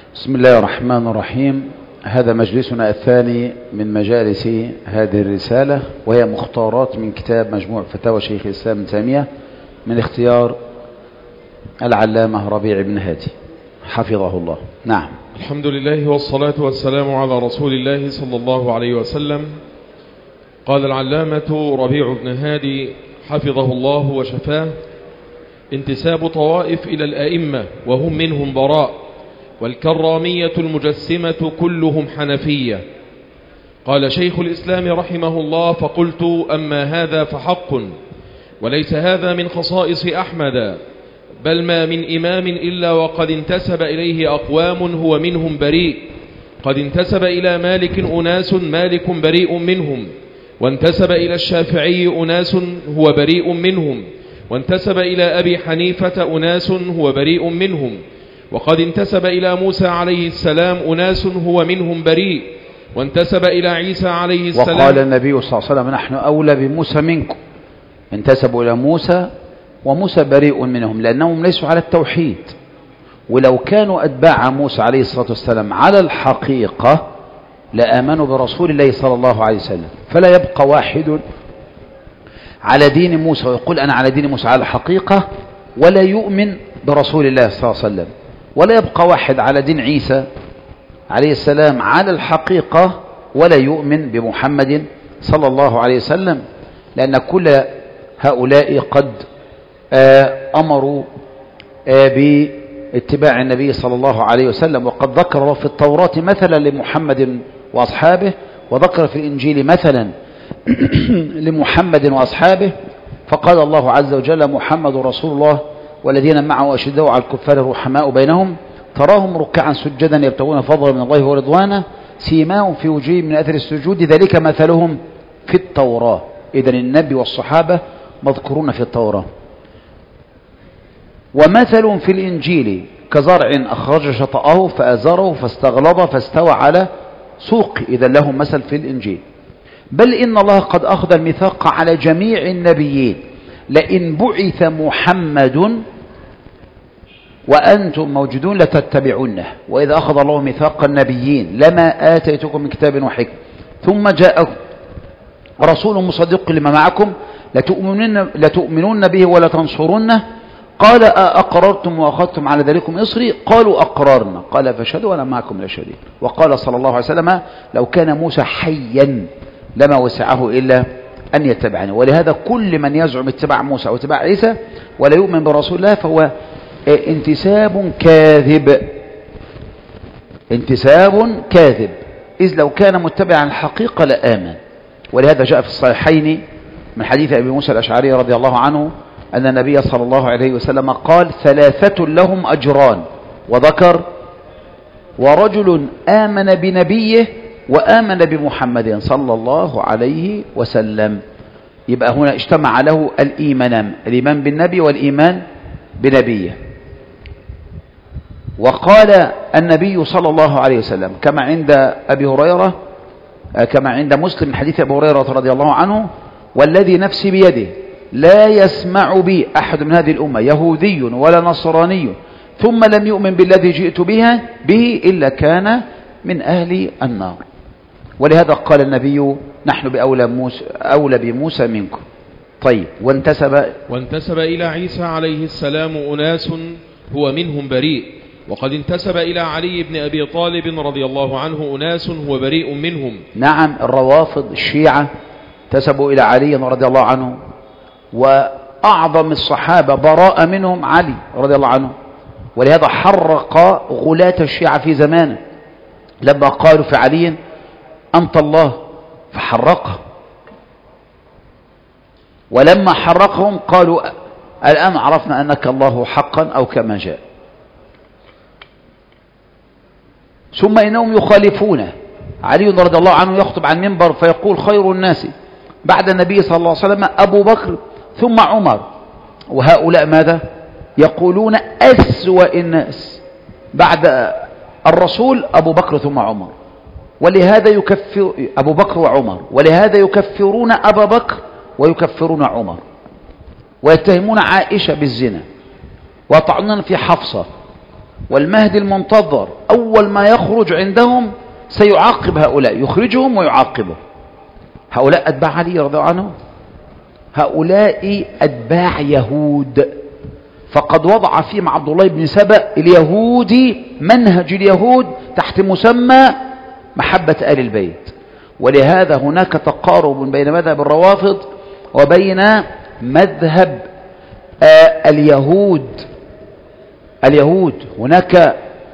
بسم الله الرحمن الرحيم. هذا مجلسنا الثاني من مجالس هذه الرسالة، وهي مختارات من كتاب مجموع فتاوى شيخ الإسلام ابن تيمية من اختيار العلامة ربيع بن هادي حفظه الله. نعم. الحمد لله والصلاة والسلام على رسول الله صلى الله عليه وسلم. قال العلامة ربيع بن هادي حفظه الله وشفاه: انتساب طوائف إلى الأئمة وهم منهم براء، والكرامية المجسمة كلهم حنفية. قال شيخ الإسلام رحمه الله: فقلت: أما هذا فحق، وليس هذا من خصائص أحمد، بل ما من إمام إلا وقد انتسب إليه أقوام هو منهم بريء. قد انتسب إلى مالك أناس مالك بريء منهم، وانتسب إلى الشافعي أناس هو بريء منهم، وانتسب إلى أبي حنيفة أناس هو بريء منهم، وقد انتسب إلى موسى عليه السلام أناس هو منهم بريء، وانتسب إلى عيسى عليه السلام. وقال النبي صلى الله عليه وسلم: نحن أولى بموسى منكم. انتسبوا إلى موسى وموسى بريء منهم، لأنهم ليسوا على التوحيد. ولو كانوا أتباع موسى عليه الصلاة والسلام على الحقيقة لآمنوا برسول الله صلى الله عليه وسلم. فلا يبقى واحد على دين موسى ويقول أنا على دين موسى على الحقيقة ولا يؤمن برسول الله صلى الله عليه وسلم، ولا يبقى واحد على دين عيسى عليه السلام على الحقيقة ولا يؤمن بمحمد صلى الله عليه وسلم، لأن كل هؤلاء قد أمروا باتباع النبي صلى الله عليه وسلم. وقد ذكر الله في التوراة مثلا لمحمد وأصحابه، وذكر في الإنجيل مثلا لمحمد وأصحابه، فقال الله عز وجل: محمد رسول الله والذين معه أشداء على الكفار رحماء بينهم تراهم ركعا سجدا يبتغون فضلا من الله ورضوانه سيماهم في وجوههم من أثر السجود ذلك مثلهم في التوراة. إذن النبي والصحابة مذكورون في التوراة. ومثل في الإنجيل كزرع أخرج شطأه فأزره فاستغلظ فاستوى على سوق. إذن لهم مثل في الإنجيل. بل إن الله قد أخذ الميثاق على جميع النبيين: لئن بعث محمد وأنتم موجودون لتتبعونه، وإذا أخذ الله ميثاق النبيين لما آتيتكم من كتاب وحكمة ثم جاءكم رسول مصدق لما معكم لتؤمنون به ولا تنصرونه. قال: أقررتم وأخذتم على ذلكم إصري؟ قالوا: أقررنا. قال: فاشهدوا وأنا معكم لا شهيد. وقال صلى الله عليه وسلم: لو كان موسى حيا لما وسعه إلا أن يتبعني. ولهذا كل من يزعم اتباع موسى واتباع عيسى ولا يؤمن برسول الله فهو انتساب كاذب، انتساب كاذب، إذ لو كان متبعا الحقيقة لآمن. ولهذا جاء في الصحيحين من حديث أبي موسى الأشعري رضي الله عنه أن النبي صلى الله عليه وسلم قال: ثلاثة لهم أجران، وذكر: ورجل آمن بنبيه وآمن بمحمد صلى الله عليه وسلم. يبقى هنا اجتمع له الإيمان بالنبي والإيمان بنبيه. وقال النبي صلى الله عليه وسلم كما عند أبي هريرة، كما عند مسلم من حديث أبي هريرة رضي الله عنه: والذي نفسي بيده لا يسمع بي أحد من هذه الأمة يهودي ولا نصراني ثم لم يؤمن بالذي جئت به إلا كان من أهل النار. ولهذا قال النبي: نحن أولى بموسى منكم. طيب. وانتسب إلى عيسى عليه السلام أناس هو منهم بريء، وقد انتسب إلى علي بن أبي طالب رضي الله عنه أناس هو بريء منهم. نعم، الروافض الشيعة انتسبوا إلى علي رضي الله عنه، وأعظم الصحابة براء منهم علي رضي الله عنه. ولهذا حرق غلاة الشيعة في زمانه لما قالوا في علي: أنت الله، فحرقه. ولما حرقهم قالوا: الآن عرفنا أنك الله حقا، أو كما جاء. ثم إنهم يخالفونه. علي رضي الله عنه يخطب عن منبر فيقول: خير الناس بعد النبي صلى الله عليه وسلم أبو بكر ثم عمر. وهؤلاء ماذا يقولون؟ أسوأ الناس بعد الرسول أبو بكر ثم عمر. ولهذا يكفر أبو بكر وعمر، ولهذا يكفرون أبا بكر ويكفرون عمر، ويتهمون عائشة بالزنا، ويطعنون في حفصة، والمهدي المنتظر أول ما يخرج عندهم سيعاقب هؤلاء، يخرجهم ويعاقبهم. هؤلاء أتباع علي رضي الله عنه، هؤلاء أتباع يهود، فقد وضع فيهم عبد الله بن سبأ اليهودي منهج اليهود تحت مسمى محبة آل البيت. ولهذا هناك تقارب بين مذهب الروافض وبين مذهب اليهود هناك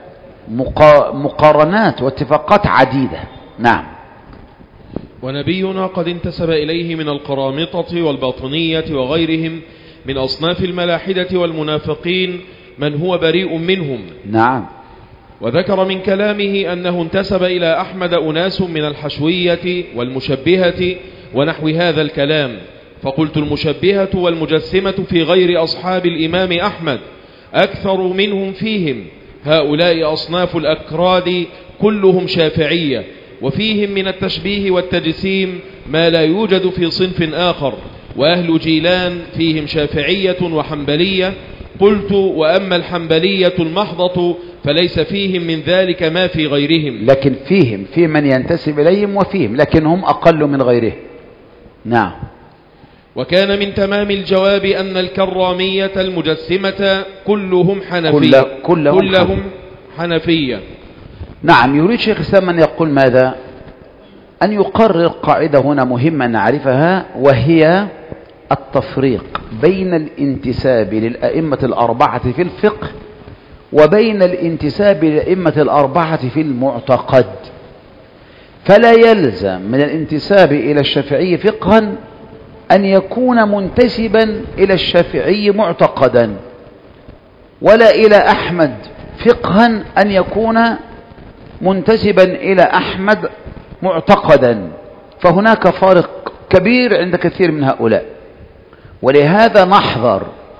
مقارنات واتفاقات عديدة. نعم. ونبينا قد انتسب إليه من القرامطة والباطنية وغيرهم من أصناف الملاحدة والمنافقين من هو بريء منهم. نعم. وذكر من كلامه أنه انتسب إلى أحمد أناس من الحشوية والمشبهة ونحو هذا الكلام، فقلت المشبهة والمجسمة في غير أصحاب الإمام أحمد أكثر منهم فيهم، هؤلاء أصناف الأكراد كلهم شافعية، وفيهم من التشبيه والتجسيم ما لا يوجد في صنف آخر، وأهل جيلان فيهم شافعية وحنبلية. قلت وأما الحنبلية المحضة فليس فيهم من ذلك ما في غيرهم، لكن فيهم في من ينتسب إليهم وفيهم، لكن هم أقل من غيرهم. نعم. وكان من تمام الجواب أن الكرامية المجسمة كلهم حنفية، كلهم حنفية. نعم. يريد شيخ الإسلام أن يقول ماذا؟ أن يقرر قاعدة هنا مهمة نعرفها، وهي التفريق بين الانتساب للأئمة الأربعة في الفقه وبين الانتساب للأئمة الأربعة في المعتقد. فلا يلزم من الانتساب إلى الشافعي فقها أن يكون منتسبا إلى الشافعي معتقدا، ولا إلى أحمد فقها أن يكون منتسبا إلى أحمد معتقدا، فهناك فارق كبير عند كثير من هؤلاء. ولهذا نحذر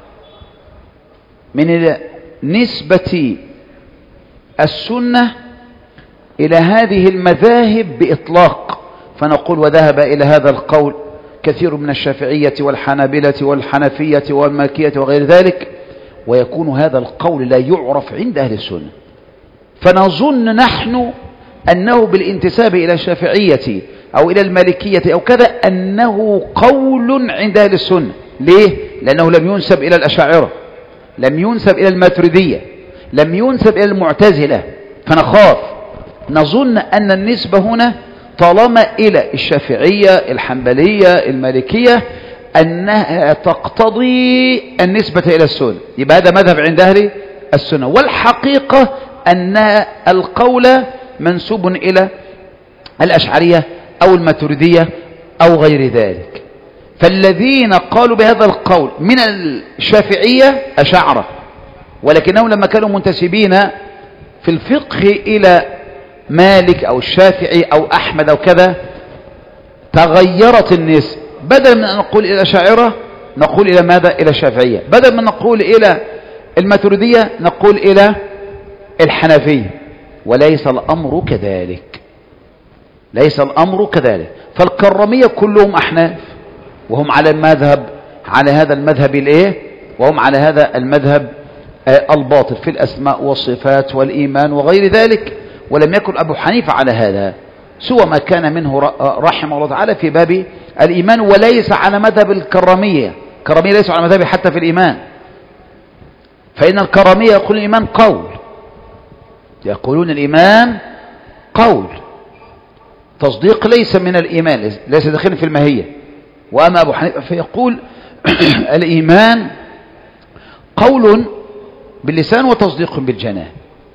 من نسبة السنة إلى هذه المذاهب بإطلاق، فنقول وذهب إلى هذا القول كثير من الشافعية والحنابلة والحنفية والمالكية وغير ذلك، ويكون هذا القول لا يعرف عند أهل السنة، فنظن نحن أنه بالانتساب إلى الشافعية أو إلى المالكية أو كذا أنه قول عند أهل السنة. ليه؟ لأنه لم ينسب إلى الأشاعرة، لم ينسب إلى الماتريدية، لم ينسب إلى المعتزلة، فنخاف نظن أن النسبة هنا طالما إلى الشافعية الحنبلية المالكية أنها تقتضي النسبة إلى السنة، يبقى هذا مذهب عند أهل السنة. والحقيقة أن القول منسوب إلى الأشعرية أو الماتريدية أو غير ذلك. فالذين قالوا بهذا القول من الشافعية أشاعرة، ولكنهم لما كانوا منتسبين في الفقه إلى مالك أو الشافعي أو أحمد أو كذا تغيرت النسبة، بدل من أن نقول إلى الأشاعرة نقول إلى ماذا؟ إلى الشافعية. بدل من نقول إلى الماتريدية نقول إلى الحنفية. وليس الأمر كذلك، ليس الأمر كذلك. فالكرامية كلهم أحناف، وهم على المذهب، على هذا المذهب الإيه؟ وهم على هذا المذهب الباطل في الأسماء والصفات والإيمان وغير ذلك. ولم يكن أبو حنيفة على هذا سوى ما كان منه رحمه الله تعالى في باب الإيمان، وليس على مذهب الكرامية. الكرامية ليس على مذهب حتى في الإيمان، فإن الكرامية يقول الإيمان قول، يقولون الإيمان قول، تصديق ليس من الإيمان، ليس داخل في الماهية. وأما أبو حنيفة فيقول الإيمان قول باللسان وتصديق بالجنان.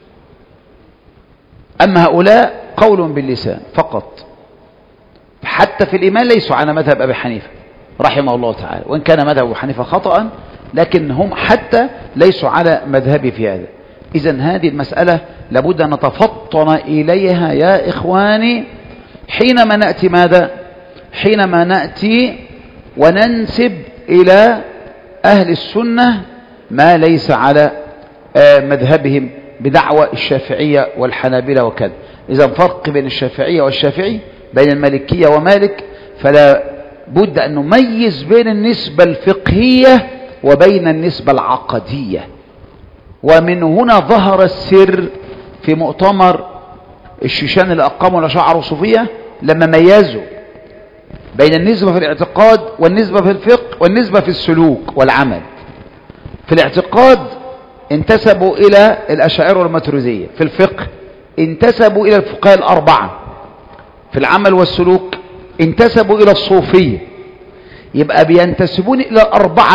أما هؤلاء قول باللسان فقط، حتى في الإيمان ليسوا على مذهب أبي حنيفة رحمه الله تعالى، وإن كان مذهب أبو حنيفة خطأ لكن هم حتى ليسوا على مذهبي في هذا. إذن هذه المسألة لابد أن نتفطن إليها يا إخواني حينما نأتي ماذا؟ حينما نأتي وننسب إلى أهل السنة ما ليس على مذهبهم بدعوى الشافعية والحنابلة وكذا. إذا فرق بين الشافعية والشافعي، بين المالكية ومالك، فلا بد أن نميز بين النسبة الفقهية وبين النسبة العقدية. ومن هنا ظهر السر في مؤتمر الشيشان اللي أقاموا الأشاعرة الصوفية لما ميزوا بين النسبة في الاعتقاد والنسبة في الفقه والنسبة في السلوك والعمل. في الاعتقاد انتسبوا إلى الأشاعرة والماتريدية، في الفقه انتسبوا إلى الفقهاء الأربعة، في العمل والسلوك انتسبوا إلى الصوفية. يبقى بينتسبون إلى الأربعة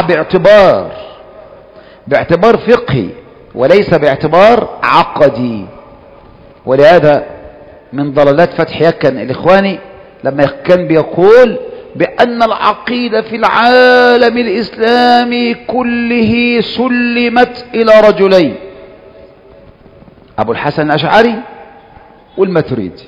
باعتبار فقهي وليس باعتبار عقدي. ولهذا من ضلالات فتح يكن الإخواني لما كان بيقول بأن العقيدة في العالم الإسلامي كله سلمت إلى رجلين، أبو الحسن الأشعري والماتريدي.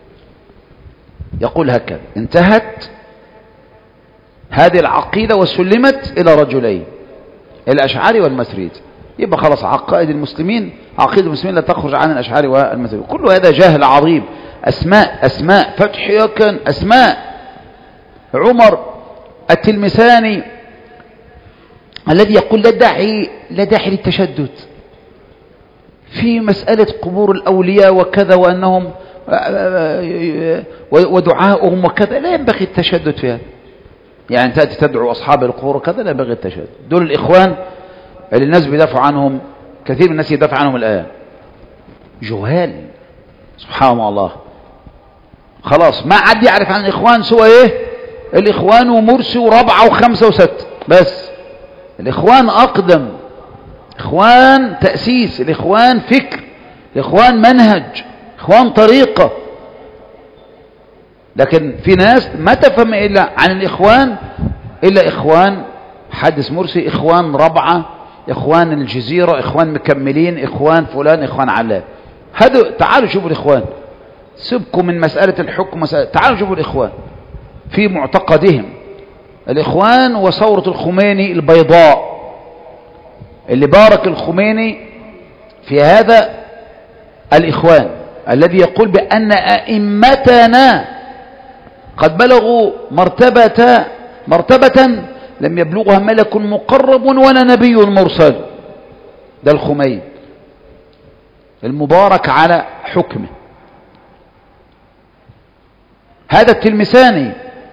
يقول هكذا: انتهت هذه العقيدة وسلمت إلى رجلين، الأشعري والماتريدي. يبقى خلاص عقائد المسلمين، عقيدة المسلمين لا تخرج عن الأشعري والماتريدي. كل هذا جاهل عظيم. أسماء فتح يكن، أسماء عمر التلمساني الذي يقول لا داعي للتشدد في مسألة قبور الأولياء وكذا، وأنهم ودعاؤهم وكذا، لا ينبغي التشدد في هذا. يعني تأتي تدعو أصحاب القبور وكذا، لا ينبغي التشدد. دول الإخوان اللي الناس بيدافعوا عنهم، كثير من الناس يدافع عنهم الآن، جهال سبحان الله. خلاص ما عاد يعرف عن الإخوان سوى إيه؟ الإخوان ومرسي ورابعة وخمسة وستة بس. الإخوان أقدم، إخوان تأسيس، الإخوان فكر، الإخوان منهج، إخوان طريقة. لكن في ناس ما تفهم إلا عن الإخوان إلا إخوان حدث مرسي، إخوان رابعة، إخوان الجزيرة، إخوان مكملين، إخوان فلان، إخوان علان. هذا تعالوا شوفوا الإخوان، سيبكم من مسألة الحكم، تعالوا شوفوا الإخوان في معتقدهم. الإخوان وثورة الخميني البيضاء اللي بارك الخميني في هذا الإخوان الذي يقول بأن أئمتنا قد بلغوا مرتبة لم يبلغها ملك مقرب ولا نبي مرسل. ده الخميني المبارك على حكمه. هذا التلمساني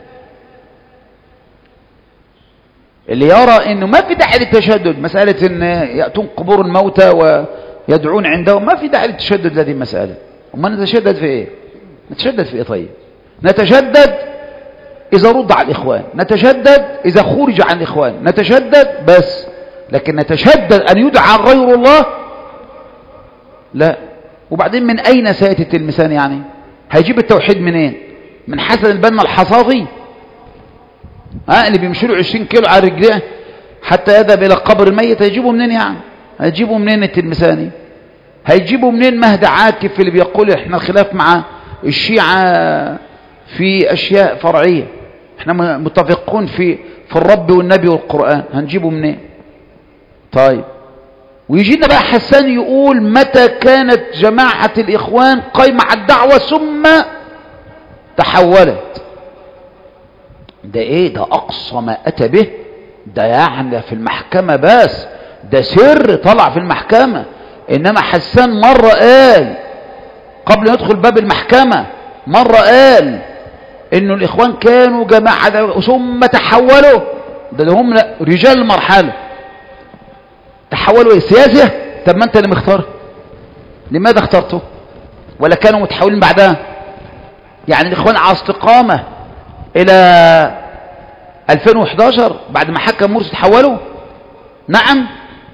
اللي يرى انه ما في داعي للتشدد، مسألة ان يأتون قبور الموتى ويدعون عندهم، ما في داعي للتشدد هذه المسألة. وما نتشدد في ايه؟ نتشدد في ايه؟ طيب نتشدد اذا رد على الاخوان، نتشدد اذا خرج عن الاخوان، نتشدد بس. لكن نتشدد ان يدعى غير الله لا. وبعدين من اين سيأتي التلمساني؟ يعني هيجيب التوحيد منين؟ من حسن البنا الحصافي اللي بيمشي له 20 كيلو على رجليه حتى يذهب الى قبر الميت؟ هيجيبه منين يعني؟ هيجيبه منين التلمساني؟ هيجيبه منين مهدي عاكف اللي بيقول احنا خلاف مع الشيعة في اشياء فرعية، احنا متفقون في الرب والنبي والقرآن؟ هنجيبه منين؟ طيب ويجينا بقى حسان يقول متى كانت جماعة الإخوان قايمة على الدعوة ثم تحولت؟ ده ايه؟ ده اقصى ما اتى به، ده يعني في المحكمة بس، ده سر طلع في المحكمة. انما حسان مرة قال قبل يدخل باب المحكمة، مرة قال انه الاخوان كانوا جماعة ثم تحولوا. ده هم رجال المرحلة تحولوا ايه؟ سياسة؟ طب ما انت اللي مختار، لماذا اخترته؟ ولا كانوا متحولين بعدها؟ يعني الاخوان على استقامة الى 2011 بعد ما حكم مرسي تحولوا؟ نعم،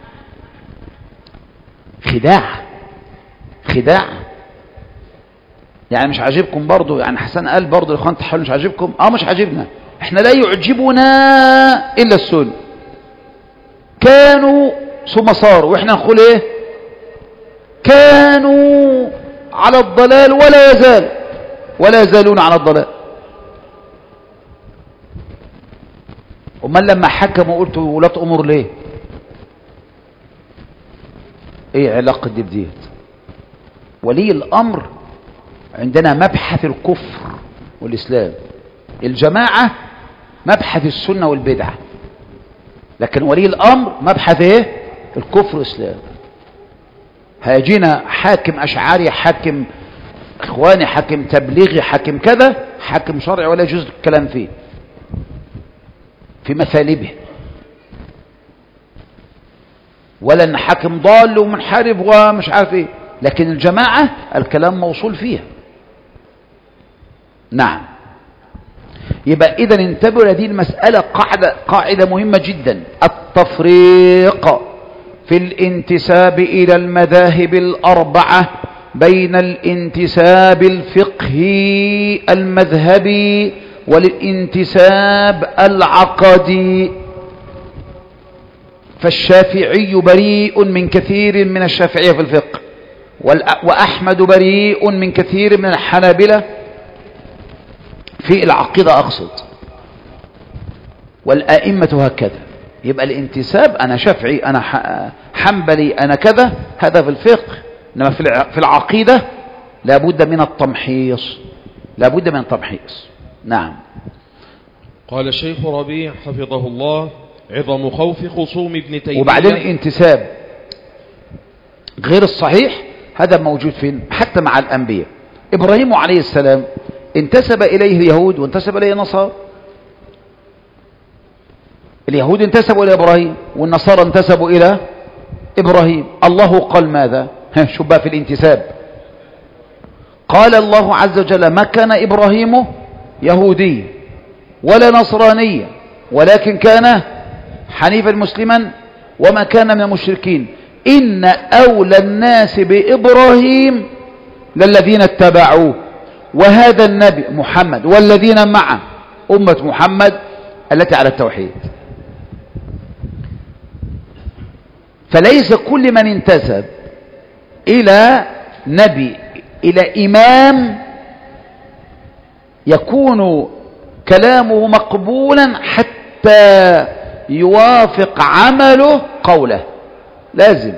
خداع. يعني مش عاجبكم برضو؟ يعني حسن قال برضو الاخوان تحولوا مش عاجبكم؟ مش عاجبنا، احنا لا يعجبنا الا السنة. كانوا ثم صاروا، واحنا نقول ايه؟ كانوا على الضلال ولا يزالون على الضلال. امال لما حكموا قلتوا ولاة امور ليه؟ ايه علاقة دي بديت؟ ولي الامر عندنا مبحث الكفر والاسلام، الجماعة مبحث السنة والبدعة، لكن ولي الامر مبحث ايه؟ الكفر والاسلام. هيجينا حاكم أشعري، حاكم إخواني، حاكم تبليغي، حاكم كذا، حاكم شرعي ولا يجوز الكلام فيه في مثالبه، ولا ان حاكم ضال ومنحرف ومش عارف ايه، لكن الجماعة الكلام موصول فيها. نعم. يبقى اذا انتبهوا لهذه المسألة، قاعدة مهمة جدا، التفريق في الانتساب إلى المذاهب الأربعة بين الانتساب الفقهي المذهبي والانتساب العقدي. فالشافعي بريء من كثير من الشافعية في الفقه، وأحمد بريء من كثير من الحنابلة في العقيدة أقصد، والآئمة هكذا. يبقى الانتساب أنا شافعي، أنا حنبلي، أنا كذا، هذا في الفقه. إنما في العقيدة لابد من التمحيص، لابد من التمحيص. نعم. قال الشيخ ربيع حفظه الله: عظم خوف خصوم ابن تيمية. وبعدين الانتساب غير الصحيح هذا موجود فين؟ حتى مع الأنبياء. إبراهيم عليه السلام انتسب إليه اليهود وانتسب إليه النصارى. اليهود انتسبوا إلى إبراهيم والنصارى انتسبوا إلى إبراهيم. الله قال ماذا؟ شو بقى في الانتساب؟ قال الله عز وجل: ما كان إبراهيم يهودي ولا نصرانيا ولكن كان حنيفا مسلما وما كان من المشركين، إن أولى الناس بإبراهيم للذين اتبعوه وهذا النبي محمد والذين معه أمة محمد التي على التوحيد. فليس كل من انتسب إلى نبي إلى إمام يكون كلامه مقبولا حتى يوافق عمله قوله. لازم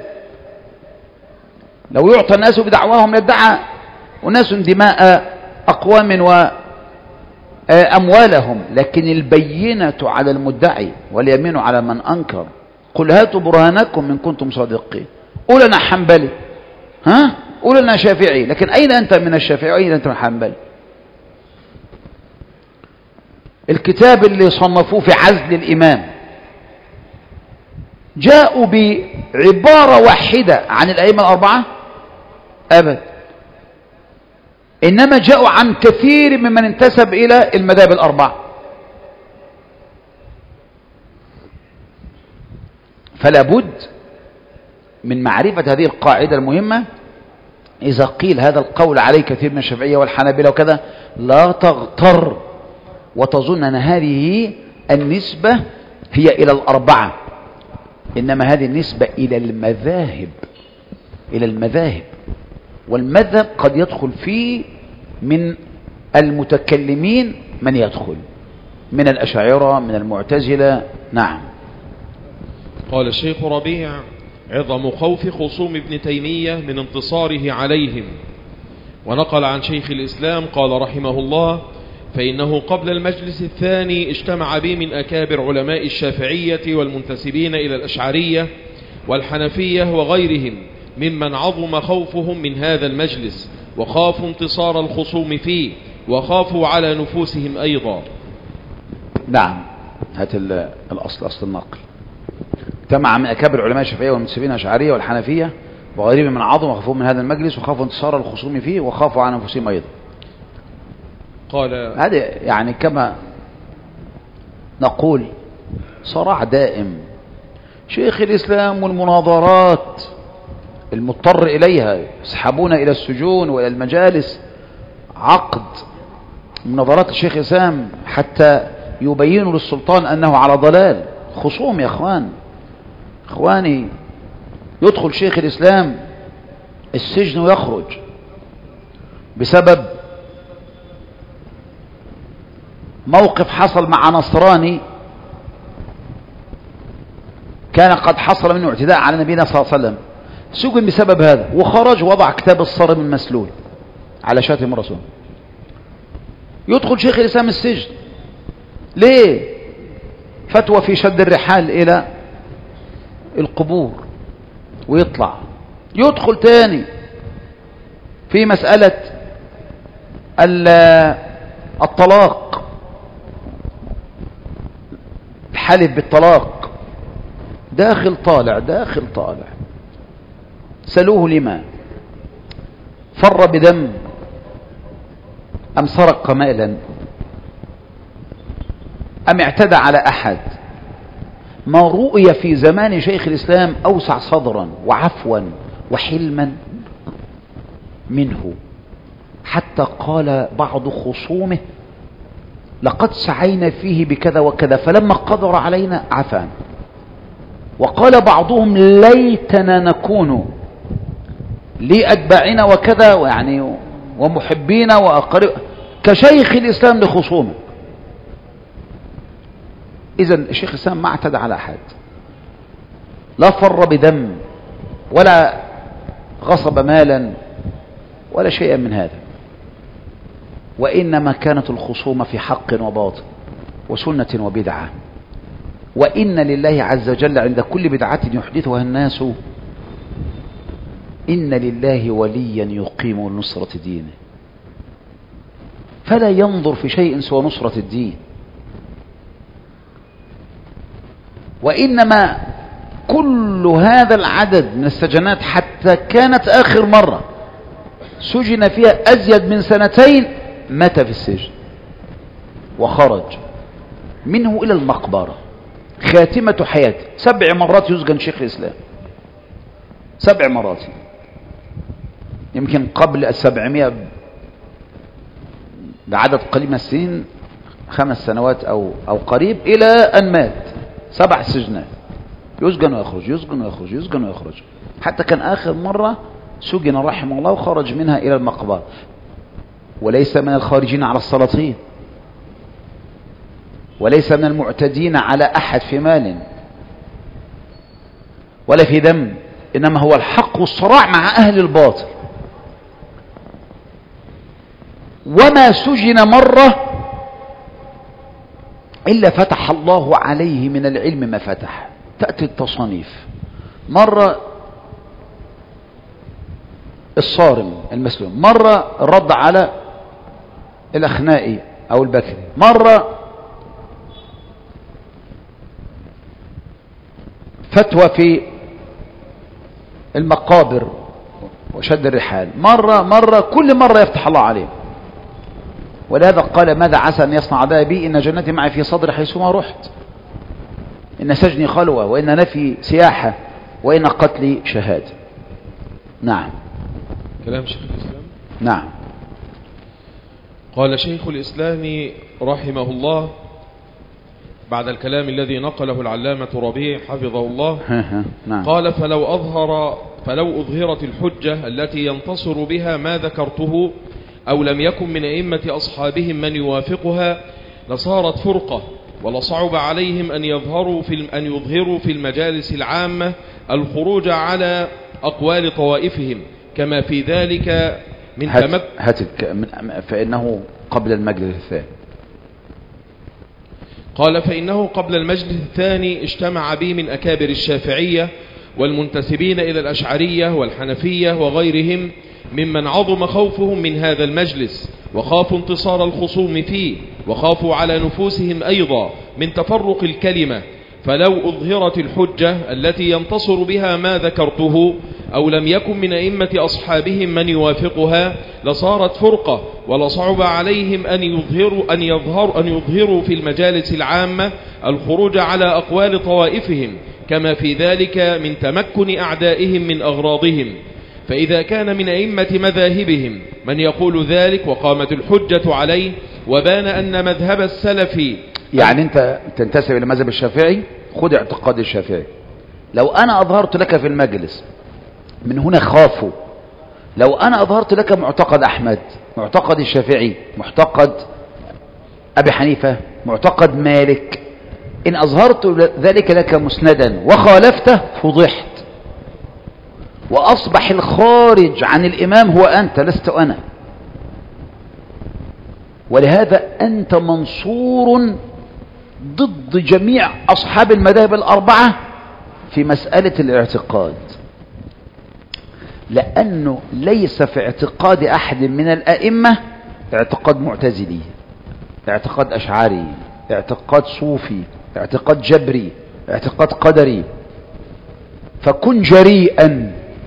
لو يعطى الناس بدعواهم لادعى أناس دماء أقوام وأموالهم، لكن البينة على المدعي واليمين على من أنكر. قل هاتوا برهانكم إن كنتم صادقين. قول أنا حنبلي، قول أنا شافعي، لكن أين أنت من الشافعي وأين أنت من الحنبلي؟ الكتاب اللي صنفوه في عزل الإمام جاءوا بعبارة واحدة عن الأئمة الأربعة؟ أبدا. إنما جاءوا عن كثير ممن انتسب إلى المذاهب الأربعة. فلا بد من معرفة هذه القاعدة المهمة. إذا قيل هذا القول عليه كثير من الشافعية والحنابلة وكذا، لا تغتر وتظن أن هذه النسبة هي إلى الأربعة، إنما هذه النسبة إلى المذاهب، إلى المذاهب. والمذهب قد يدخل فيه من المتكلمين من يدخل من الأشاعرة، من المعتزلة. نعم. قال الشيخ ربيع: عظم خوف خصوم ابن تيمية من انتصاره عليهم. ونقل عن شيخ الإسلام قال رحمه الله: فإنه قبل المجلس الثاني اجتمع بي من أكابر علماء الشافعية والمنتسبين إلى الأشعرية والحنفية وغيرهم ممن عظم خوفهم من هذا المجلس، وخافوا انتصار الخصوم فيه، وخافوا على نفوسهم أيضا. نعم. هات الأصل، أصل النقل. اجتمع من أكابر علماء الشافعية والمنتسبين إلى الأشعرية والحنفية وغيرهم من عظم وخافوا من هذا المجلس، وخافوا انتصار الخصوم فيه، وخافوا على نفوسهم أيضا. قال هذا يعني كما نقول صراع دائم. شيخ الإسلام والمناظرات المضطر إليها يسحبون إلى السجون وإلى المجالس، عقد مناظرات الشيخ الإسلام حتى يبينوا للسلطان أنه على ضلال. خصوم يا إخواني، يدخل شيخ الإسلام السجن ويخرج بسبب موقف حصل مع نصراني كان قد حصل منه اعتداء على نبينا صلى الله عليه وسلم، سجن بسبب هذا، وخرج وضع كتاب الصارم المسلول على شاتم الرسول. يدخل شيخ الإسلام السجن ليه؟ فتوى في شد الرحال إلى القبور، ويطلع يدخل تاني في مسألة الطلاق، الحلف بالطلاق، داخل طالع داخل طالع. سألوه لما؟ فر بدم أم سرق مالا أم اعتدى على أحد؟ ما رؤي في زمان شيخ الإسلام أوسع صدرا وعفوا وحلما منه، حتى قال بعض خصومه لقد سعينا فيه بكذا وكذا فلما قدر علينا عفان. وقال بعضهم ليتنا نكون لأتباعنا وكذا، يعني ومحبينا وأقرب، كشيخ الإسلام لخصومه. إذن الشيخ الإسلام ما اعتدى على أحد، لا فر بدم ولا غصب مالا ولا شيء من هذا، وإنما كانت الخصومة في حق وباطل وسنة وبدعة. وإن لله عز وجل عند كل بدعة يحدثها الناس إن لله وليا يقيم نصرة دينه، فلا ينظر في شيء سوى نصرة الدين. وإنما كل هذا العدد من السجنات، حتى كانت آخر مرة سجن فيها أزيد من 2 مات في السجن وخرج منه إلى المقبرة، خاتمة حياته. 7 مرات يسجن شيخ الإسلام، 7 مرات، يمكن قبل 700 بعدد قليل من السنين، 5 سنوات أو قريب، إلى أن مات. 7 سجنات، يسجن ويخرج، يسجن ويخرج، يسجن ويخرج، حتى كان آخر مرة سجن رحمه الله وخرج منها إلى المقبرة. وليس من الخارجين على السلاطين، وليس من المعتدين على أحد في مال ولا في دم، إنما هو الحق والصراع مع أهل الباطل. وما سجن مرة إلا فتح الله عليه من العلم ما فتح. تأتي التصانيف، مرة الصارم المسلوم، مرة الرد على الأخنائي أو البكري، مرة فتوى في المقابر وشد الرحال، مرة كل مرة يفتح الله عليه. ولهذا قال ماذا عسى أن يصنع ذا بي إن جنتي معي في صدر حيثما رحت، إن سجني خلوة وإن نفي سياحة وإن قتلي شهادة. نعم. كلام شيخ الإسلام. نعم. قال شيخ الإسلام رحمه الله بعد الكلام الذي نقله العلامة ربيع حفظه الله، نعم. قال فلو أظهرت الحجة التي ينتصر بها ما ذكرته أو لم يكن من أئمة أصحابهم من يوافقها لصارت فرقة، ولصعب عليهم أن يظهروا في المجالس العامة الخروج على أقوال طوائفهم، كما في ذلك من فإنه قبل المجلس الثاني. قال فإنه قبل المجلس الثاني اجتمع به من أكابر الشافعية والمنتسبين إلى الأشعرية والحنفية وغيرهم ممن عظم خوفهم من هذا المجلس، وخافوا انتصار الخصوم فيه، وخافوا على نفوسهم أيضا من تفرق الكلمة. فلو أظهرت الحجة التي ينتصر بها ما ذكرته أو لم يكن من أئمة أصحابهم من يوافقها لصارت فرقة، ولصعب عليهم أن يظهروا في المجالس العامة الخروج على أقوال طوائفهم، كما في ذلك من تمكن أعدائهم من أغراضهم. فإذا كان من أئمة مذاهبهم من يقول ذلك وقامت الحجة عليه وبان أن مذهب السلف، يعني أنت تنتسب إلى مذهب الشافعي، خذ اعتقاد الشافعي. لو أنا أظهرت لك في المجلس، من هنا خافوا، لو أنا أظهرت لك معتقد أحمد، معتقد الشافعي، معتقد أبي حنيفة، معتقد مالك، إن أظهرت ذلك لك مسندا وخالفته فضحت، وأصبح الخارج عن الإمام هو أنت لست أنا. ولهذا أنت منصور ضد جميع أصحاب المذاهب الأربعة في مسألة الاعتقاد. لأنه ليس في اعتقاد أحد من الأئمة اعتقاد معتزلي، اعتقاد أشعري، اعتقاد صوفي، اعتقاد جبري، اعتقاد قدري. فكن جريئا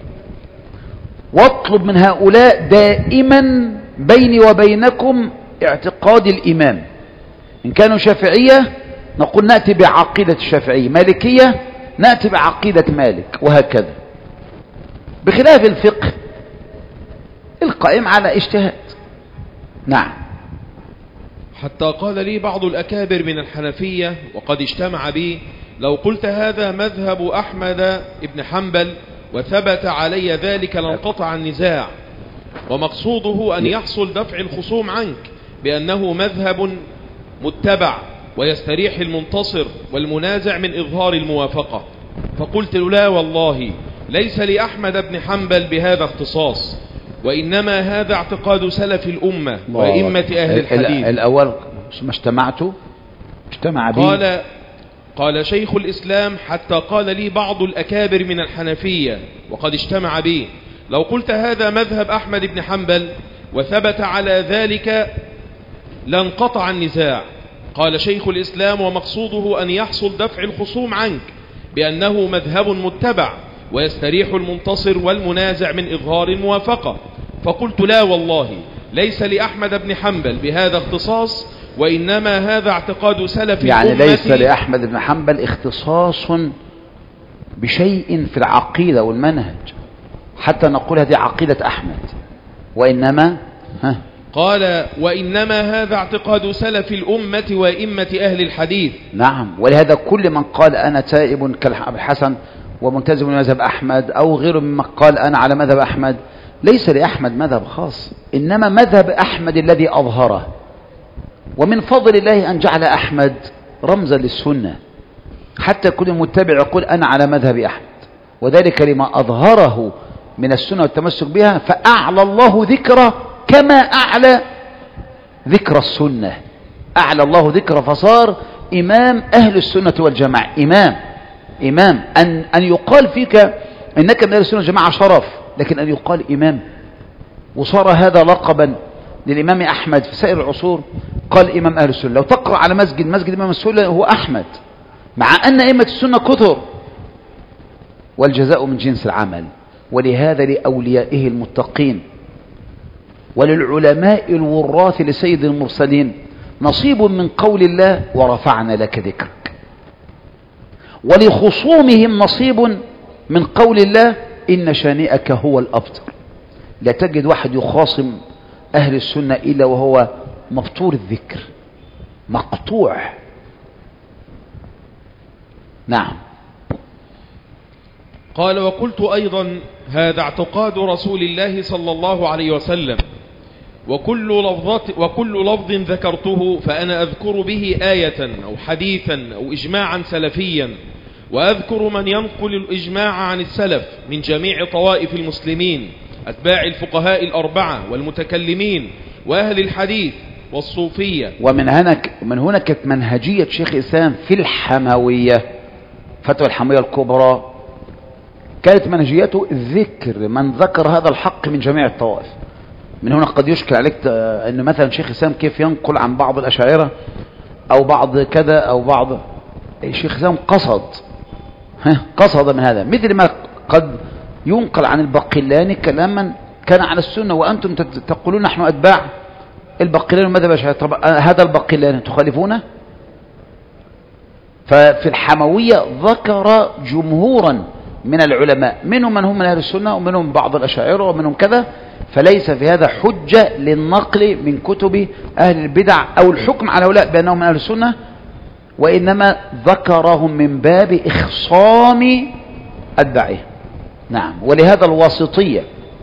واطلب من هؤلاء دائما بيني وبينكم اعتقاد الإمام. إن كانوا شافعية نقول نأتي بعقيدة الشافعية، مالكية نأتي بعقيدة مالك، وهكذا، بخلاف الفقه القائم على اجتهاد. نعم. حتى قال لي بعض الأكابر من الحنفية وقد اجتمع بي: لو قلت هذا مذهب أحمد بن حنبل وثبت علي ذلك لانقطع النزاع، ومقصوده أن يحصل دفع الخصوم عنك بأنه مذهب متبع ويستريح المنتصر والمنازع من إظهار الموافقة. فقلت لا والله ليس لأحمد بن حنبل بهذا اختصاص، وإنما هذا اعتقاد سلف الأمة وأئمة أهل الحديث. الأول ما اجتمع به. قال شيخ الإسلام: حتى قال لي بعض الأكابر من الحنفية وقد اجتمع به: لو قلت هذا مذهب أحمد بن حنبل وثبت على ذلك لانقطع النزاع. قال شيخ الإسلام: ومقصوده أن يحصل دفع الخصوم عنك بأنه مذهب متبع ويستريح المنتصر والمنازع من إظهار الموافقة. فقلت لا والله ليس لأحمد بن حنبل بهذا اختصاص، وإنما هذا اعتقاد سلف يعني الأمة. ليس لأحمد بن حنبل اختصاص بشيء في العقيدة والمنهج حتى نقول هذه عقيدة أحمد، وإنما قال: وإنما هذا اعتقاد سلف الأمة وأئمة أهل الحديث. نعم. ولهذا كل من قال أنا تائب كالحسن وملتزم بمذهب أحمد أو غيره ممن قال أنا على مذهب أحمد، ليس لأحمد مذهب خاص، إنما مذهب أحمد الذي أظهره. ومن فضل الله أن جعل أحمد رمزا للسنة، حتى كل متبع يقول أنا على مذهب أحمد، وذلك لما أظهره من السنة والتمسك بها، فأعلى الله ذكره كما أعلى ذكر السنة. أعلى الله ذكره فصار إمام أهل السنة والجماعة. إمام أن يقال فيك إنك من أهل السنة والجماعة شرف، لكن أن يقال إمام، وصار هذا لقبا للإمام أحمد في سائر العصور. قال إمام أهل السنة. لو تقرأ على مسجد إمام السنة هو أحمد، مع أن أئمة السنة كثر، والجزاء من جنس العمل. ولهذا لأوليائه المتقين وللعلماء الوراث لسيد المرسلين نصيب من قول الله ورفعنا لك ذكرك، ولخصومهم نصيب من قول الله إن شانئك هو الأبتر. لا تجد واحد يخاصم أهل السنة إلا وهو مفطور الذكر مقطوع. نعم. قال: وقلت أيضا هذا اعتقاد رسول الله صلى الله عليه وسلم، وكل لفظ ذكرته فأنا أذكر به آية أو حديثا أو إجماعا سلفيا، وأذكر من ينقل الإجماع عن السلف من جميع طوائف المسلمين أتباع الفقهاء الأربعة والمتكلمين وأهل الحديث والصوفية. ومن هنا كانت منهجية شيخ الإسلام في الحموية، فتوى الحموية الكبرى، كانت منهجيته ذكر من ذكر هذا الحق من جميع الطوائف. من هنا قد يشكل عليك أن مثلا شيخ الإسلام كيف ينقل عن بعض الأشاعرة أو بعض كذا أو بعض. الشيخ الإسلام قصد من هذا، مثل ما قد ينقل عن البقلاني كلاما كان على السنة وأنتم تقولون نحن أتباع البقلاني وماذا بشأ. طب هذا البقلاني تخالفونه. ففي الحموية ذكر جمهورا من العلماء، منهم من هم من أهل السنة ومنهم بعض الأشاعرة ومنهم كذا، فليس في هذا حجة للنقل من كتب أهل البدع أو الحكم على هؤلاء بأنهم من أهل السنة، وإنما ذكرهم من باب إخصام أتباعه. نعم. ولهذا الواسطية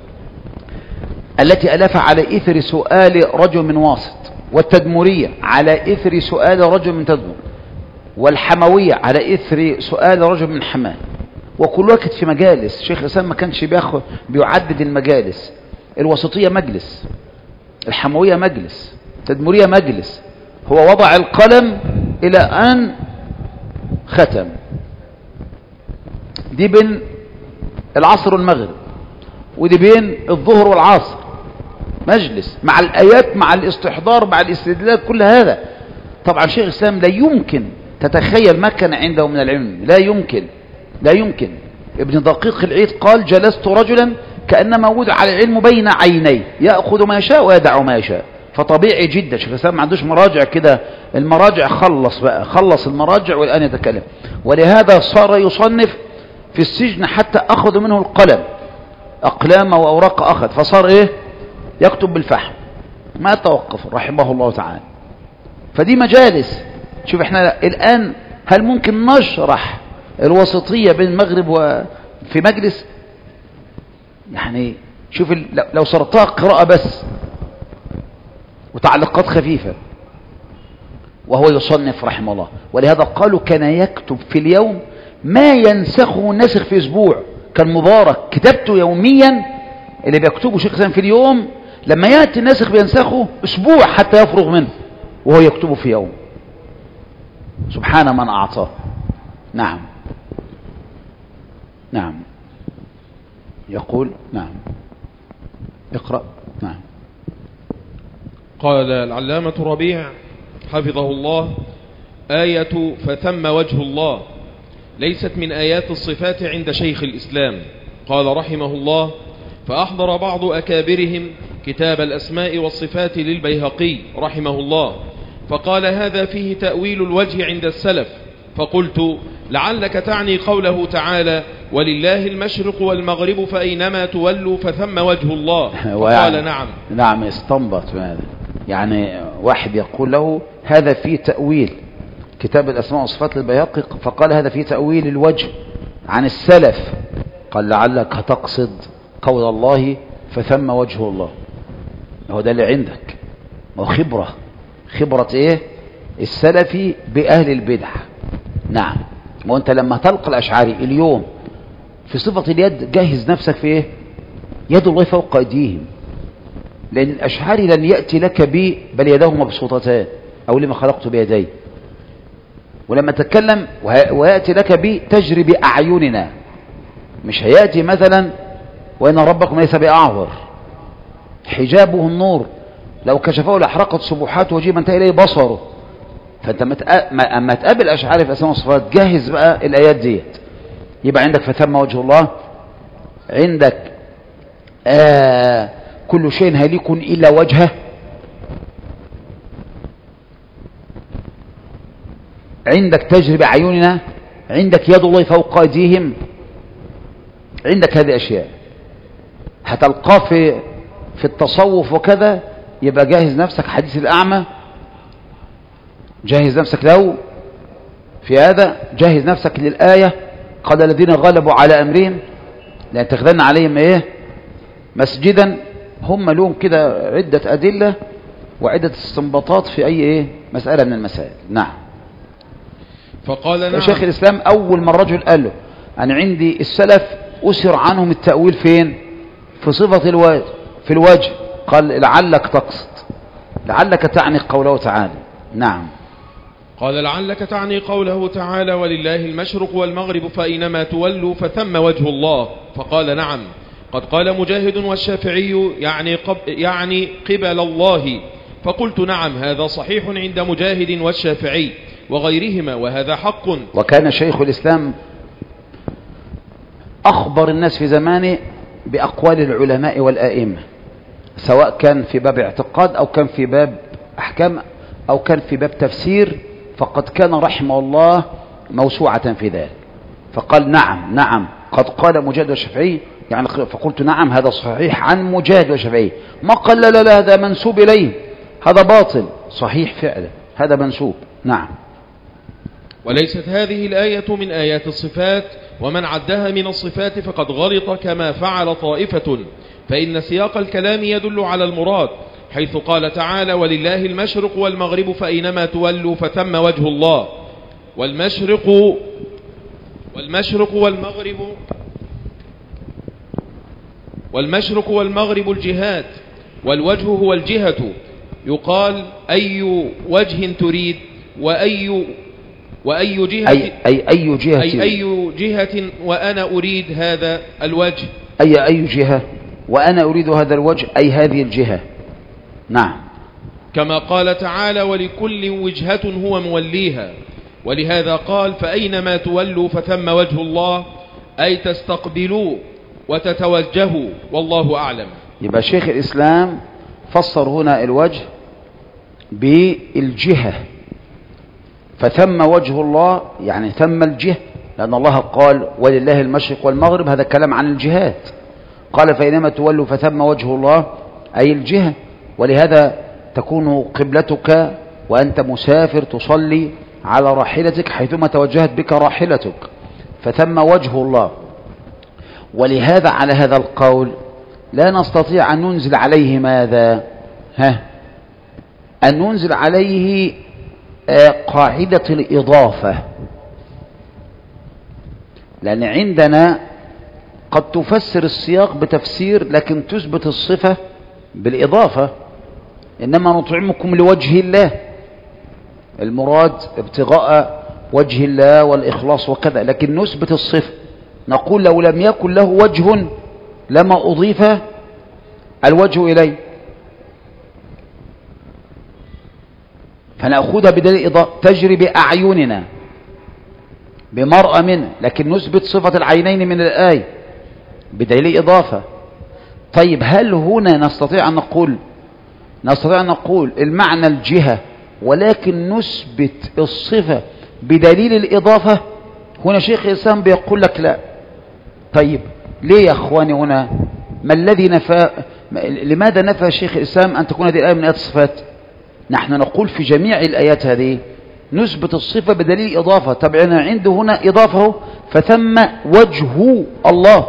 التي ألف على إثر سؤال رجل من واسط، والتدمرية على إثر سؤال رجل من تدمر، والحموية على إثر سؤال رجل من حماه، وكل وقت في مجالس. شيخ الإسلام ما كانش بيعدد المجالس. الوسطية مجلس، الحموية مجلس، التدمرية مجلس. هو وضع القلم إلى أن ختم. دي بين العصر والمغرب. ودي بين الظهر والعصر، مجلس مع الآيات مع الاستحضار مع الاستدلال كل هذا. طبعا شيخ الإسلام لا يمكن تتخيل ما كان عنده من العلم، لا يمكن. ابن دقيق العيد قال جلست رجلا كأنما وضع العلم بين عيني يأخذ ما يشاء ويدع ما يشاء. فطبيعي جدا شيخ الإسلام ما عندوش مراجع كده، المراجع خلص المراجع والآن يتكلم. ولهذا صار يصنف في السجن حتى أخذ منه القلم، أقلام وأوراق أخذ، فصار إيه يكتب بالفحم ما توقف رحمه الله تعالى. فدي مجالس. شوف احنا الآن هل ممكن نشرح الوسطية بين المغرب وفي مجلس؟ يعني شوف لو صرتها قراءة بس وتعليقات خفيفة، وهو يصنف رحمه الله. ولهذا قالوا كان يكتب في اليوم ما ينسخه الناسخ في أسبوع. كان مبارك كتابته يوميا، اللي بيكتبه شيخ الإسلام في اليوم لما يأتي الناسخ بينسخه أسبوع حتى يفرغ منه، وهو يكتبه في يوم. سبحان من أعطاه. نعم يقول نعم اقرأ. نعم. قال العلامة ربيع حفظه الله: آية فثم وجه الله ليست من آيات الصفات عند شيخ الإسلام. قال رحمه الله: فأحضر بعض أكابرهم كتاب الأسماء والصفات للبيهقي رحمه الله، فقال هذا فيه تأويل الوجه عند السلف. فقلت لعلك تعني قوله تعالى: ولله المشرق والمغرب فأينما تولوا فثم وجه الله. فقال نعم استنبط هذا. يعني واحد يقول له هذا فيه تأويل كتاب الأسماء والصفات للبيهقي، فقال هذا فيه تأويل الوجه عن السلف. قال لعلك تقصد قول الله فثم وجه الله. هو ده اللي عندك، هو خبرة ايه السلفي بأهل البدع. نعم. وانت لما تلقى الأشعري اليوم في صفة اليد جهز نفسك في ايه؟ يد الله فوق أيديهم. لأن الأشعري لن يأتي لك بل يداه مبسوطتان أو لما خلقت بيدي. ولما تتكلم ويأتي لك تجري بأعيننا، مش هيأتي مثلا وإن ربكم ليس بأعور حجابه النور لو كشفه لأحرقت سبحات وجيه من إليه بصره. فأنت أما تقابل أشعاري في أسماء والصفات جهز بقى الآيات ديت. يبقى عندك فثم وجه الله، عندك كل شيء هليك إلا وجهه، عندك تجري بأعيننا، عندك يد الله فوق أيديهم، عندك هذه أشياء هتلقاه في التصوف وكذا. يبقى جاهز نفسك حديث الأعمى، جاهز نفسك له في هذا، جاهز نفسك للآية قال الذين غلبوا على أمرهم لأن تخذن عليهم إيه مسجدا. هم لهم كده عدة أدلة وعدة استنباطات في أي إيه مسألة من المسائل. نعم. فقال نعم. شيخ الإسلام أول ما الرجل قال له أنا عندي السلف أسر عنهم التأويل فين؟ في صفة الوجه، في الوجه. قال لعلك تقصد، لعلك تعني قوله تعالى. نعم. قال لعلك تعني قوله تعالى: ولله المشرق والمغرب فأينما تولوا فثم وجه الله. فقال نعم. قد قال مجاهد والشافعي يعني قبل الله. فقلت نعم، هذا صحيح عند مجاهد والشافعي وغيرهما، وهذا حق. وكان شيخ الإسلام أخبر الناس في زمانه بأقوال العلماء والآئمة، سواء كان في باب اعتقاد أو كان في باب أحكام أو كان في باب تفسير، فقد كان رحمه الله موسوعة في ذلك. فقال نعم قد قال مجاهد والشافعي يعني. فقلت نعم هذا صحيح عن مجاهد والشافعي. ما قال لا هذا منسوب إليه، هذا باطل. صحيح فعلا هذا منسوب. نعم. وليست هذه الآية من آيات الصفات، ومن عدها من الصفات فقد غلط كما فعل طائفة، فإن سياق الكلام يدل على المراد، حيث قال تعالى: ولله المشرق والمغرب فأينما تولوا فثم وجه الله. والمشرق والمغرب الجهات، والوجه هو الجهة. يقال أي وجه تريد وأي جهة أي جهة وأنا أريد هذا الوجه. أي جهة وأنا أريد هذا الوجه أي هذه الجهة. نعم. كما قال تعالى ولكل وجهة هو موليها، ولهذا قال فأينما تولوا فثم وجه الله، أي تستقبلوا وتتوجهوا والله أعلم. يبقى شيخ الإسلام فسر هنا الوجه بالجهة، فثم وجه الله يعني ثم الجهة، لأن الله قال ولله المشرق والمغرب، هذا كلام عن الجهات. قال فإنما تولوا فثم وجه الله أي الجهة، ولهذا تكون قبلتك وأنت مسافر تصلي على راحلتك حيثما توجهت بك راحلتك، فثم وجه الله. ولهذا على هذا القول لا نستطيع أن ننزل عليه ماذا؟ أن ننزل عليه قاعدة الإضافة، لأن عندنا قد تفسر السياق بتفسير لكن تثبت الصفة بالإضافة. إنما نطعمكم لوجه الله، المراد ابتغاء وجه الله والإخلاص وكذا، لكن نثبت الصفة، نقول لو لم يكن له وجه لما أضيف الوجه إليه، فنأخذها بدليل إضافة تجري بأعيننا بمرأة منه، لكن نثبت صفة العينين من الآية بدليل إضافة. طيب هل هنا نستطيع أن نقول المعنى الجهة ولكن نثبت الصفة بدليل الإضافة؟ هنا شيخ الإسلام بيقول لك لا. طيب ليه يا أخواني هنا؟ ما الذي لماذا نفى شيخ الإسلام أن تكون هذه الآية من آيات الصفات؟ نحن نقول في جميع الآيات هذه نثبت الصفة بدليل إضافة. طب أنا عنده هنا إضافة فثم وجه الله،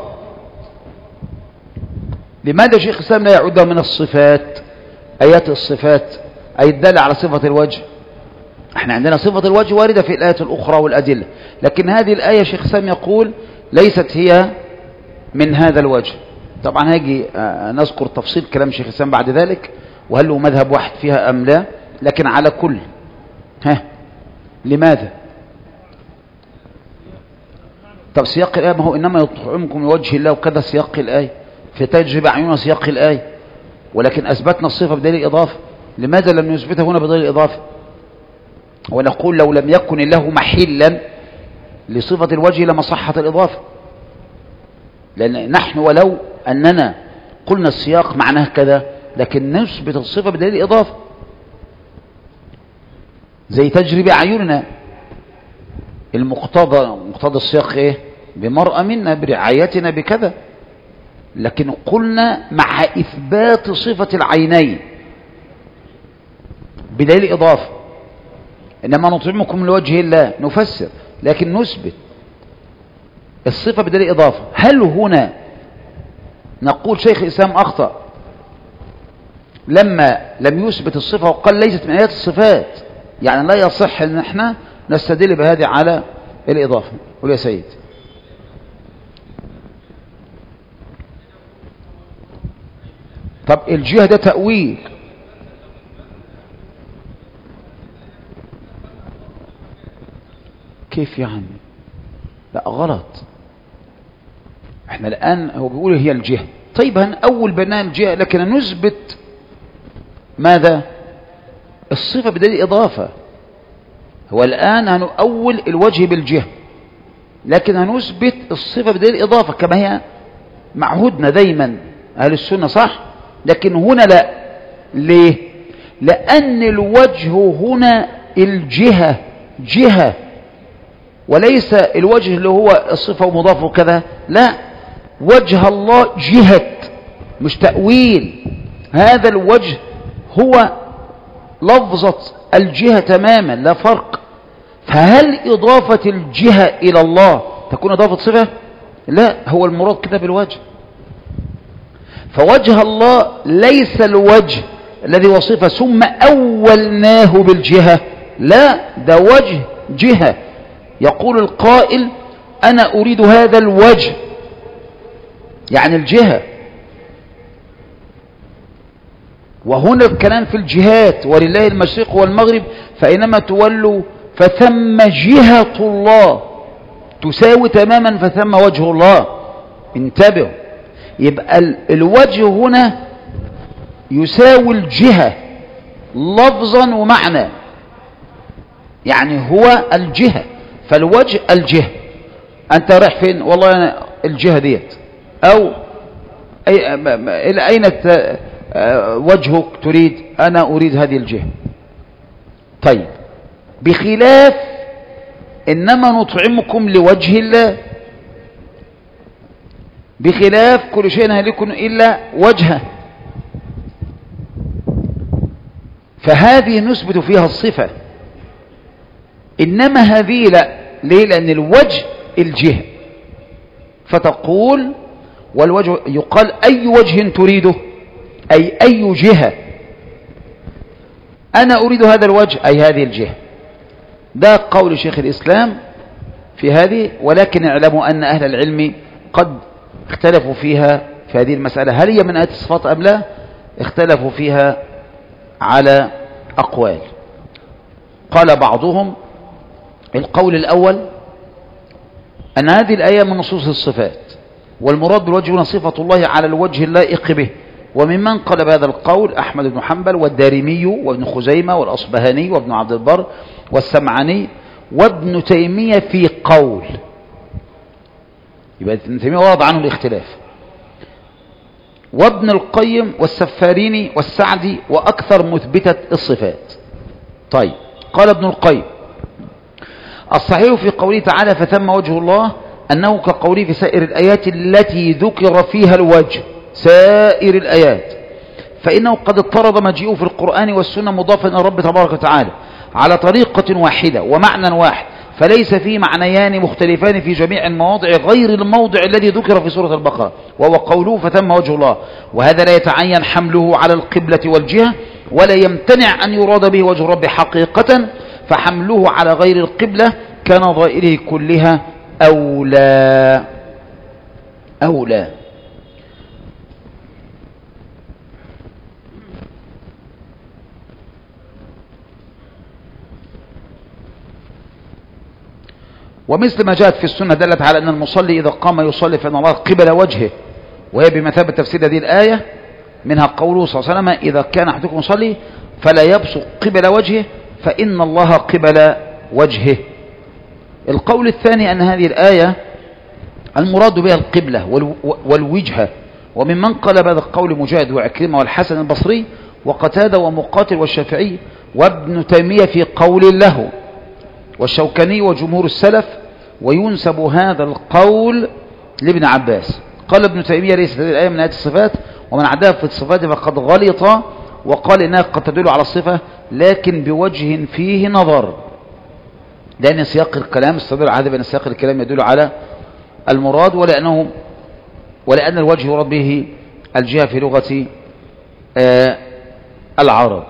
لماذا شيخ الإسلام لا يعودها من الصفات، آيات الصفات أي الدالة على صفة الوجه؟ احنا عندنا صفة الوجه واردة في الآيات الأخرى والأدلة، لكن هذه الآية شيخ الإسلام يقول ليست هي من هذا الوجه. طبعا هاجي نذكر تفصيل كلام شيخ الإسلام بعد ذلك، وهل له مذهب واحد فيها أم لا، لكن على كل لماذا؟ طب سياق الآية ما هو إنما يطعمكم لوجه الله وكذا سياق الآية، في تجربة عيوننا سياق الآية، ولكن أثبتنا الصفة بدليل الإضافة. لماذا لم نثبتها هنا بدليل الإضافة؟ ونقول لو لم يكن له محلا لصفة الوجه لما صحت الإضافة، لأن نحن ولو أننا قلنا السياق معناه كذا لكن نثبت الصفة بدليل الإضافة، زي تجربة أعيننا، مقتضى السياق إيه؟ بمرأة منا برعايتنا بكذا، لكن قلنا مع إثبات صفة العينين بدليل إضافة. إنما نطعمكم لوجه الله نفسر، لكن نثبت الصفة بدليل إضافة. هل هنا نقول شيخ الإسلام أخطأ لما لم يثبت الصفة وقال ليست من آيات الصفات؟ يعني لا يصح أن احنا نستدل بهذه على الإضافة. قل يا سيد. طب الجهة ده تأويل، كيف يعني؟ لا غلط. احنا الآن هو بيقول هي الجهة، طيب هنأول بناء الجهة لكن نثبت ماذا؟ الصفة بدليل إضافة. هو الآن هنأول الوجه بالجهة لكن هنثبت الصفة بدليل إضافة كما هي معهودنا دايما أهل السنة، صح؟ لكن هنا لا. ليه؟ لأن الوجه هنا الجهة جهة، وليس الوجه اللي هو الصفة ومضاف وكذا، لا، وجه الله جهة مش تأويل. هذا الوجه هو لفظة الجهة تماما لا فرق. فهل إضافة الجهة إلى الله تكون إضافة صفة؟ لا، هو المراد كده بالوجه. فوجه الله ليس الوجه الذي وصفه ثم أولناه بالجهة، لا، ده وجه جهة. يقول القائل أنا أريد هذا الوجه يعني الجهة. وهنا الكلام في الجهات ولله المشرق والمغرب فإنما تولوا فثم جهة الله تساوي تماما فثم وجه الله. انتبهوا، يبقى الوجه هنا يساوي الجهة لفظا ومعنى، يعني هو الجهة، فالوجه الجهة. أنت رايح فين؟ والله أنا الجهة ديت، أو إلى أين وجهك تريد؟ أنا أريد هذه الجهة. طيب، بخلاف إنما نطعمكم لوجه الله، بخلاف كل شيء هالك إلا وجهه، فهذه نثبت فيها الصفة. إنما هذه لا. ليه؟ لأن الوجه الجهة، فتقول والوجه يقال أي وجه تريده، أي جهة. أنا أريد هذا الوجه أي هذه الجهة. ده قول شيخ الإسلام في هذه. ولكن اعلموا أن أهل العلم قد اختلفوا فيها في هذه المسألة، هل هي من آيات الصفات أم لا؟ اختلفوا فيها على أقوال. قال بعضهم القول الأول أن هذه الآية من نصوص الصفات، والمراد بالوجه هنا صفة الله على الوجه اللائق به. وممن قال بهذا القول أحمد بن حنبل والدارمي وابن خزيمة والأصبهاني وابن عبد البر والسمعاني وابن تيمية في قول. يبقى ابن تيمية ورد عنه الاختلاف، وابن القيم والسفاريني والسعدي وأكثر مثبتة الصفات. طيب، قال ابن القيم الصحيح في قوله تعالى فثم وجه الله أنه كقوله في سائر الآيات التي ذكر فيها الوجه، سائر الآيات، فإنه قد اضطرد مجيئه في القرآن والسنة مضافا إلى الرب تبارك وتعالى على طريقة واحدة ومعنى واحد، فليس فيه معنيان مختلفان في جميع المواضع غير الموضع الذي ذكر في سورة البقرة، وهو قوله فتم وجه الله. وهذا لا يتعين حمله على القبلة والجهة، ولا يمتنع أن يراد به وجه الرب حقيقة، فحمله على غير القبلة كنظائره كلها أولى. ومثل ما جاءت في السنة دلت على أن المصلي إذا قام يصلي فإن الله قبل وجهه، وهي بمثابة تفسير هذه الآية، منها قوله صلى الله عليه وسلم إذا كان أحدكم يصلي فلا يبصق قبل وجهه فإن الله قبل وجهه. القول الثاني أن هذه الآية المراد بها القبلة والوجهة، وممن قال بهذا القول مجاهد وعكرمة والحسن البصري وقتادة ومقاتل والشافعي وابن تيمية في قول له والشوكاني وجمهور السلف. وينسب هذا القول لابن عباس. قال ابن تيمية ليست هذه الآية من آيات الصفات، ومن عداها في الصفات فقد غلط وقال إنها قد تدل على الصفة لكن بوجه فيه نظر، لأن سياق الكلام استدل على هذا بأن سياق الكلام يدل على المراد، ولأن الوجه يراد به الجهة في لغة العرب.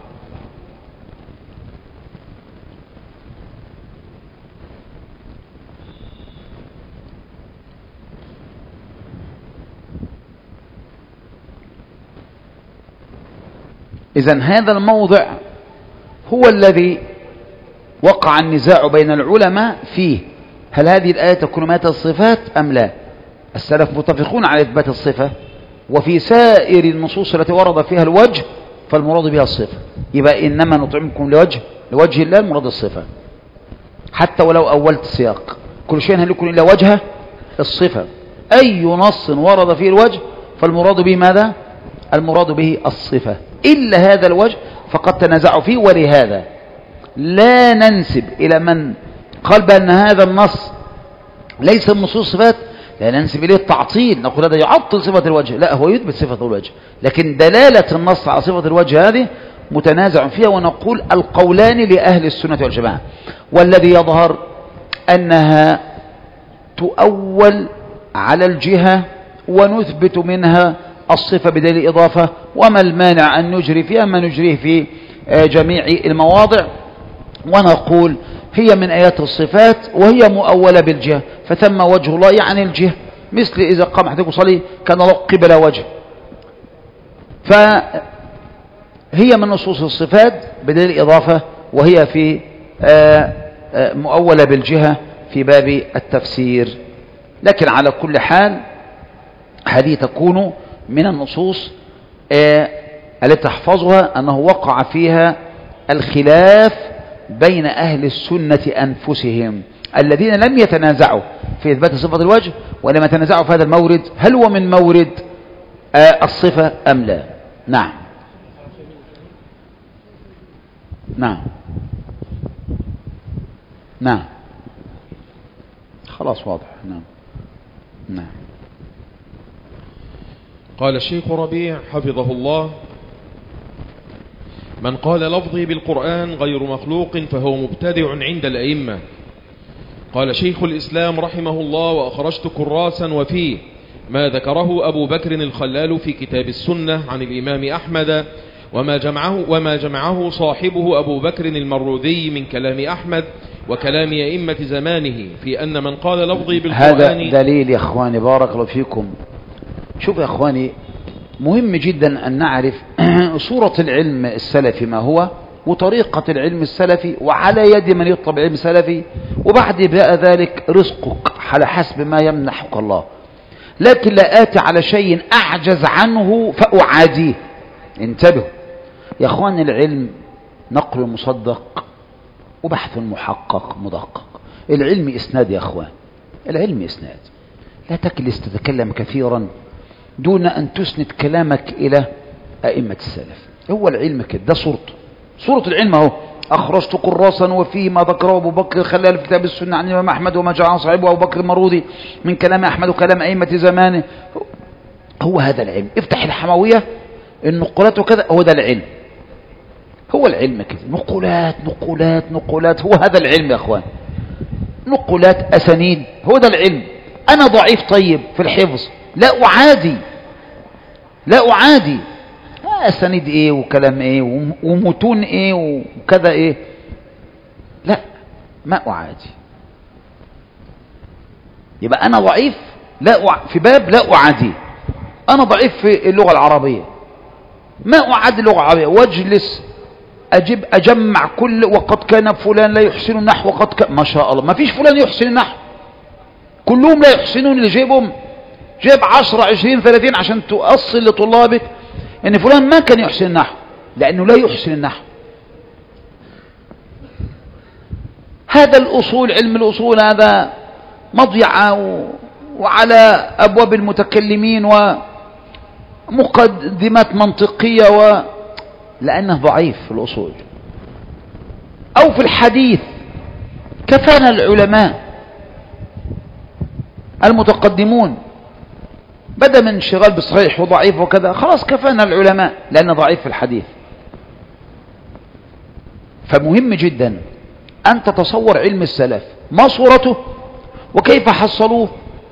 إذن هذا الموضع هو الذي وقع النزاع بين العلماء فيه، هل هذه الآية تكون من آيات الصفات أم لا؟ السلف متفقون على إثبات الصفة، وفي سائر النصوص التي ورد فيها الوجه فالمراد بها الصفة. يبقى إنما نطعمكم لوجه الله المراد الصفة، حتى ولو أولت السياق كل شيء هل يكون إلا وجهه الصفة. أي نص ورد فيه الوجه فالمراد به ماذا؟ المراد به الصفة، إلا هذا الوجه فقد تنازعوا فيه. ولهذا لا ننسب إلى من قال بأن هذا النص ليس من نصوص الصفات، لا ننسب إليه التعطيل، نقول هذا يعطل صفة الوجه، لا، هو يثبت صفة الوجه، لكن دلالة النص على صفة الوجه هذه متنازع فيها. ونقول القولان لأهل السنة والجماعة، والذي يظهر أنها تؤول على الجهة ونثبت منها الصفة بدليل الإضافة، وما المانع أن نجري فيها ما نجريه في جميع المواضع، ونقول هي من آيات الصفات وهي مؤولة بالجهة، فثم وجه الله يعني الجهة، مثل إذا قام أحدكم يصلي كان الله قبل وجه، فهي من نصوص الصفات بدليل الإضافة، وهي في مؤولة بالجهة في باب التفسير. لكن على كل حال هذه تكون من النصوص التي تحفظها أنه وقع فيها الخلاف بين أهل السنة أنفسهم الذين لم يتنازعوا في إثبات صفة الوجه، ولم يتنازعوا في هذا المورد هل هو من مورد الصفة أم لا. نعم نعم نعم خلاص واضح. نعم نعم. قال الشيخ ربيع حفظه الله: من قال لفظي بالقرآن غير مخلوق فهو مبتدع عند الأئمة. قال شيخ الإسلام رحمه الله: وأخرجت كراسا وفيه ما ذكره أبو بكر الخلال في كتاب السنة عن الإمام أحمد وما جمعه صاحبه أبو بكر المروذي من كلام أحمد وكلام أئمة زمانه في أن من قال لفظي بالقرآن. هذا دليل يا أخواني، بارك الله فيكم. شوف يا أخواني، مهم جدا أن نعرف صورة العلم السلفي ما هو، وطريقة العلم السلفي، وعلى يد من يطلب علم سلفي، وبعد بقى ذلك رزقك على حسب ما يمنحك الله. لكن لا آتي على شيء أعجز عنه فأعاديه. انتبهوا يا أخواني، العلم نقل مصدق وبحث محقق مدقق. العلم إسناد يا أخوان، العلم إسناد. لا تجلس تتكلم كثيرا دون أن تسند كلامك إلى أئمة السلف. هو العلم كده، ده صورته، صورة العلم اهو. أخرجت كراسا وفيه ما ذكره أبو بكر الخلال في كتاب السنة عن الإمام أحمد وما جاء صاحبه أبو بكر المروذي من كلام أحمد وكلام أئمة زمانه. هو هذا العلم. افتح الحموية النقولات وكذا، هو ده العلم. هو العلم كده، نقولات نقولات نقولات. هو هذا العلم يا أخوان، نقولات أسانيد. هو ده العلم. أنا ضعيف طيب في الحفظ، لا أعادي، لا أعادي أسانيد إيه وكلام إيه ومتون إيه وكذا إيه، لا، ما أعادي. يبقى أنا ضعيف في باب لا أعادي. أنا ضعيف في اللغة العربية، ما أعادي اللغة العربية، واجلس أجمع كل وقد كان فلان لا يحسن النحو وقد كان، ما شاء الله ما فيش فلان يحسن النحو، كلهم لا يحسنون. اللي جايبهم جايب 10 20 30 عشان تؤصل لطلابك ان فلان ما كان يحسن النحو، لانه لا يحسن النحو. هذا الأصول، علم الأصول هذا مضيعة وعلى أبواب المتكلمين ومقدمات منطقية لأنه ضعيف في الأصول. أو في الحديث كفانا العلماء المتقدمون، بدأ من انشغال بصحيح وضعيف وكذا، خلاص كفانا العلماء لأنه ضعيف في الحديث. فمهم جدا أن تتصور علم السلف ما صورته وكيف حصلوه.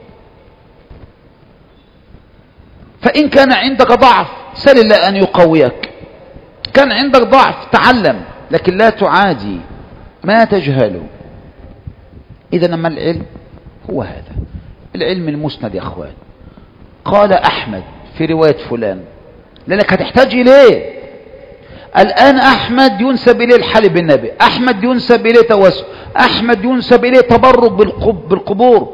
فإن كان عندك ضعف سل الله أن يقويك، كان عندك ضعف تعلم، لكن لا تعادي ما تجهله. إذا ما العلم هو هذا العلم المسند يا أخوان. قال أحمد في رواية فلان، لأنك هتحتاج إليه. الآن أحمد ينسب إليه الحلف بالنبي، أحمد ينسب إليه توسل، أحمد ينسب إليه تبرك بالقبور،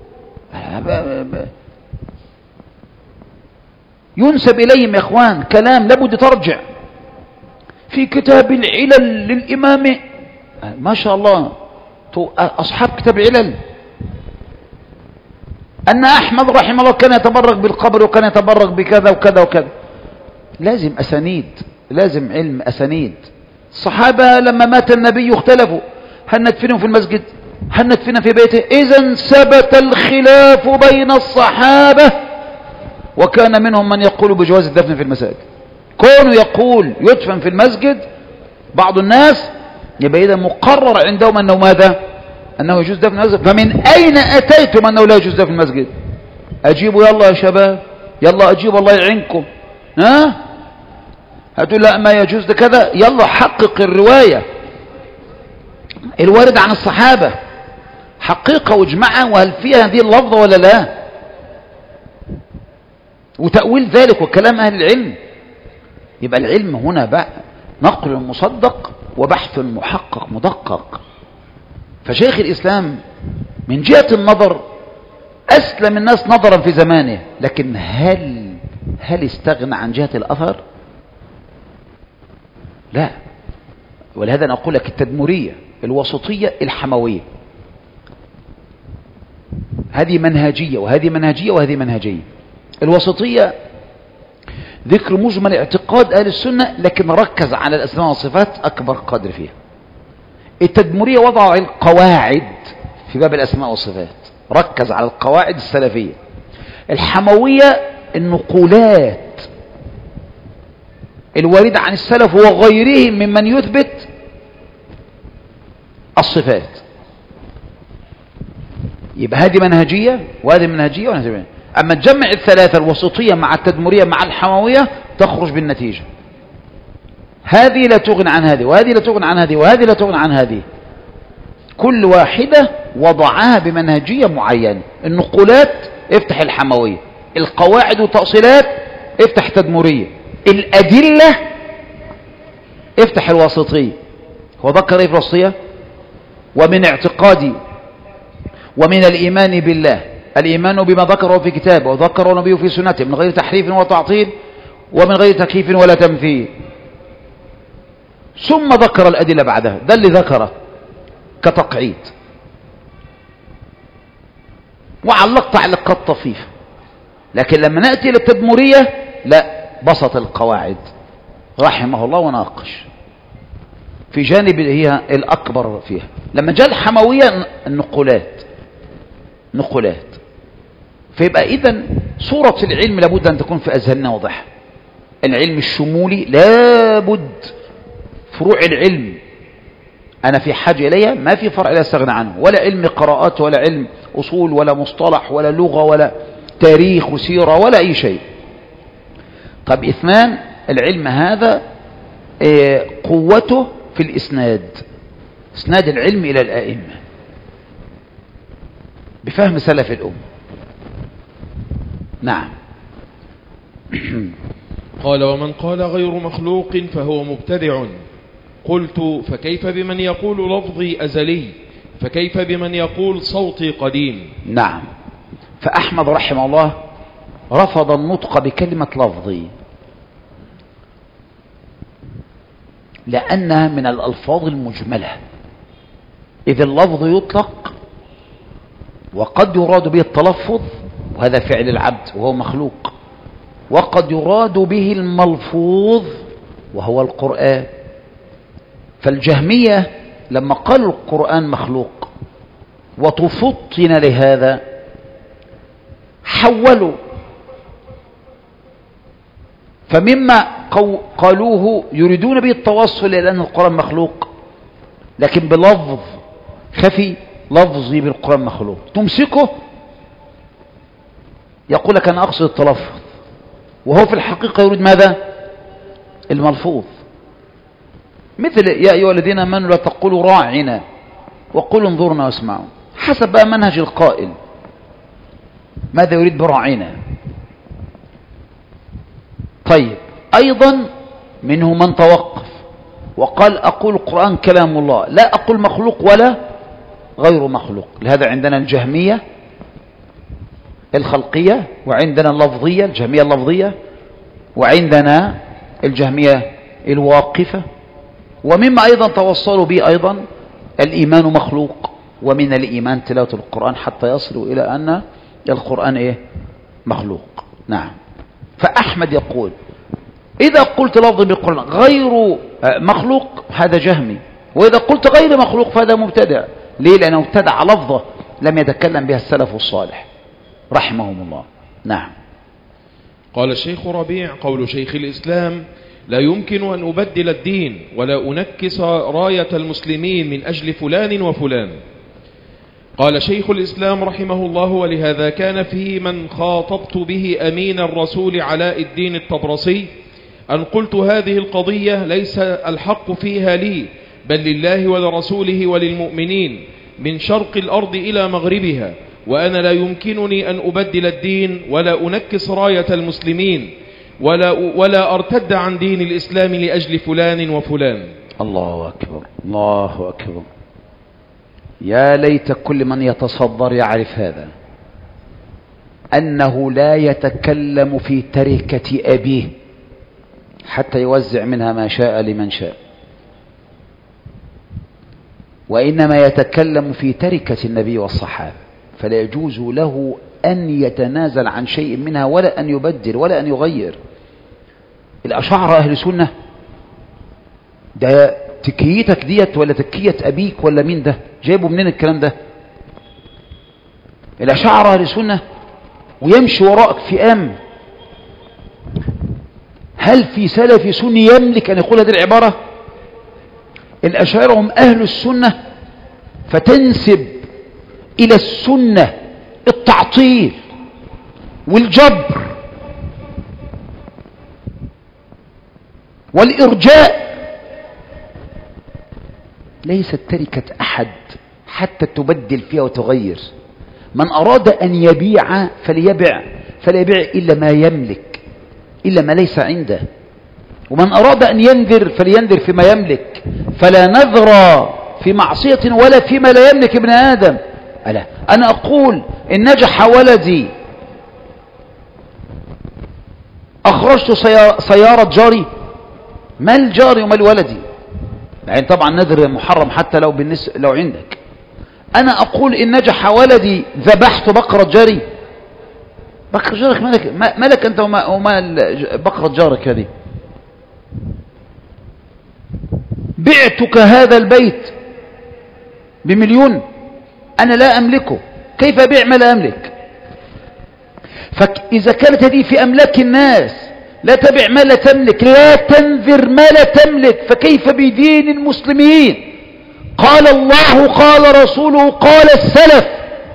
ينسب إليهم يا إخوان كلام لابد ترجع في كتاب العلل للإمام ما شاء الله أصحاب كتاب العلل، أن أحمد رحمه الله كان يتبرك بالقبر وكان يتبرك بكذا وكذا وكذا. لازم أسانيد، لازم علم أسانيد. الصحابة لما مات النبي اختلفوا، هل ندفنه في المسجد هل ندفنه في بيته؟ إذن ثبت الخلاف بين الصحابة، وكان منهم من يقول بجواز الدفن في المساجد. كونوا يقول يدفن في المسجد بعض الناس، يبقى إذا مقرر عندهم أنه ماذا؟ أنه يجوز دفن المسجد. فمن أين أتيتم أنه لا يجوز دفن المسجد؟ أجيبوا يلا يا شباب، يلا أجيبوا الله يعينكم. ها هتقول لا ما يجوز ده كذا، يلا حقق الرواية الوارد عن الصحابة، حقيقة واجمعها، وهل فيها هذه اللفظة ولا لا، وتأويل ذلك وكلام أهل العلم. يبقى العلم هنا بقى نقل مصدق وبحث محقق مدقق. فشيخ الإسلام من جهة النظر أسلم الناس نظرا في زمانه، لكن هل استغنى عن جهة الأثر؟ لا. ولهذا نقول لك التدمرية، الوسطية، الحموية، هذه منهجية وهذه منهجية وهذه منهجية. الوسطية ذكر مجمل اعتقاد أهل السنة، لكن ركز على الأسماء والصفات أكبر قدر فيها. التدمرية وضع القواعد في باب الأسماء والصفات، ركز على القواعد السلفية. الحموية النقولات الواردة عن السلف وغيرهم ممن يثبت الصفات. يبقى هذه منهجية وهذه منهجية وهذه منهجية. أما تجمع الثلاثة، الوسطية مع التدمرية مع الحموية، تخرج بالنتيجة. هذه لا تغني عن هذه، وهذه لا تغني عن هذه، وهذه لا تغني عن هذه. كل واحدة وضعها بمنهجية معينة. النقولات افتح الحموية، القواعد والتأصيلات افتح تدمرية، الأدلة افتح الوسطية. هو ذكر ايه في الوسطية؟ ومن اعتقادي ومن الإيمان بالله الإيمان بما ذكره في كتابه وذكره نبيه في سنته من غير تحريف وتعطيل ومن غير تكييف ولا تمثيل. ثم ذكر الأدلة بعدها، ده اللي ذكره كتقعيد، وعلق تعليقات طفيفة. لكن لما نأتي للتدمرية لا، بسط القواعد رحمه الله وناقش في جانب هي الأكبر فيها. لما جاء الحموية نقولات. فيبقى إذن صورة العلم لابد أن تكون في أذهاننا واضحة. العلم الشمولي لابد، فروع العلم أنا في حاجة إليها، ما في فرع لا استغنى عنه، ولا علم قراءات ولا علم أصول ولا مصطلح ولا لغة ولا تاريخ وسيرة ولا أي شيء. طب اثنان، العلم هذا قوته في الإسناد، إسناد العلم إلى الآئمة بفهم سلف الأمة. نعم. قال: ومن قال غير مخلوق فهو مبتدع. قلت: فكيف بمن يقول لفظي أزلي؟ فكيف بمن يقول صوتي قديم؟ نعم. فأحمد رحمه الله رفض النطق بكلمة لفظي لأنها من الألفاظ المجملة، إذ اللفظ يطلق وقد يراد به التلفظ وهذا فعل العبد وهو مخلوق، وقد يراد به الملفوظ وهو القرآن. فالجهمية لما قالوا القرآن مخلوق وتفطن لهذا حولوا، فمما قالوه يريدون به التوصل إلى أن القرآن مخلوق، لكن بلفظ خفي، لفظي بالقرآن مخلوق، تمسكه يقول لك أنا أقصد التلفظ، وهو في الحقيقة يريد ماذا؟ الملفوظ. مثل يا أيها الذين آمنوا لا تقولوا راعنا وقولوا انظرنا واسمعوا، حسب بقى منهج القائل ماذا يريد براعنا. طيب أيضا منه من توقف وقال أقول القرآن كلام الله، لا أقول مخلوق ولا غير مخلوق. لهذا عندنا الجهمية الخلقية، وعندنا اللفظية الجهمية اللفظية، وعندنا الجهمية الواقفة. ومما أيضا توصلوا به أيضا الإيمان مخلوق، ومن الإيمان تلاوة القرآن حتى يصلوا إلى أن القرآن إيه؟ مخلوق. نعم. فأحمد يقول إذا قلت لفظ بالقرآن غير مخلوق هذا جهمي، وإذا قلت غير مخلوق فهذا مبتدع. ليه؟ لأنه ابتدع لفظة لم يتكلم بها السلف الصالح رحمهم الله. نعم. قال الشيخ ربيع: قول شيخ الإسلام: لا يمكن أن أبدل الدين ولا أنكس راية المسلمين من أجل فلان وفلان. قال شيخ الإسلام رحمه الله: ولهذا كان في من خاطبت به أمين الرسول علاء الدين الطبرسي أن قلت هذه القضية ليس الحق فيها لي بل لله ولرسوله وللمؤمنين من شرق الأرض إلى مغربها، وأنا لا يمكنني أن أبدل الدين ولا أنكس راية المسلمين ولا أرتد عن دين الإسلام لأجل فلان وفلان. الله أكبر، الله أكبر. يا ليت كل من يتصدر يعرف هذا. أنه لا يتكلم في تركة أبيه حتى يوزع منها ما شاء لمن شاء، وإنما يتكلم في تركة النبي والصحابة، فلا يجوز له أن يتنازل عن شيء منها ولا أن يبدل ولا أن يغير. الأشاعرة أهل سنة، ده تكيتك ديت ولا تكية أبيك ولا مين ده؟ جايبه منين الكلام ده؟ الأشاعرة أهل سنة ويمشي وراءك في أمن. هل في سلف سني يملك أن يقول هذه العبارة؟ الأشاعرة هم أهل السنة، فتنسب إلى السنة التعطيل والجبر والإرجاء، ليست تركة أحد حتى تبدل فيها وتغير. من أراد أن يبيع فليبيع إلا ما يملك، إلا ما ليس عنده. ومن أراد أن ينذر فلينذر فيما يملك، فلا نذر في معصية ولا فيما لا يملك ابن آدم. ألا أنا أقول إن نجح ولدي أخرجت سيارة جاري، ما الجاري وما الولدي؟ يعني طبعا نذر محرم حتى لو عندك. أنا أقول إن نجح ولدي ذبحت بقرة جاري. بقرة جارك مالك أنت وما بقرة جارك هذه؟ بعتك هذا البيت ب1,000,000 أنا لا أملكه، كيف أبيع ما لا أملك؟ فإذا كانت هذه في أملاك الناس، لا تبع ما لا تملك، لا تنذر ما لا تملك، فكيف بدين المسلمين؟ قال الله قال رسوله قال السلف.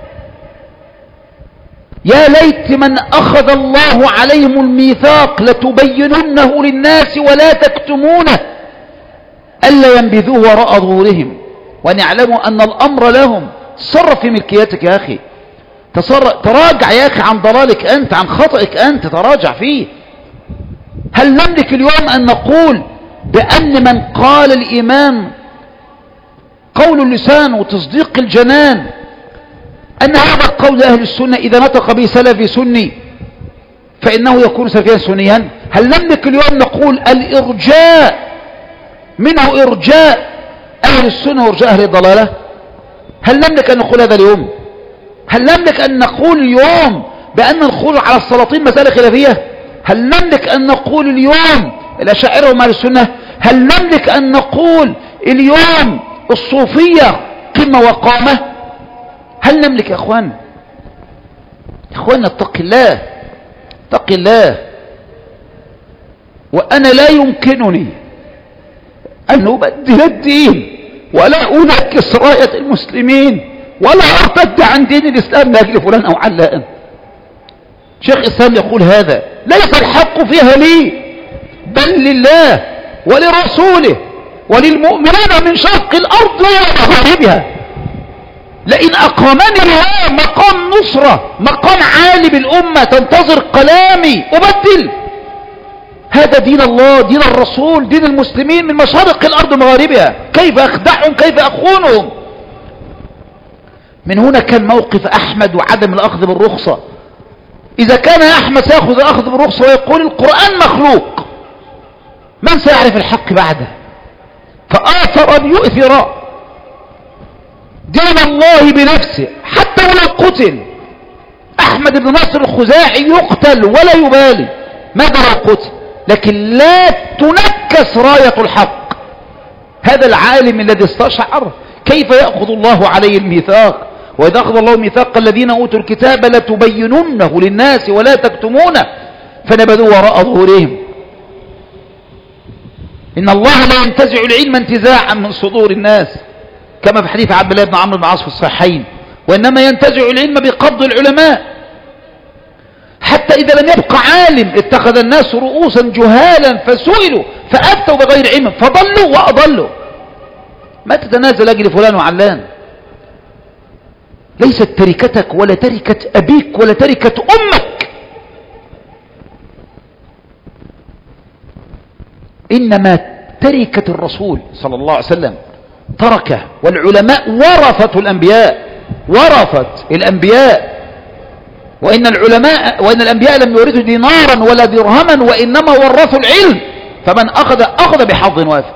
يا ليت من أخذ الله عليهم الميثاق لتبيننه للناس ولا تكتمونه، ألا ينبذوه وراء ظهورهم وأن يعلموا أن الأمر لهم. تصرف في ملكياتك يا أخي، تراجع يا أخي عن ضلالك أنت، عن خطئك أنت، تراجع فيه. هل نملك اليوم أن نقول بأن من قال الإيمان قول اللسان وتصديق الجنان أن هذا القول أهل السنة إذا نطق به سلفي سني فإنه يكون سلفيا سنيا؟ هل نملك اليوم نقول الإرجاء منه إرجاء أهل السنة وإرجاء أهل الضلالة؟ هل نملك أن نقول هذا اليوم؟ هل نملك أن نقول اليوم بأن الخروج على السلاطين مسألة خلافية؟ هل نملك أن نقول اليوم الأشاعرة وأهل السنة؟ هل نملك أن نقول اليوم الصوفية قمة وقامة؟ هل نملك يا أخوان؟ إخواننا اتق الله، اتق الله. وأنا لا يمكنني أن أبدل الدين ولا أنكس راية المسلمين ولا أرتد عن دين الإسلام لأجل فلان أو علان. شيخ الإسلام يقول هذا ليس الحق فيها لي بل لله ولرسوله وللمؤمنين من شرق الأرض ومغاربها. لئن أقامني الله مقام نصرة، مقام عالم الأمة تنتظر كلامي أبدل. هذا دين الله، دين الرسول، دين المسلمين من مشارق الأرض ومغاربها. كيف أخدعهم، كيف أخونهم؟ من هنا كان موقف أحمد وعدم الأخذ بالرخصة. إذا كان أحمد سيأخذ الأخذ بالرخصة ويقول القرآن مخلوق، من سيعرف الحق بعده؟ فآثر أن يؤثر دين الله بنفسه حتى ولو قتل. أحمد بن نصر الخزاعي يقتل ولا يبالي ماذا لو قتل، لكن لا تنكس راية الحق. هذا العالم الذي استشعر كيف يأخذ الله عليه الميثاق، وإذا أخذ الله ميثاق الذين أوتوا الكتاب لتبيننه للناس ولا تكتمونه فنبذوه وراء ظهورهم. إن الله لا ينتزع العلم انتزاعا من صدور الناس كما في حديث عبد الله بن عمرو بن العاص في الصحيحين، وإنما ينتزع العلم بقبض العلماء. حتى إذا لم يبق عالم اتخذ الناس رؤوسا جهالا فسئلوا فأفتوا بغير علم فضلوا وأضلوا. ما تتنازل أجل فلان وعلان. ليست تركتك ولا تركة أبيك ولا تركة أمك، إنما تركة الرسول صلى الله عليه وسلم تركه، والعلماء ورثة الأنبياء، ورثة الأنبياء. وإن الأنبياء لم يورثوا دينارا ولا درهما وإنما ورثوا العلم، فمن أخذ بحظ وافر.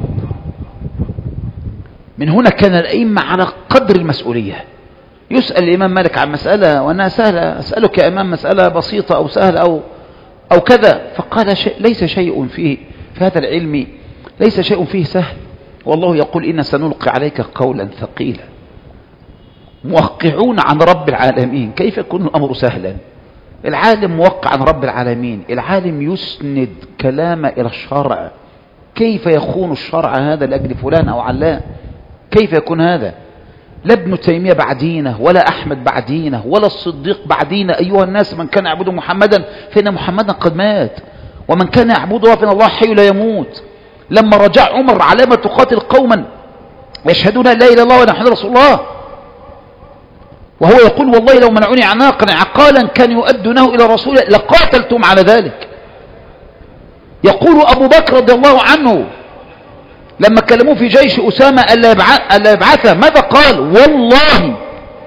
من هنا كان الأئمة على قدر المسؤولية. يسأل الإمام مالك عن مسألة وأنها سهلة، أسألك يا إمام مسألة بسيطة أو سهلة أو كذا، فقال ليس شيء فيه في هذا العلم، ليس شيء فيه سهل، والله يقول إن سنلقي عليك قولا ثقيلا. موقعون عن رب العالمين، كيف يكون الأمر سهلا؟ العالم موقع عن رب العالمين، العالم يسند كلام إلى الشرع، كيف يخون الشرع هذا لأجل فلان أو علان؟ كيف يكون هذا؟ لا ابن تيمية بعدينه ولا أحمد بعدينه ولا الصديق بعدينه. أيها الناس، من كان يعبد محمدا فإن محمدا قد مات، ومن كان يعبده فإن الله حي لا يموت. لما رجع عمر على ما تقاتل قوما يشهدون لا إله إلا الله وأن محمدا رسول الله، وهو يقول والله لو منعوني عناقا عقالا كان يؤدونه إلى رسوله لقاتلتم على ذلك. يقول أبو بكر رضي الله عنه لما كلموه في جيش أسامة ألا يبعثه، ماذا قال؟ والله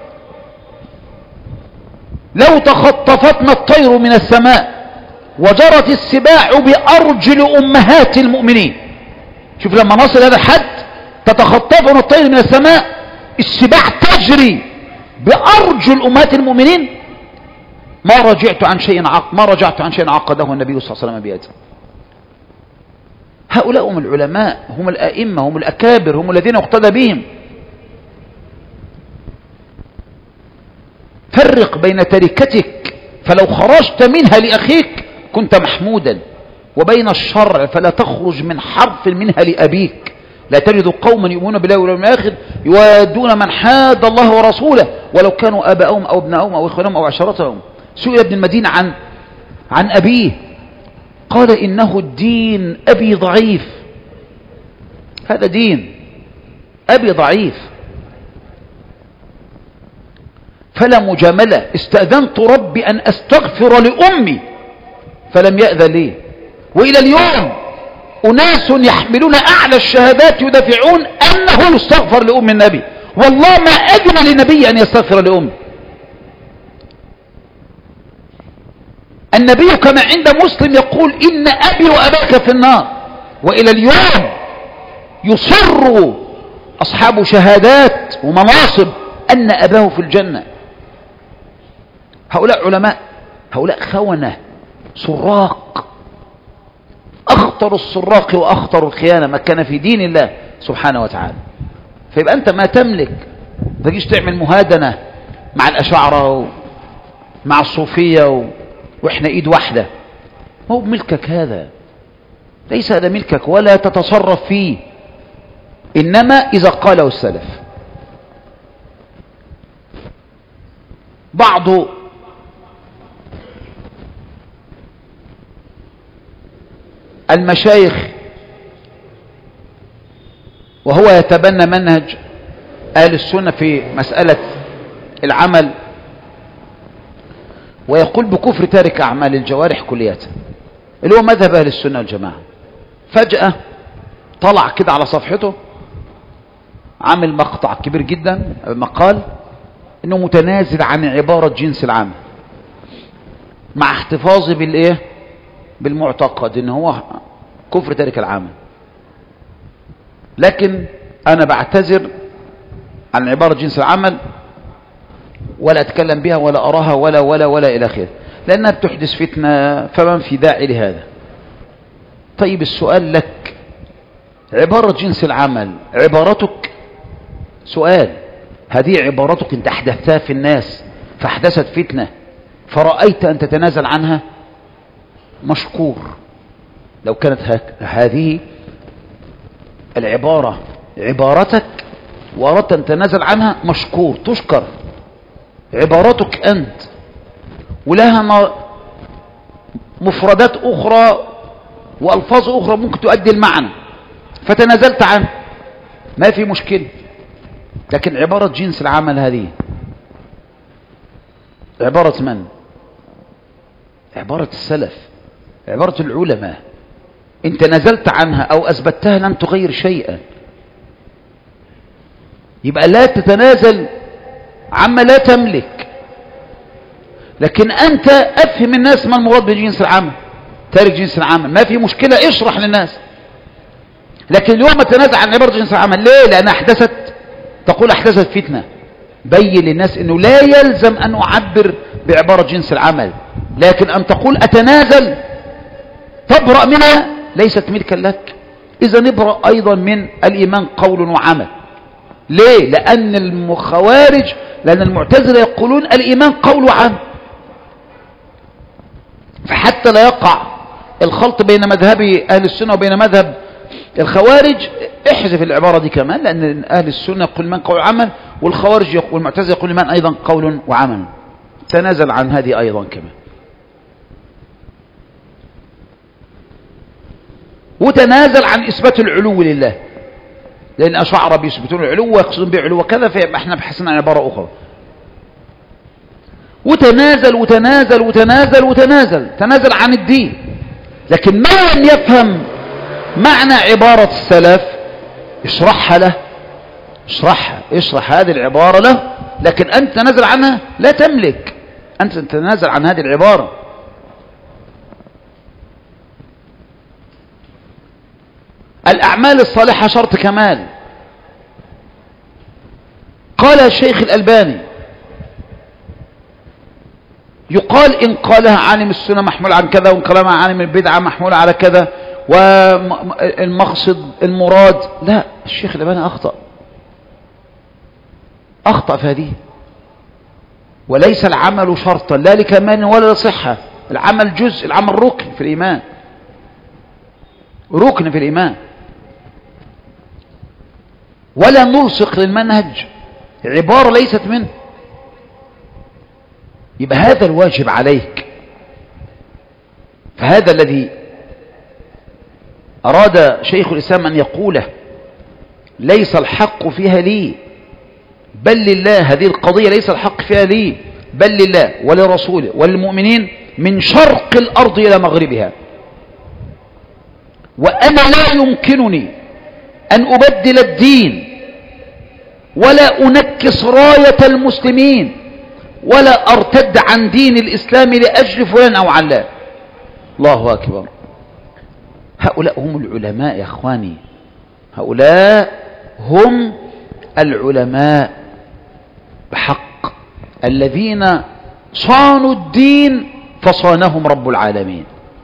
لو تخطفتنا الطير من السماء وجرت السباع بأرجل أمهات المؤمنين. شوف لما نصل هذا الحد، تتخطفنا الطير من السماء، السباع تجري بأرجل أمهات المؤمنين، ما رجعت عن شيء عقده النبي صلى الله عليه وسلم بيده. هؤلاء هم العلماء، هم الأئمة، هم الأكابر، هم الذين يقتدى بهم. فرق بين تركتك فلو خرجت منها لأخيك كنت محمودا، وبين الشرع فلا تخرج من حرف منها لأبيك. لا تجد قوما يؤمنون بالله واليوم الآخر يوادون من حاد الله ورسوله ولو كانوا آباءهم أو ابنائهم أو إخوانهم أو عشيرتهم. سئل ابن المدينة عن أبيه، قال إنه الدين أبي ضعيف. هذا دين أبي ضعيف، فلا مجاملة. استأذنت ربي أن أستغفر لأمي فلم يأذن لي، وإلى اليوم أناس يحملون أعلى الشهادات يدافعون أنه يستغفر لأم النبي، والله ما أذن لنبي أن يستغفر لأمي. النبي كما عند مسلم يقول إن أبي وأباك في النار، وإلى اليوم يصر أصحاب شهادات ومناصب أن أباه في الجنة. هؤلاء علماء، هؤلاء خونة سراق، أخطر السراق وأخطر الخيانة ما كان في دين الله سبحانه وتعالى. فيبقى أنت ما تملك تجيش تعمل مهادنة مع الأشاعرة مع الصوفية وإحنا إيد واحدة. ما هو بملكك هذا، ليس هذا ملكك ولا تتصرف فيه، إنما إذا قاله السلف. بعض المشايخ وهو يتبنى منهج أهل السنة في مسألة العمل، ويقول بكفر تارك أعمال الجوارح كلية، اللي هو مذهب أهل السنة والجماعة. فجأة طلع كده على صفحته عامل مقطع كبير جدا، مقال انه متنازل عن عبارة جنس العمل مع احتفاظه بالايه، بالمعتقد ان هو كفر تارك العمل. لكن انا بعتذر عن عبارة جنس العمل ولا اتكلم بها ولا اراها ولا الى اخره، لانها بتحدث فتنة، فما في داعي لهذا. طيب السؤال لك، عبارة جنس العمل عبارتك؟ سؤال، هذه عبارتك انت احدثتها في الناس فاحدثت فتنة فرأيت ان تتنازل عنها؟ مشكور. لو كانت هذه العبارة عبارتك وأردت أن تتنازل عنها، مشكور، تشكر. عبارتك أنت ولها مفردات أخرى وألفاظ أخرى ممكن تؤدي المعنى فتنازلت عنه، ما في مشكلة. لكن عبارة جنس العمل هذه عبارة من؟ عبارة السلف، عبارة العلماء. انت نزلت عنها او اثبتها لن تغير شيئا. يبقى لا تتنازل عما لا تملك. لكن أنت أفهم الناس ما المراد بجنس العمل. تارك جنس العمل ما في مشكلة، اشرح للناس. لكن اليوم تنازع عن عبارة جنس العمل ليه؟ لأنها أحدثت فتنة. بين للناس أنه لا يلزم أن أعبر بعبارة جنس العمل، لكن أن تقول أتنازل تبرأ منها ليست ملكا لك. إذا نبرأ أيضا من الإيمان قول وعمل. ليه؟ لأن المعتزلة يقولون الإيمان قول وعمل، فحتى لا يقع الخلط بين مذهب أهل السنة وبين مذهب الخوارج احذف العبارة دي كمان، لأن أهل السنة يقول الإيمان قول وعمل، والخوارج والمعتزلة يقول الإيمان أيضا قول وعمل. تنازل عن هذه أيضا كمان. وتنازل عن إثبات العلو لله، لأن أشاعرة بيثبتون العلو ويقصدون به علو كذا، فيبقى احنا بحثنا عن عبارة أخرى. تنازل عن الدين. لكن من لم يفهم معنى عبارة السلف اشرحها له، اشرح هذه العبارة له. لكن أنت تنازل عنها لا تملك، أنت تنازل عن هذه العبارة. الأعمال الصالحة شرط كمال. قال الشيخ الألباني يقال إن قالها عالم السنة محمول عن كذا، وإن قالها عالم البدعة محمول على كذا، والمقصد المراد. لا، الشيخ الألباني أخطأ في هذه. وليس العمل شرطا لا لكمال ولا لصحة. العمل جزء، العمل ركن في الإيمان. ولا نلصق للمنهج عبارة ليست منه. يبقى هذا الواجب عليك. فهذا الذي أراد شيخ الإسلام أن يقوله، ليس الحق فيها لي بل لله. هذه القضية ليس الحق فيها لي بل لله ولرسوله وللمؤمنين من شرق الأرض إلى مغربها. وأنا لا يمكنني أن أبدل الدين ولا أنكس راية المسلمين ولا أرتد عن دين الإسلام لأجل فلان أو علان. الله أكبر. هؤلاء هم العلماء يا أخواني، هؤلاء هم العلماء بحق، الذين صانوا الدين فصانهم رب العالمين.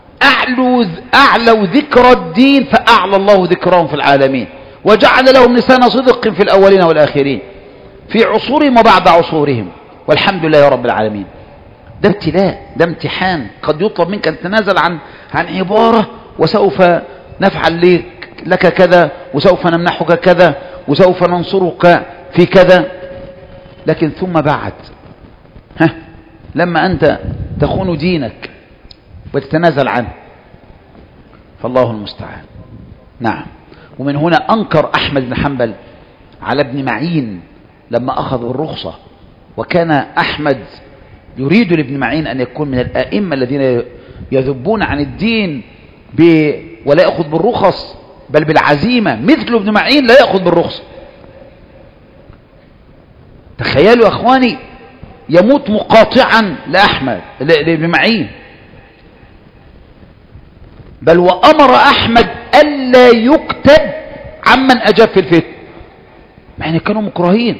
أعلوا ذكر الدين فأعلى الله ذكرهم في العالمين، وجعل لهم لسان صدق في الأولين والآخرين، في عصورهم وبعد عصورهم، والحمد لله يا رب العالمين. ده ابتلاء، ده امتحان. قد يطلب منك أن تنازل عن عبارة، وسوف نفعل لك كذا، وسوف نمنحك كذا، وسوف ننصرك في كذا. لكن ثم بعد لما أنت تخون دينك وتتنازل عنه، فالله المستعان. نعم. ومن هنا أنكر أحمد بن حنبل على ابن معين لما أخذ الرخصة، وكان أحمد يريد لابن معين أن يكون من الآئمة الذين يذبون عن الدين ولا يأخذ بالرخص بل بالعزيمة، مثل ابن معين لا يأخذ بالرخص. تخيلوا يا أخواني، يموت مقاطعا لابن معين، بل وأمر أحمد ألا يكتب عمن أجاب في الفتن، يعني كانوا مكرهين.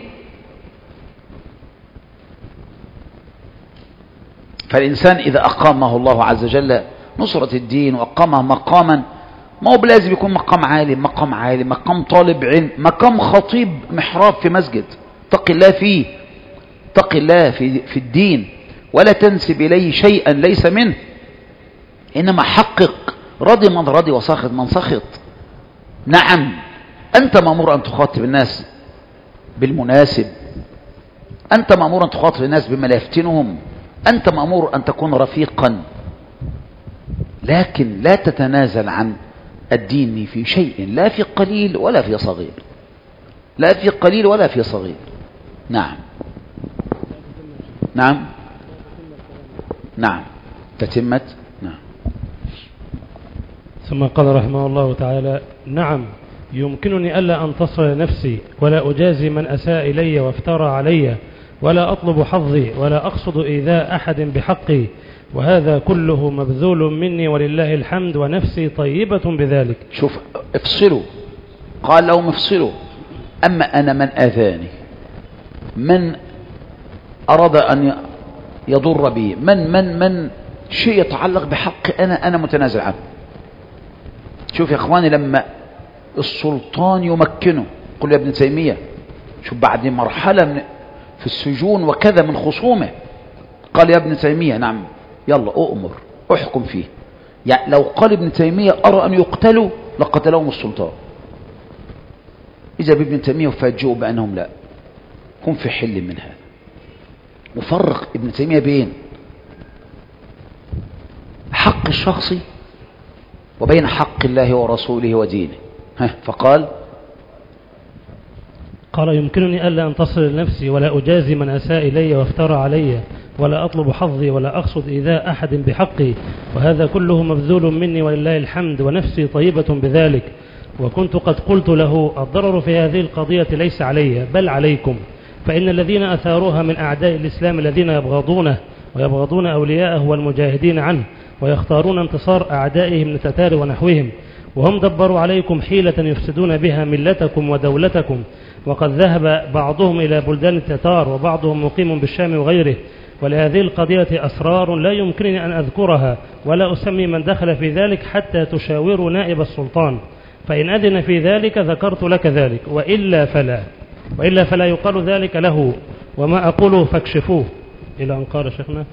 فالإنسان إذا أقامه الله عز وجل نصرة الدين وأقامه مقاما، ما هو بلازم يكون مقام عالم، مقام طالب علم، مقام خطيب محراب في مسجد. اتق الله فيه، اتق الله في الدين، ولا تنسب إليه شيئا ليس منه، إنما حقق رضي من رضي وسخط من سخط. نعم، أنت مأمور أن تخاطب الناس بالمناسب، أنت مأمور أن تخاطب الناس بما لا يفتنهم، أنت مأمور أن تكون رفيقا، لكن لا تتنازل عن الدين في شيء، لا في قليل ولا في صغير، لا في قليل ولا في صغير. نعم نعم نعم تتمت. نعم. ثم قال رحمه الله تعالى: نعم، يمكنني ألا أنتصر لنفسي ولا أجازي من أساء إلي وافترى علي ولا أطلب حظي ولا أقصد إيذاء أحد بحقي، وهذا كله مبذول مني ولله الحمد، ونفسي طيبة بذلك. شوف افصلوا، قال لهم افصلوا. أما أنا من أذاني، من أراد أن يضر بي، من شيء يتعلق بحق أنا متنازل عنه. شوف يا إخواني، لما السلطان يمكنه، قل يا ابن تيمية، شوف بعد مرحلة في السجون وكذا من خصومه، قال يا ابن تيمية نعم يلا أؤمر أحكم فيه. يعني لو قال ابن تيمية أرى أن يقتلوا لقتلهم السلطان. إذا بابن تيمية وفاجئوا بأنهم لا، هم في حل من هذا. وفرق ابن تيمية بين حق الشخصي وبين حق الله ورسوله ودينه. فقال يمكنني ألا أنتصر لنفسي ولا أجازي من أساء إلي وافترى علي، ولا أطلب حظي ولا أقصد إيذاء أحد بحقي، وهذا كله مبذول مني ولله الحمد، ونفسي طيبة بذلك. وكنت قد قلت له الضرر في هذه القضية ليس علي بل عليكم، فإن الذين أثاروها من أعداء الإسلام الذين يبغضونه ويبغضون أولياءه والمجاهدين عنه، ويختارون انتصار أعدائهم من التتار ونحوهم، وهم دبروا عليكم حيلة يفسدون بها ملتكم ودولتكم. وقد ذهب بعضهم إلى بلدان التتار وبعضهم مقيم بالشام وغيره، ولهذه القضية أسرار لا يمكنني أن أذكرها ولا أسمي من دخل في ذلك حتى تشاور نائب السلطان، فإن أذن في ذلك ذكرت لك ذلك، وإلا فلا يقال ذلك له، وما أقوله فاكشفوه. إلى أن قال شيخنا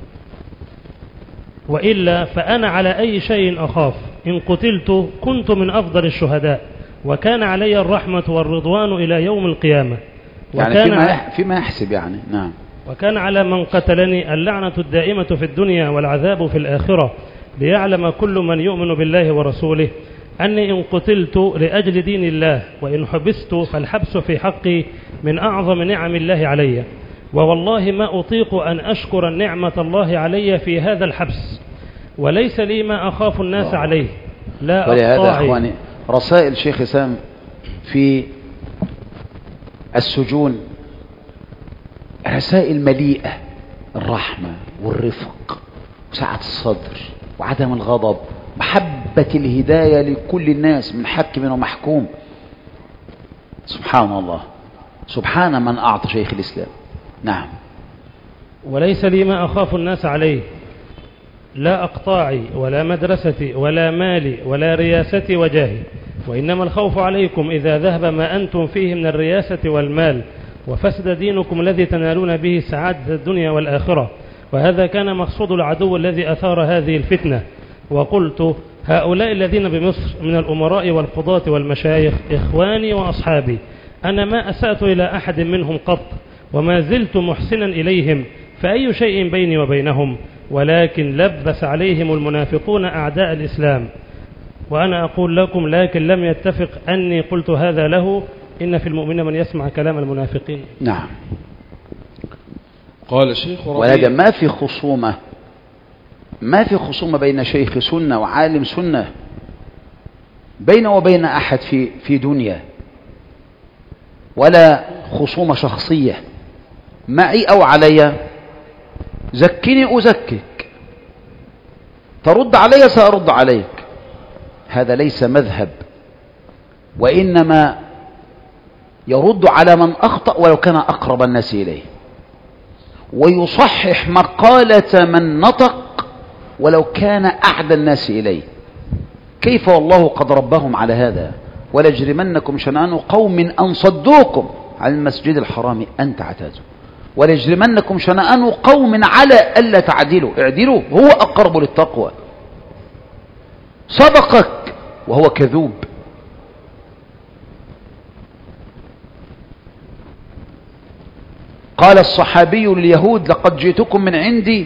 وإلا فأنا على أي شيء أخاف، إن قتلت كنت من أفضل الشهداء، وكان علي الرحمة والرضوان إلى يوم القيامة. يعني فيما يحسب يعني. نعم. وكان على من قتلني اللعنة الدائمة في الدنيا والعذاب في الآخرة، ليعلم كل من يؤمن بالله ورسوله أني إن قتلت لأجل دين الله، وإن حبست فالحبس في حقي من أعظم نعم الله علي، ووالله ما أطيق أن أشكر النعمة الله علي في هذا الحبس، وليس لي ما أخاف الناس عليه. لا ولهذا أخواني رسائل شيخ إسلام في السجون رسائل مليئة الرحمة والرفق وسعة الصدر وعدم الغضب، محبة الهداية لكل الناس من حاكم ومحكوم. سبحان الله، سبحان من أعطى شيخ الإسلام. نعم. وليس لي ما أخاف الناس عليه، لا أقطاعي ولا مدرستي ولا مالي ولا رياستي وجاهي، وإنما الخوف عليكم إذا ذهب ما أنتم فيه من الرياسة والمال، وفسد دينكم الذي تنالون به سعادة الدنيا والآخرة. وهذا كان مقصود العدو الذي أثار هذه الفتنة. وقلت هؤلاء الذين بمصر من الأمراء والقضاة والمشايخ إخواني وأصحابي، أنا ما أسأت إلى أحد منهم قط، وما زلت محسنا إليهم، فأي شيء بيني وبينهم، ولكن لبس عليهم المنافقون أعداء الإسلام. وأنا أقول لكم لكن لم يتفق أني قلت هذا له، إن في المؤمن من يسمع كلام المنافقين. نعم. قال الشيخ ولكن ما في خصومة بين شيخ سنة وعالم سنة بينه وبين أحد في دنيا، ولا خصومة شخصية معي أو علي. زكني أزكك، ترد علي سأرد عليك. هذا ليس مذهب، وإنما يرد على من أخطأ ولو كان أقرب الناس إليه، ويصحح مقالة من نطق ولو كان أعدى الناس إليه. كيف والله قد ربهم على هذا. وليجرمنكم شنآن قوم أن صدوكم عن المسجد الحرام أن تعتادوا، وليجرمنكم شنآن قوم على ألا تعدلوا اعدلوا هو أقرب للتقوى. صدقك وهو كذوب. قال الصحابي لليهود لقد جئتكم من عندي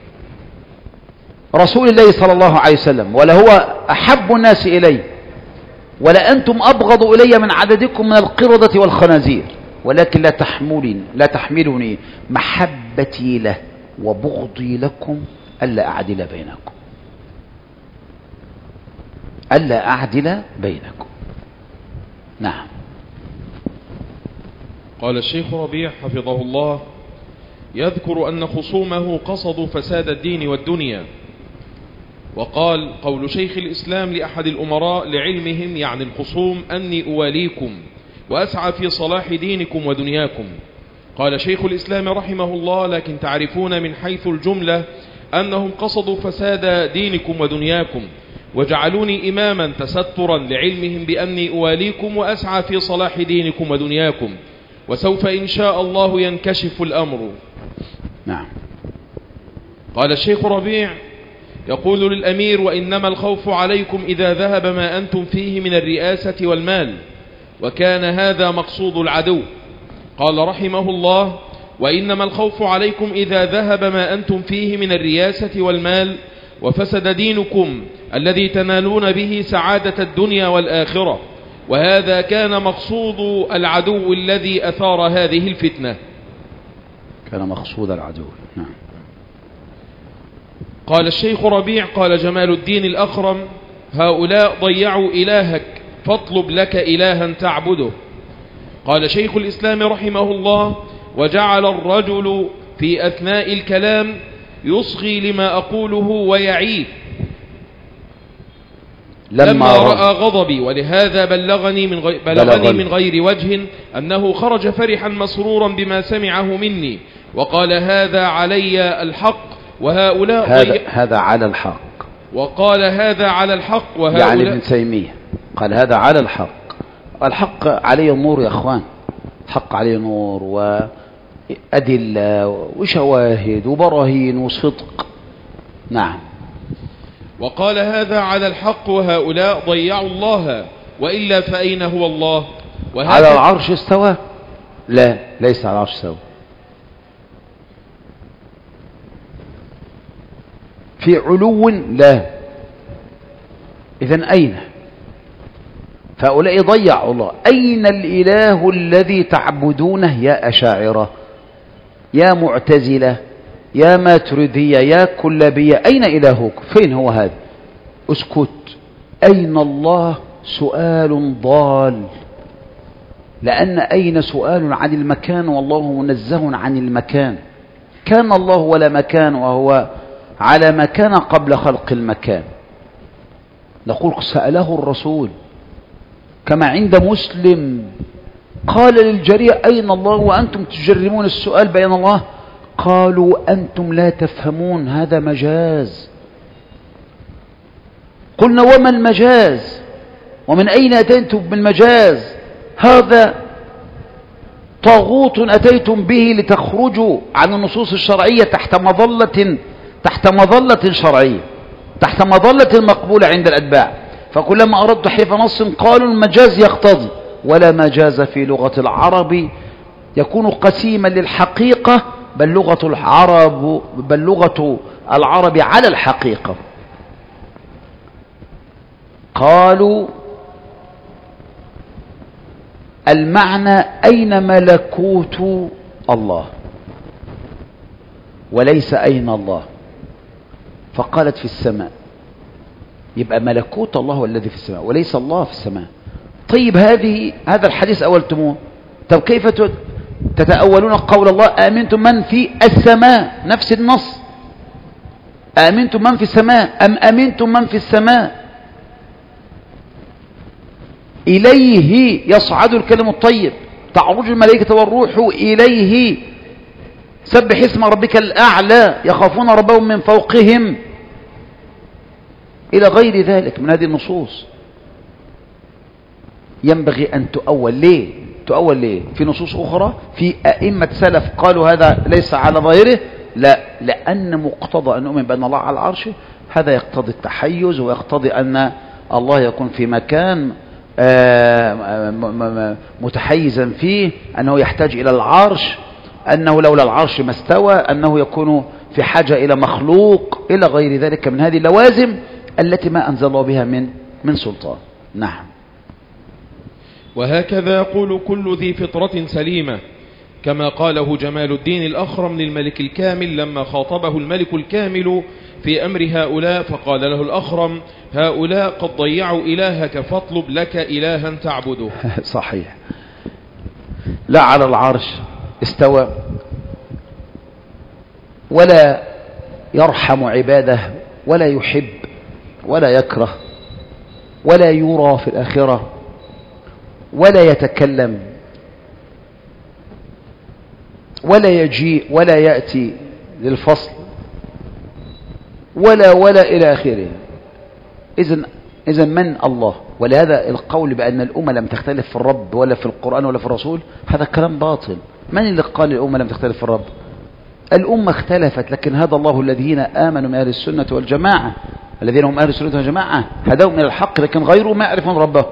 رسول الله صلى الله عليه وسلم، ولهو أحب الناس إلي، ولأنتم أبغض إلي من عددكم من القردة والخنازير، ولكن لا تحملني محبتي له وبغضي لكم ألا أعدل بينكم. نعم. قال الشيخ ربيع حفظه الله: يذكر أن خصومه قصدوا فساد الدين والدنيا. وقال: قول شيخ الإسلام لأحد الأمراء لعلمهم يعني الخصوم أني أواليكم وأسعى في صلاح دينكم ودنياكم. قال شيخ الإسلام رحمه الله: لكن تعرفون من حيث الجملة أنهم قصدوا فساد دينكم ودنياكم وجعلوني إماما تسترا لعلمهم بأني أواليكم وأسعى في صلاح دينكم ودنياكم، وسوف إن شاء الله ينكشف الأمر. نعم. قال الشيخ ربيع يقول للأمير: وإنما الخوف عليكم إذا ذهب ما أنتم فيه من الرئاسة والمال، وكان هذا مقصود العدو. قال رحمه الله: وإنما الخوف عليكم إذا ذهب ما أنتم فيه من الرياسة والمال وفسد دينكم الذي تنالون به سعادة الدنيا والآخرة، وهذا كان مقصود العدو الذي أثار هذه الفتنة. كان مقصود العدو. نعم. قال الشيخ ربيع: قال جمال الدين الأخرم: هؤلاء ضيعوا إلهك فاطلب لك إلها تعبده. قال شيخ الإسلام رحمه الله: وجعل الرجل في أثناء الكلام يصغي لما أقوله ويعيب لما رأى غضبي، ولهذا بلغني من غير وجه أنه خرج فرحا مسرورا بما سمعه مني، وقال: هذا علي الحق وهؤلاء هذا على الحق. وقال: هذا على الحق وهؤلاء، يعني ابن تيمية قال هذا على الحق. الحق عليه نور يا أخوان، الحق عليه نور وأدلة وشواهد وبراهين وصدق. نعم. وقال: هذا على الحق وهؤلاء ضيعوا الله، وإلا فأين هو الله؟ على العرش استوى؟ لا، ليس على العرش استوى. في علو؟ لا. إذن أين؟ فهؤلاء ضيعوا الله. أين الإله الذي تعبدونه يا أشاعرة، يا معتزلة، يا ماتريدية، يا كلابية؟ أين إلهك؟ فين هو هذا؟ اسكت. أين الله؟ سؤال ضال، لأن أين سؤال عن المكان، والله منزه عن المكان. كان الله ولا مكان، وهو على مكان قبل خلق المكان. نقول سأله الرسول كما عند مسلم، قال للجريء: أين الله وأنتم تجرمون السؤال بين الله؟ قالوا: أنتم لا تفهمون، هذا مجاز. قلنا: وما المجاز؟ ومن أين أتيتم بالمجاز؟ هذا طاغوت أتيتم به لتخرجوا عن النصوص الشرعية تحت مظلة شرعية، تحت مظلة مقبولة عند الأتباع. فكلما أردت تحريف نص قالوا المجاز يقتضي، ولا مجاز في لغة العرب يكون قسيما للحقيقة، بل لغة العرب على الحقيقة. قالوا: المعنى أين ملكوت الله، وليس أين الله. فقالت: في السماء. يبقى ملكوت الله هو الذي في السماء، وليس الله في السماء. طيب هذا الحديث أولتموه، طب كيف تتأولون قول الله: آمنتم من في السماء؟ نفس النص، آمنتم من في السماء أم أمنتم من في السماء؟ إليه يصعد الكلم الطيب، تعرج الملائكة والروح إليه، سبح اسم ربك الأعلى، يخافون ربهم من فوقهم، إلى غير ذلك من هذه النصوص. ينبغي أن تؤول. ليه تؤول؟ ليه؟ في نصوص أخرى في أئمة سلف قالوا هذا ليس على ظاهره. لا، لأن مقتضى أن نؤمن بأن الله على العرش هذا يقتضي التحيز، ويقتضي أن الله يكون في مكان متحيزا فيه، أنه يحتاج إلى العرش، أنه لولا العرش ما استوى، أنه يكون في حاجة إلى مخلوق، إلى غير ذلك من هذه اللوازم التي ما أنزل الله بها من سلطان. نعم. وهكذا يقول كل ذي فطرة سليمة، كما قاله جمال الدين الأخرم للملك الكامل لما خاطبه الملك الكامل في أمر هؤلاء، فقال له الأخرم: هؤلاء قد ضيعوا إلهك فاطلب لك إلها تعبده. صحيح. لا على العرش استوى، ولا يرحم عباده ولا يحب ولا يكره ولا يرى في الآخرة ولا يتكلم ولا يجيء ولا يأتي للفصل ولا إلى آخره. إذن من الله؟ ولهذا القول بأن الأمة لم تختلف في الرب ولا في القرآن ولا في الرسول هذا كلام باطل. من اللي قال الأمة لم تختلف في الرب؟ الأمة اختلفت، لكن هذا الله الذين آمنوا من أهل السنة والجماعة، الذين هم أهل السنة والجماعة هداهم من الحق، لكن غيرهم ما يعرفون ربه.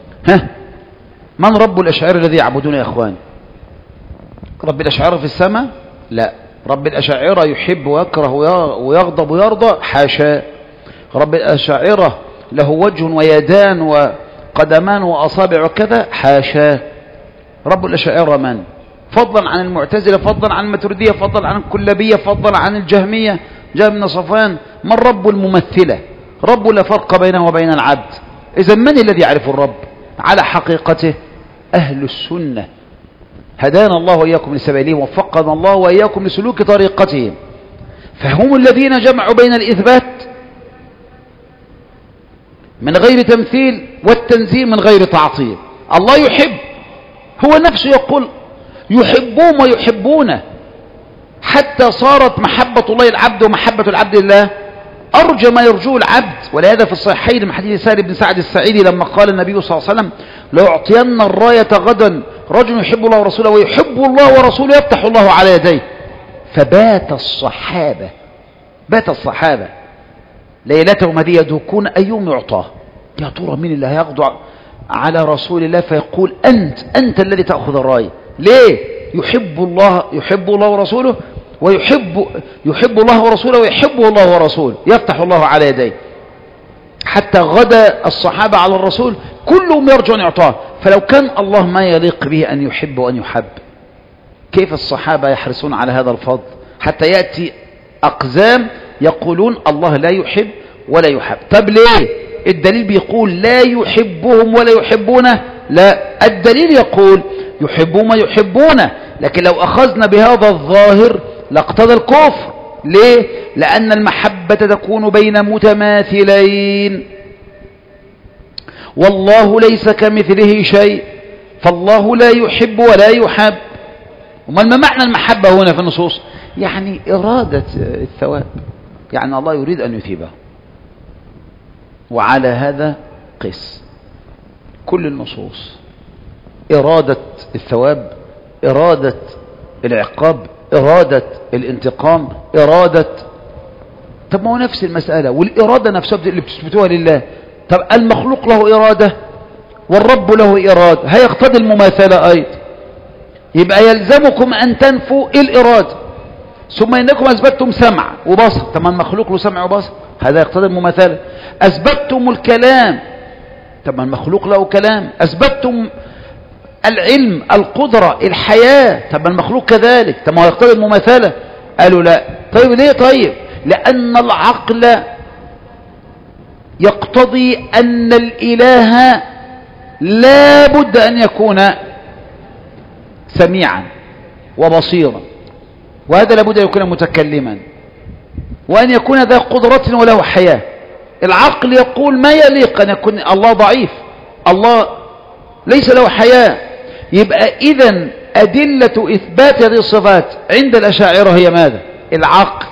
من رب الأشاعرة الذي يعبدون يا أخوان؟ رب الأشاعرة في السماء؟ لا. رب الأشاعرة يحب ويكره ويغضب ويرضى؟ حاشا. رب الأشاعرة له وجه ويدان وقدمان وأصابع وكذا؟ حاشا. رب الأشاعرة من؟ فضلا عن المعتزلة، فضلا عن الماتريدية، فضلا عن الكلابية، فضلا عن الجهمية، جاء من صفوان. من رب الممثلة؟ رب لا فرق بينه وبين العبد. إذا من الذي يعرف الرب على حقيقته؟ أهل السنة، هدانا الله وإياكم لسبيلهم، وفقنا الله وإياكم لسلوك طريقتهم، فهم الذين جمعوا بين الإثبات من غير تمثيل والتنزيل من غير تعطيل. الله يحب، هو نفسه يقول يحبون ويحبونه، حتى صارت محبة الله العبد ومحبة العبد لله أرجى ما يرجوه العبد. ولهذا في الصحيحين من حديث سهل بن سعد الساعدي لما قال النبي صلى الله عليه وسلم: لأعطين الراية غدا رجل يحب الله ورسوله ويحب الله ورسوله يفتح الله على يديه. فبات الصحابة ليلتهم هذه يدوكون أيهم يعطاه. يا ترى مين اللي هيخضع على رسول الله فيقول أنت الذي تأخذ الراية؟ ليه؟ يحب الله ورسوله، يحب الله ورسوله ويحبه الله ورسوله، يفتح الله على يديه. حتى غدا الصحابة على الرسول كلهم يرجو أن يعطاه. فلو كان الله ما يليق به أن يحب وأن يحب، كيف الصحابة يحرصون على هذا الفضل حتى يأتي أقزام يقولون الله لا يحب ولا يحب؟ طب ليه؟ الدليل بيقول لا يحبهم ولا يحبونه؟ لا، الدليل يقول يحبهم ويحبونه، لكن لو أخذنا بهذا الظاهر لاقتضى الكفر. ليه؟ لأن المحبة تكون بين متماثلين، والله ليس كمثله شيء، فالله لا يحب ولا يحب. وما معنى المحبة هنا في النصوص؟ يعني إرادة الثواب، يعني الله يريد أن يثيبه، وعلى هذا قس كل النصوص: إرادة الثواب، إرادة العقاب، إرادة الانتقام، إرادة. طب ما هو نفس المسألة، والإرادة نفسها اللي بتثبتوها لله. طب المخلوق له إرادة والرب له إرادة، هيقتضي المماثلة أيضا. يبقى يلزمكم أن تنفوا الإرادة، ثم إنكم أثبتتم سمع وبصر. طب ما المخلوق له سمع وبصر، هذا يقتضي المماثلة. أثبتتم الكلام، طب ما المخلوق له كلام. أثبتتم العلم، القدرة، الحياة، طب ما المخلوق كذلك، طب ما هو يقتضي المماثلة. قالوا لا. طيب ليه؟ طيب لأن العقل يقتضي أن الإله لا بد أن يكون سميعا وبصيرا، وهذا لابد أن يكون متكلما، وأن يكون ذا قدرة وله حياة. العقل يقول ما يليق أن يكون الله ضعيف، الله ليس له حياة. يبقى إذن أدلة إثبات هذه الصفات عند الأشاعرة هي ماذا؟ العقل.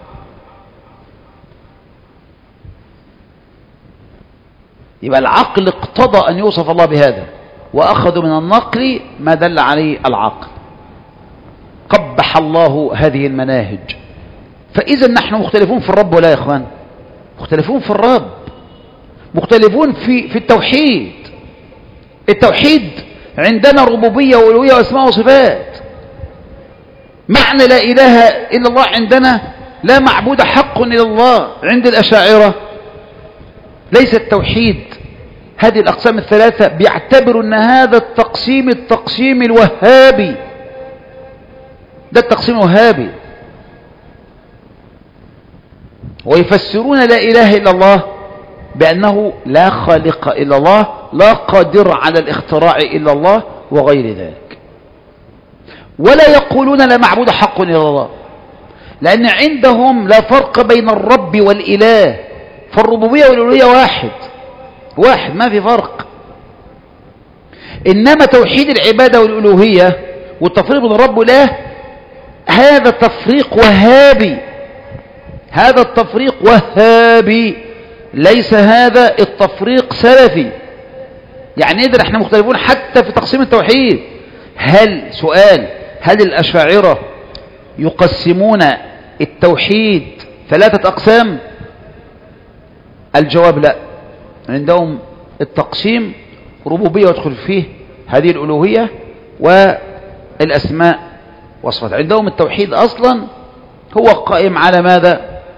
يبقى العقل اقتضى أن يوصف الله بهذا، وأخذوا من النقل ما دل عليه العقل. قبح الله هذه المناهج. فإذا نحن مختلفون في الرب ولا يا إخوان؟ مختلفون في الرب، مختلفون في التوحيد. التوحيد عندنا ربوبية وألوهية وأسماء وصفات. معنى لا إله إلا الله عندنا لا معبود حق إلا الله. عند الأشاعرة ليس التوحيد هذه الأقسام الثلاثة، بيعتبروا أن هذا التقسيم الوهابي، ده التقسيم الوهابي، ويفسرون لا إله إلا الله بأنه لا خالق إلا الله، لا قادر على الاختراع إلا الله، وغير ذلك. ولا يقولون لا معبود حق إلا الله، لأن عندهم لا فرق بين الرب والإله، فالربوبية والألوهية واحد ما في فرق. إنما توحيد العبادة والألوهية والتفريق بين الرب والإله هذا تفريق وهابي، هذا التفريق وهابي، ليس هذا التفريق سلفي. يعني إذا احنا مختلفون حتى في تقسيم التوحيد. هل الأشاعرة يقسمون التوحيد 3 أقسام؟ الجواب لا، عندهم التقسيم ربوبية يدخل فيه هذه الألوهية والأسماء والصفات. عندهم التوحيد أصلا هو قائم على ماذا؟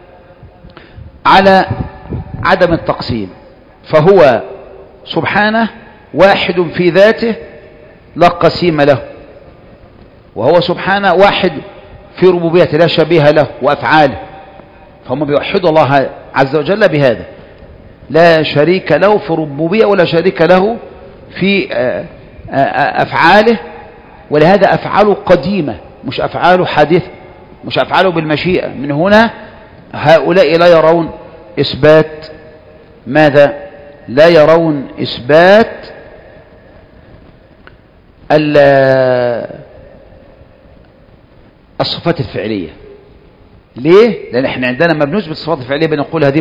على عدم التقسيم، فهو سبحانه واحد في ذاته لا قسيم له، وهو سبحانه واحد في ربوبيته لا شبيه له وأفعاله، فهم بيوحدوا الله عز وجل بهذا، لا شريك له في ربوبية ولا شريك له في أفعاله. ولهذا أفعاله قديمة مش أفعاله حادثة، مش أفعاله بالمشيئة. من هنا هؤلاء لا يرون إثبات ماذا؟ لا يرون إثبات الصفات الفعلية. ليه؟ لأن احنا عندنا ما بنثبت الصفات الفعلية بنقول هذه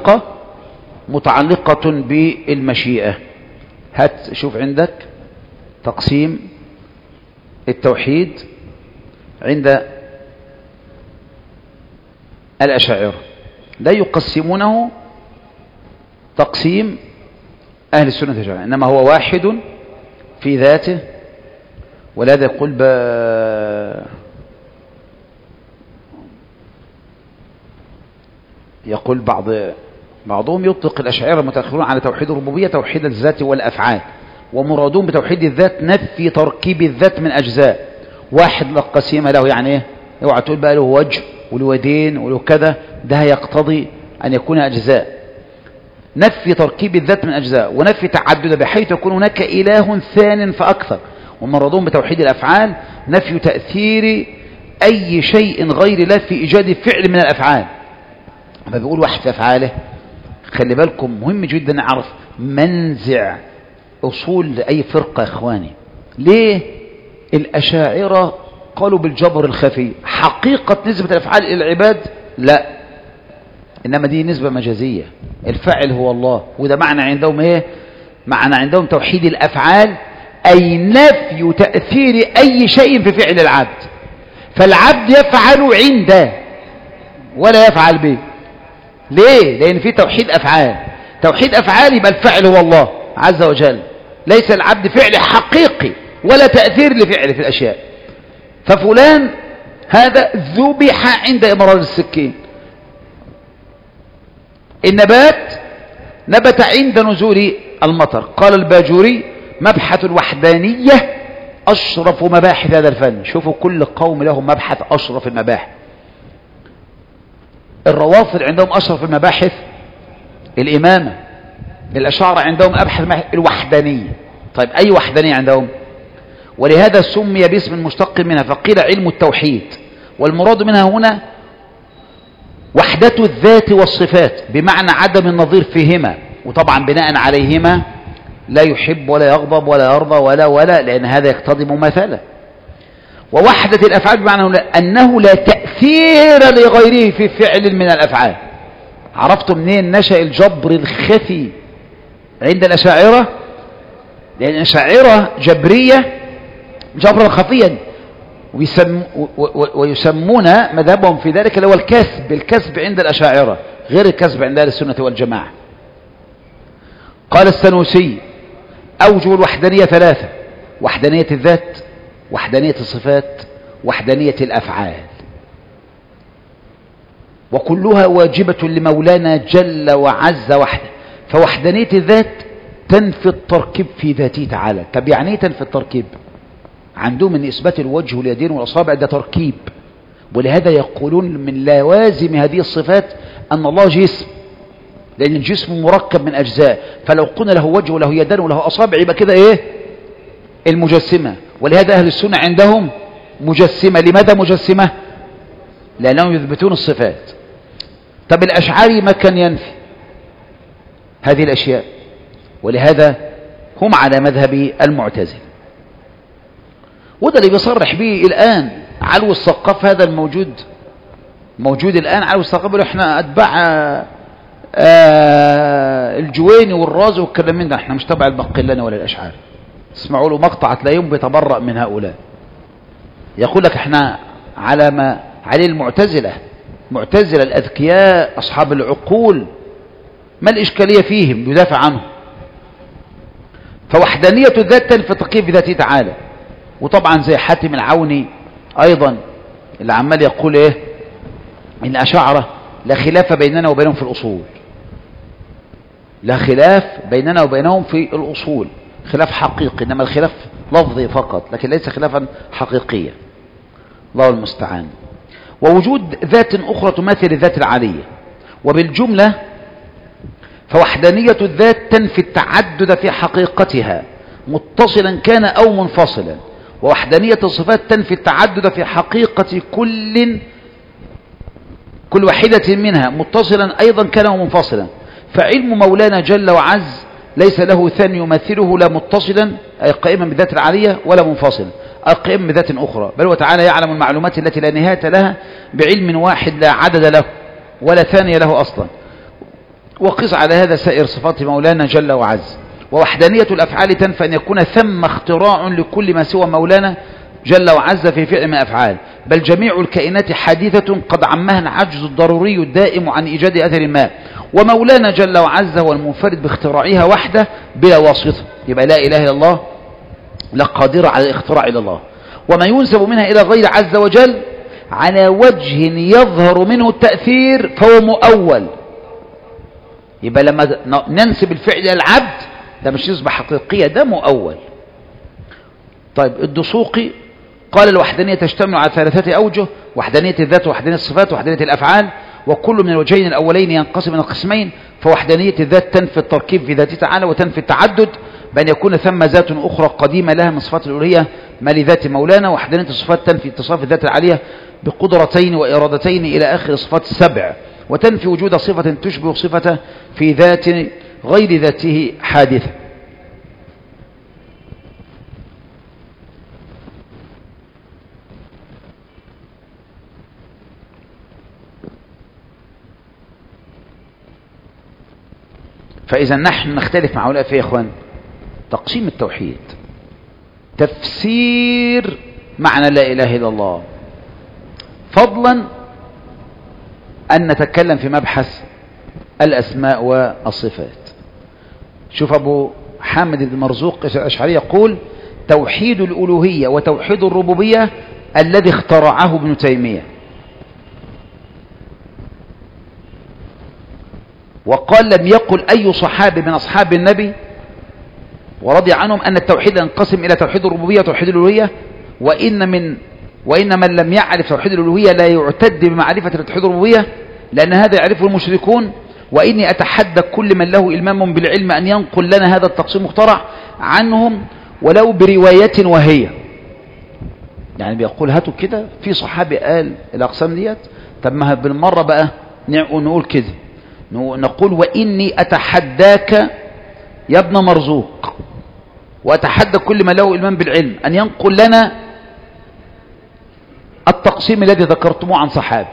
متعلقة بالمشيئة. هات شوف عندك تقسيم التوحيد عند الأشاعرة لا يقسمونه تقسيم أهل السنة والجماعة، إنما هو واحد في ذاته. ولهذا يقول بعضهم يطلق الأشاعرة المتأخرون على توحيد الربوبية توحيد الذات والأفعال، ومرادون بتوحيد الذات نفي تركيب الذات من أجزاء. واحد لا قسيم له، يعني ايه؟ اوعى تقول بقى له وجه وله يدين وله كذا، ده يقتضي أن يكون أجزاء. نفي تركيب الذات من أجزاء ونفي تعدد بحيث يكون هناك إله ثان فأكثر. ومرادون بتوحيد الأفعال نفي تأثير أي شيء غير الله في إيجاد فعل من الأفعال. لما بيقول واحد في أفعاله، خلي بالكم مهم جدا نعرف منزع أصول لأي فرقة يا إخواني. ليه الأشاعرة قالوا بالجبر الخفي؟ حقيقة نسبة الأفعال إلى العباد لا، إنما دي نسبة مجازية، الفاعل هو الله. وده معنى عندهم إيه؟ معنى عندهم توحيد الأفعال أي نفي تأثير أي شيء في فعل العبد، فالعبد يفعل عنده ولا يفعل به. ليه؟ لأن في توحيد أفعال. توحيد أفعال يبقى الفاعل هو الله عز وجل، ليس العبد فعل حقيقي ولا تأثير لفعل في الأشياء. ففلان هذا ذبح عند إمرار السكين، النبات نبت عند نزول المطر. قال الباجوري مبحث الوحدانية أشرف مباحث هذا الفن. شوفوا كل قوم لهم مبحث أشرف المباحث. الروافض عندهم أشرف المباحث الإمامة، الأشاعرة عندهم أبحث الوحدانية. طيب أي وحدانية عندهم؟ ولهذا سمي باسم مشتق منها، فقيل علم التوحيد، والمراد منها هنا وحدة الذات والصفات بمعنى عدم النظير فيهما، وطبعا بناء عليهما لا يحب ولا يغضب ولا يرضى ولا لأن هذا يقتضي مماثلة. ووحدة الأفعال بمعنى أنه لا تأثير لغيره في فعل من الأفعال. عرفتم منين نشأ الجبر الخفي عند الأشاعرة؟ لأن الأشاعرة جبرية جبرا خفيا، ويسمون مذهبهم في ذلك اللي هو الكسب عند الأشاعرة غير الكسب عند أهل السنة والجماعة. قال السنوسي أوجه الوحدانية 3: وحدانية الذات، وحدانية الصفات، وحدانية الأفعال، وكلها واجبة لمولانا جل وعز وحده. فوحدانية الذات تنفي التركيب في ذاته تعالى. طب يعني ايه تنفي التركيب؟ عندهم من إثبات الوجه واليدين والأصابع ده تركيب، ولهذا يقولون من لوازم هذه الصفات أن الله جسم، لأن الجسم مركب من أجزاء، فلو قلنا له وجه وله يدان وله أصابع يبقى كده إيه؟ المجسمة. ولهذا أهل السنة عندهم مجسمة. لماذا مجسمة؟ لأنهم يثبتون الصفات. طب الأشعري ما كان ينفي هذه الأشياء، ولهذا هم على مذهب المعتزلة، وده اللي بيصرح به الآن علو الثقاف، هذا موجود الآن. علو الثقاف يقول احنا أتباع الجويني والرازي والكلام من ده، احنا مش تبع البقلاني ولا الأشعري. اسمعوا له مقطع تلاقيهم بيتبرأ من هؤلاء، يقول لك احنا على ما عليه المعتزلة الأذكياء أصحاب العقول، ما الإشكالية فيهم؟ بيدافع عنهم. فوحدانية الذات تنفي التقييد بذاته تعالى. وطبعا زي حاتم العوني أيضا اللي عمال يقول إيه؟ إن أشاعرة لا خلاف بيننا وبينهم في الأصول، لا خلاف بيننا وبينهم في الأصول، خلاف حقيقي، إنما الخلاف لفظي فقط، لكن ليس خلافا حقيقيا. الله المستعان. ووجود ذات أخرى تماثل الذات العالية. وبالجملة فوحدانية الذات تنفي التعدد في حقيقتها متصلا كان أو منفصلا، ووحدانية الصفات تنفي التعدد في حقيقة كل واحدة منها متصلا أيضا كان أو منفصلا. فعلم مولانا جل وعز ليس له ثاني يمثله، لا متصلا أي قائما بذات العالية ولا منفصلا أي قائما بذات أخرى، بل وتعالى يعلم المعلومات التي لا نهاية لها بعلم واحد لا عدد له ولا ثاني له أصلا. وقس على هذا سائر صفات مولانا جل وعز. ووحدانية الأفعال تنفي أن يكون ثم اختراع لكل ما سوى مولانا جل وعز في فعل من أفعال، بل جميع الكائنات حادثة قد عمها العجز الضروري الدائم عن إيجاد أثر ما، ومولانا جل وعز هو المنفرد باختراعها وحده بلا واسطة. يبقى لا إله إلا الله لا قادر على الاختراع إلى الله. وما ينسب منها إلى غير عز وجل على وجه يظهر منه التأثير فهو مؤول. يبقى لما ننسب الفعل إلى العبد ده مش يصبح حقيقية، ده مؤول. طيب الدسوقي قال الوحدانية تشتمل على ثلاثة أوجه: وحدانية الذات ووحدانية الصفات ووحدانية الأفعال، وكل من الوجهين الأولين ينقسم إلى قسمين. فوحدانية الذات تنفي التركيب في ذاته تعالى وتنفي التعدد بأن يكون ثم ذات أخرى قديمة لها من صفات الألوهية ما لذات مولانا. وحدانية الصفات تنفي اتصاف الذات العالية بقدرتين وإرادتين إلى آخر الصفات السبع، وتنفي وجود صفة تشبه صفة في ذات غير ذاته حادثة. فإذا نحن نختلف مع هؤلاء في يا إخوان تقسيم التوحيد، تفسير معنى لا إله إلا الله، فضلا أن نتكلم في مبحث الأسماء والصفات. شوف أبو حامد المرزوق الأشعري يقول: توحيد الألوهية وتوحيد الربوبية الذي اخترعه ابن تيمية. وقال: لم يقل أي صحابي من أصحاب النبي ورضي عنهم أن التوحيد ينقسم إلى توحيد الربوبية وتوحيد الألوهية، وإن من لم يعرف توحيد الألوهية لا يعتد بمعرفة توحيد الربوبية، لأن هذا يعرفه المشركون. وإني أتحدى كل من له إلمام بالعلم أن ينقل لنا هذا التقسيم مخترع عنهم ولو برواية وهي. يعني بيقول هاتوا كده في صحابي قال الأقسام ديت، طب ما بالمرة بقى نقول كده، نقول: وإني أتحداك يا ابن مرزوق وأتحدى كل من له إلمام بالعلم أن ينقل لنا التقسيم الذي ذكرتموه عن صحابي.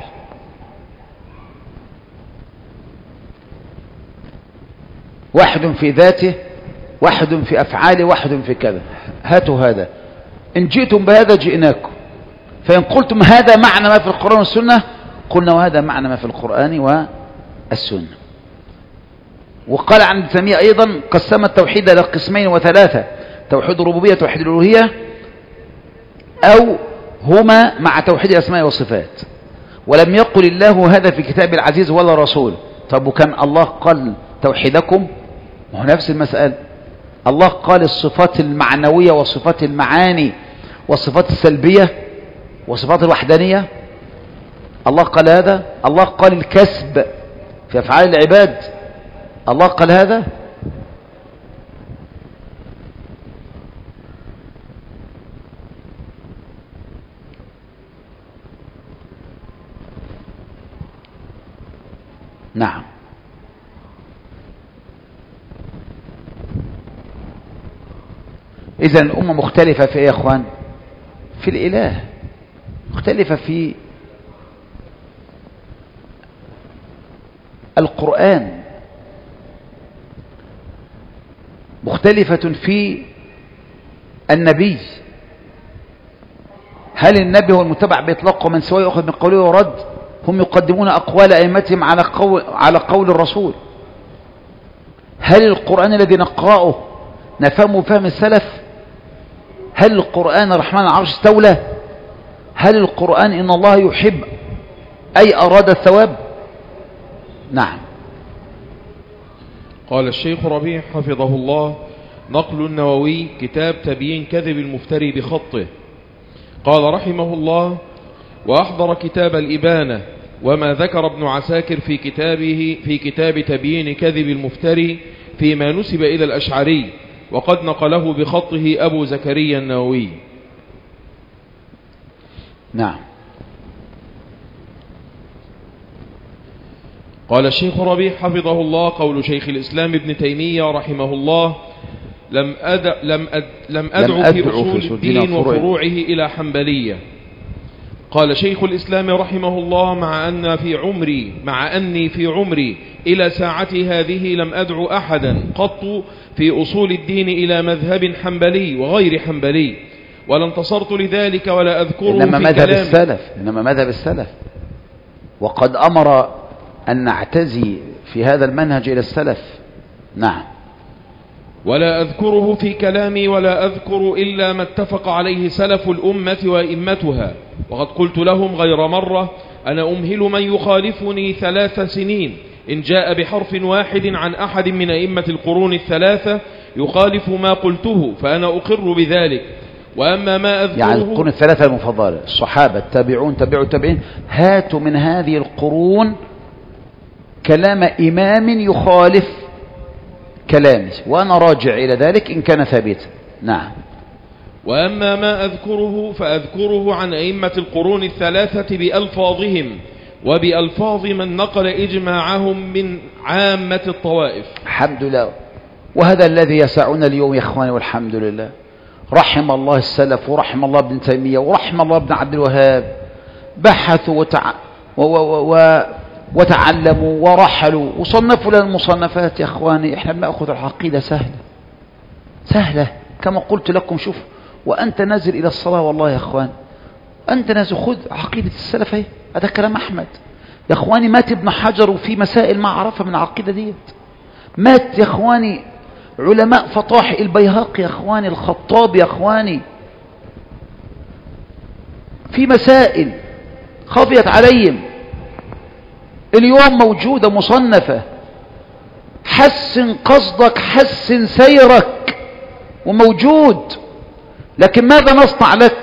واحد في ذاته، واحد في أفعاله، واحد في كذا، هاتوا هذا. إن جئتم بهذا جئناكم، فإن قلتم هذا معنى ما في القرآن والسنة قلنا وهذا معنى ما في القرآن والسنة. وقال عن ابن تيمية أيضا: قسم التوحيد إلى قسمين وثلاثة: توحيد الربوبية وتوحيد الألوهية، أو هما مع توحيد الأسماء والصفات. ولم يقل الله هذا في كتاب العزيز ولا رسول. طب وكان الله قال توحيدكم؟ وهو نفس المسألة. الله قال الصفات المعنوية وصفات المعاني والصفات السلبية وصفات الوحدانية، الله قال هذا. الله قال الكسب في أفعال العباد، الله قال هذا. نعم. إذا الأمة مختلفة في إيه يا أخوان؟ في الإله، مختلفة في القرآن، مختلفة في النبي. هل النبي هو المتبع بإطلاق ومن سواه يأخذ من قوله ورد؟ هم يقدمون أقوال أئمتهم على قول الرسول. هل القرآن الذي نقرأه نفهمه فهم السلف؟ هل القرآن الرحمن على العرش استولى؟ هل القرآن إن الله يحب أي أراد الثواب؟ نعم. قال الشيخ ربيع حفظه الله: نقل النووي كتاب تبيين كذب المفتري بخطه. قال رحمه الله: وأحضر كتاب الإبانة وما ذكر ابن عساكر في كتاب تبيين كذب المفتري فيما نسب إلى الأشعري، وقد نقله بخطه أبو زكريا النووي. نعم. قال الشيخ ربيع حفظه الله: قول شيخ الإسلام ابن تيمية رحمه الله: لم أدعو في أصول الدين وفروعه إلى حنبلية. قال شيخ الإسلام رحمه الله: مع أني في عمري إلى ساعتي هذه لم أدعو أحدا قط في أصول الدين إلى مذهب حنبلي وغير حنبلي، ولا انتصرت لذلك ولا أذكره إنما في مذهب كلامي. السلف، إنما مذهب السلف، وقد أمر أن نعتزي في هذا المنهج إلى السلف. نعم. ولا أذكره في كلامي ولا أذكر إلا ما اتفق عليه سلف الأمة وأئمتها، وقد قلت لهم غير مرة: أنا أمهل من يخالفني 3 سنين إن جاء بحرف واحد عن أحد من أئمة القرون الثلاثة يخالف ما قلته فأنا أقر بذلك. وأما ما أذكره يعني القرون الثلاثة المفضلة، الصحابة، التابعون، تابعوا التابعين، هاتوا من هذه القرون كلام إمام يخالف كلامي وأنا راجع إلى ذلك إن كان ثابتا. نعم. وأما ما أذكره فأذكره عن أئمة القرون الثلاثة بألفاظهم وبألفاظ من نقل إجماعهم من عامة الطوائف. الحمد لله. وهذا الذي يسعنا اليوم يا إخواني، والحمد لله. رحم الله السلف ورحم الله ابن تيمية ورحم الله ابن عبد الوهاب، بحثوا وتعلموا ورحلوا وصنفوا لنا المصنفات. يا إخواني احنا بنأخذ العقيدة سهلة كما قلت لكم. شوف، وأنت نازل إلى الصلاة، والله يا إخوان أنت نازل خذ عقيدة السلف. هذا كلام أحمد يا إخواني. مات ابن حجر وفي مسائل ما عرفها من العقيدة ديت. مات يا إخواني علماء فطاح، البيهقي يا إخواني، الخطاب يا إخواني، في مسائل خفيت عليهم اليوم موجودة مصنفة. حسن قصدك، حسن سيرك، وموجود. لكن ماذا نصنع لك؟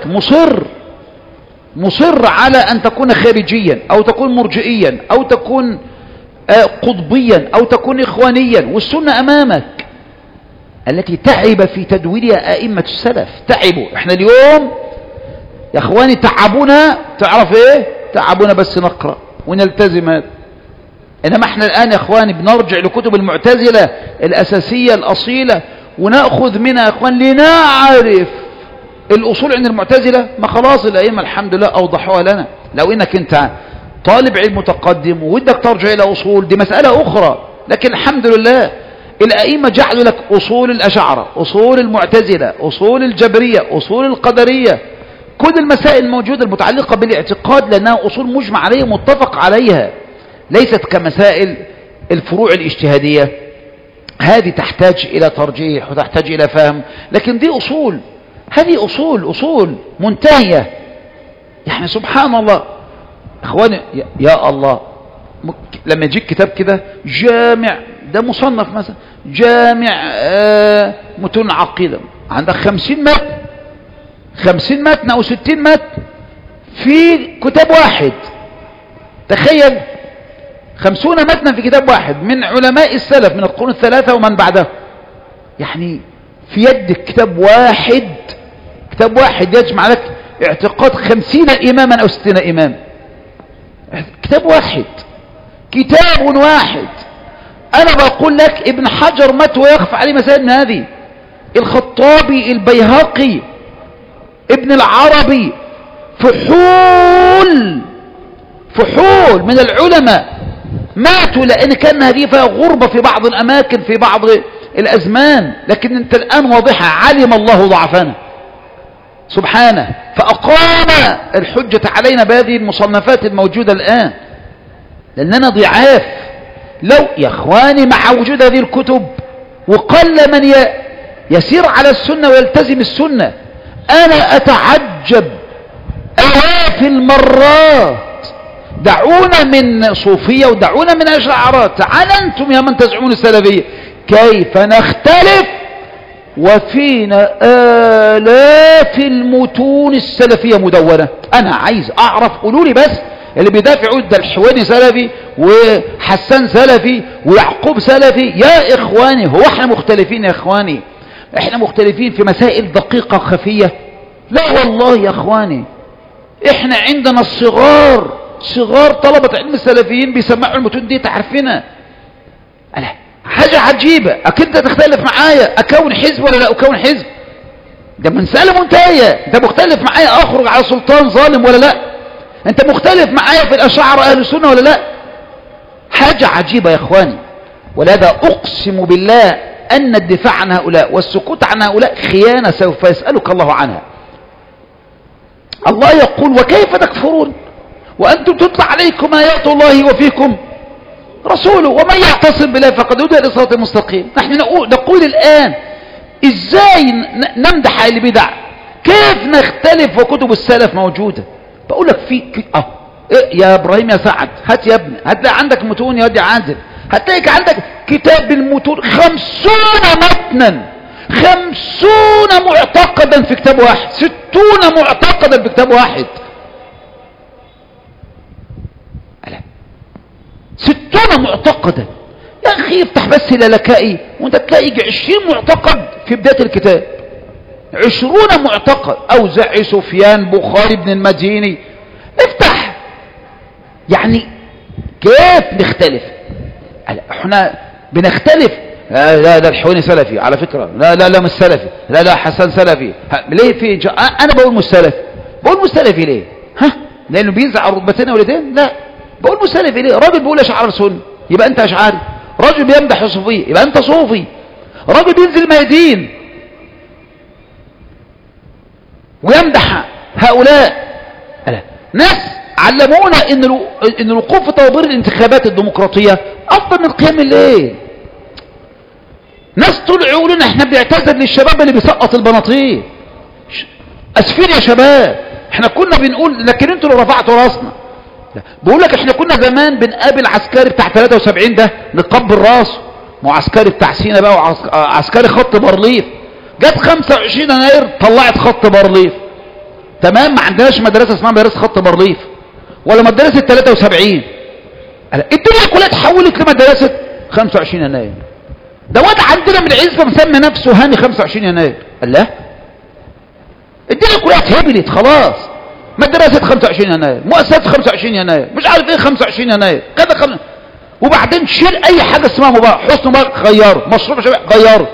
مصر على أن تكون خارجيا أو تكون مرجئيا أو تكون قطبيا أو تكون إخوانيا، والسنة أمامك التي تعب في تدويرها أئمة السلف. تعبوا. احنا اليوم يا إخواني تعبونا، تعرف ايه؟ تعبونا بس نقرأ ونلتزم هذا. إنما احنا الآن يا إخواني بنرجع لكتب المعتزلة الأساسية الأصيلة ونأخذ منها يا إخوان لنعرف الأصول عند المعتزلة. ما خلاص الأئمة الحمد لله أوضحوها لنا. لو إنك أنت طالب علم متقدم وودك ترجع إلى أصول، دي مسألة أخرى. لكن الحمد لله الأئمة جعلوا لك أصول الأشاعرة، أصول المعتزلة، أصول الجبرية، أصول القدرية، كل المسائل الموجودة المتعلقة بالاعتقاد، لأنها أصول مجمع عليها متفق عليها، ليست كمسائل الفروع الاجتهادية. هذه تحتاج إلى ترجيح وتحتاج إلى فهم، لكن دي أصول. هذه أصول منتهية. يعني سبحان الله إخواني، يا الله، لما يجيك كتاب كده جامع، ده مصنف مثلا جامع متون عقيدة، عندك 50 متن أو 60 متن في كتاب واحد. تخيل 50 متنا في كتاب واحد من علماء السلف من القرون الثلاثة ومن بعده. يعني في يدك كتاب واحد يجمع لك اعتقاد 50 إماما أو 60 إمام. كتاب واحد كتاب واحد. أنا بقول لك ابن حجر مات ويخفى عليه مسائل من هذه، الخطابي، البيهقي، ابن العربي، فحول من العلماء ماتوا لأن كان هذه فيها غربة في بعض الأماكن في بعض الأزمان، لكن أنت الآن واضحة، علم الله ضعفنا سبحانه فأقام الحجة علينا بهذه المصنفات الموجودة الآن، لأننا ضعاف. لو يا إخواني مع وجود هذه الكتب وقل من يسير على السنة ويلتزم السنة، أنا أتعجب آلاف المرات. دعونا من صوفية ودعونا من أشاعرة، تعال أنتم يا من تزعمون السلفية كيف نختلف وفينا آلاف المتون السلفية مدونة. أنا عايز أعرف، قولوا لي بس اللي بيدافعوا ده الحويني سلفي وحسان سلفي ويعقوب سلفي. يا إخواني هو احنا مختلفين؟ يا إخواني احنا مختلفين في مسائل دقيقة خفية؟ لا والله يا إخواني، احنا عندنا صغار طلبة علم السلفيين بيسمعوا المتون دي تعرفنا. حاجة عجيبة، أكيد تختلف معايا أكون حزب ولا لا أكون حزب؟ ده مسألة منتهية. أنت مختلف معايا أخرج على سلطان ظالم ولا لا؟ أنت مختلف معايا في الأشاعرة أهل السنة ولا لا؟ حاجة عجيبة يا إخواني. ولهذا أقسم بالله أن الدفاع عن هؤلاء والسكوت عن هؤلاء خيانة سوف يسألك الله عنها. الله يقول وكيف تكفرون وأنتم تتلى عليكم آيات الله وفيكم رسوله ومن يعتصم بالله فقد هدي إلى صراط مستقيم. نحن نقول الآن إزاي نمدح البدع، كيف نختلف وكتب السلف موجودة. بقول لك يا إبراهيم يا سعد هات يا ابني، هتلاقي عندك متون يا ودي عازل، هتلاقي عندك كتاب المتون 50 متنا، 50 معتقدا في كتاب واحد، 60 معتقدا في كتاب واحد. 60 معتقدا يا أخي. افتح بس للكائي وانت تلاقي 20 معتقد في بداية الكتاب، 20 معتقد، أوزاعي، سفيان، بخاري، ابن المديني. افتح يعني كيف نختلف؟ احنا بنختلف. لا الحويني سلفي على فكرة، لا مش سلفي، لا حسن سلفي. ليه في انا بقول مش سلفي؟ بقول مش سلفي ليه؟ لانه بينزع رتبتين ولدين؟ لا، بقول مش سلفي ليه؟ راجل بيقول اشعار سنة يبقى انت اشعاري، راجل بيمدح الصوفية يبقى انت صوفي، راجل بينزل ميادين ويمدح هؤلاء. ناس علمونا ان الوقوف في طوابير الانتخابات الديمقراطية افضل من قيام الليل. ناس طلعوا يقولوا لنا احنا بنعتذر للشباب اللي بيسقط البناطيل. اسفين يا شباب، احنا كنا بنقول لكن انتوا اللي رفعتوا راسنا. بقول لك احنا كنا زمان بنقابل عسكري بتاع 73 ده نقبل راسه، معسكري بتاع سينا بقى وعسكري خط بارليف. جت 25 يناير طلعت خط بارليف. تمام، ما عندناش مدرسة اسمها مدرسة خط بارليف ولا مدرسة 73. الدنيا كلها اتحولت لمدرسة 25 يناير. ده واد عندنا من العزبة مسمي نفسه هاني 25 يناير. الله، الدنيا كلها اتهبلت خلاص. مدرسة 25 يناير، مؤسسة 25 يناير، مش عارف ايه 25 يناير كذا وبعدين شيل اي حاجة اسمها مبارك، حسن مبارك غيره، مشروع شباب غيره،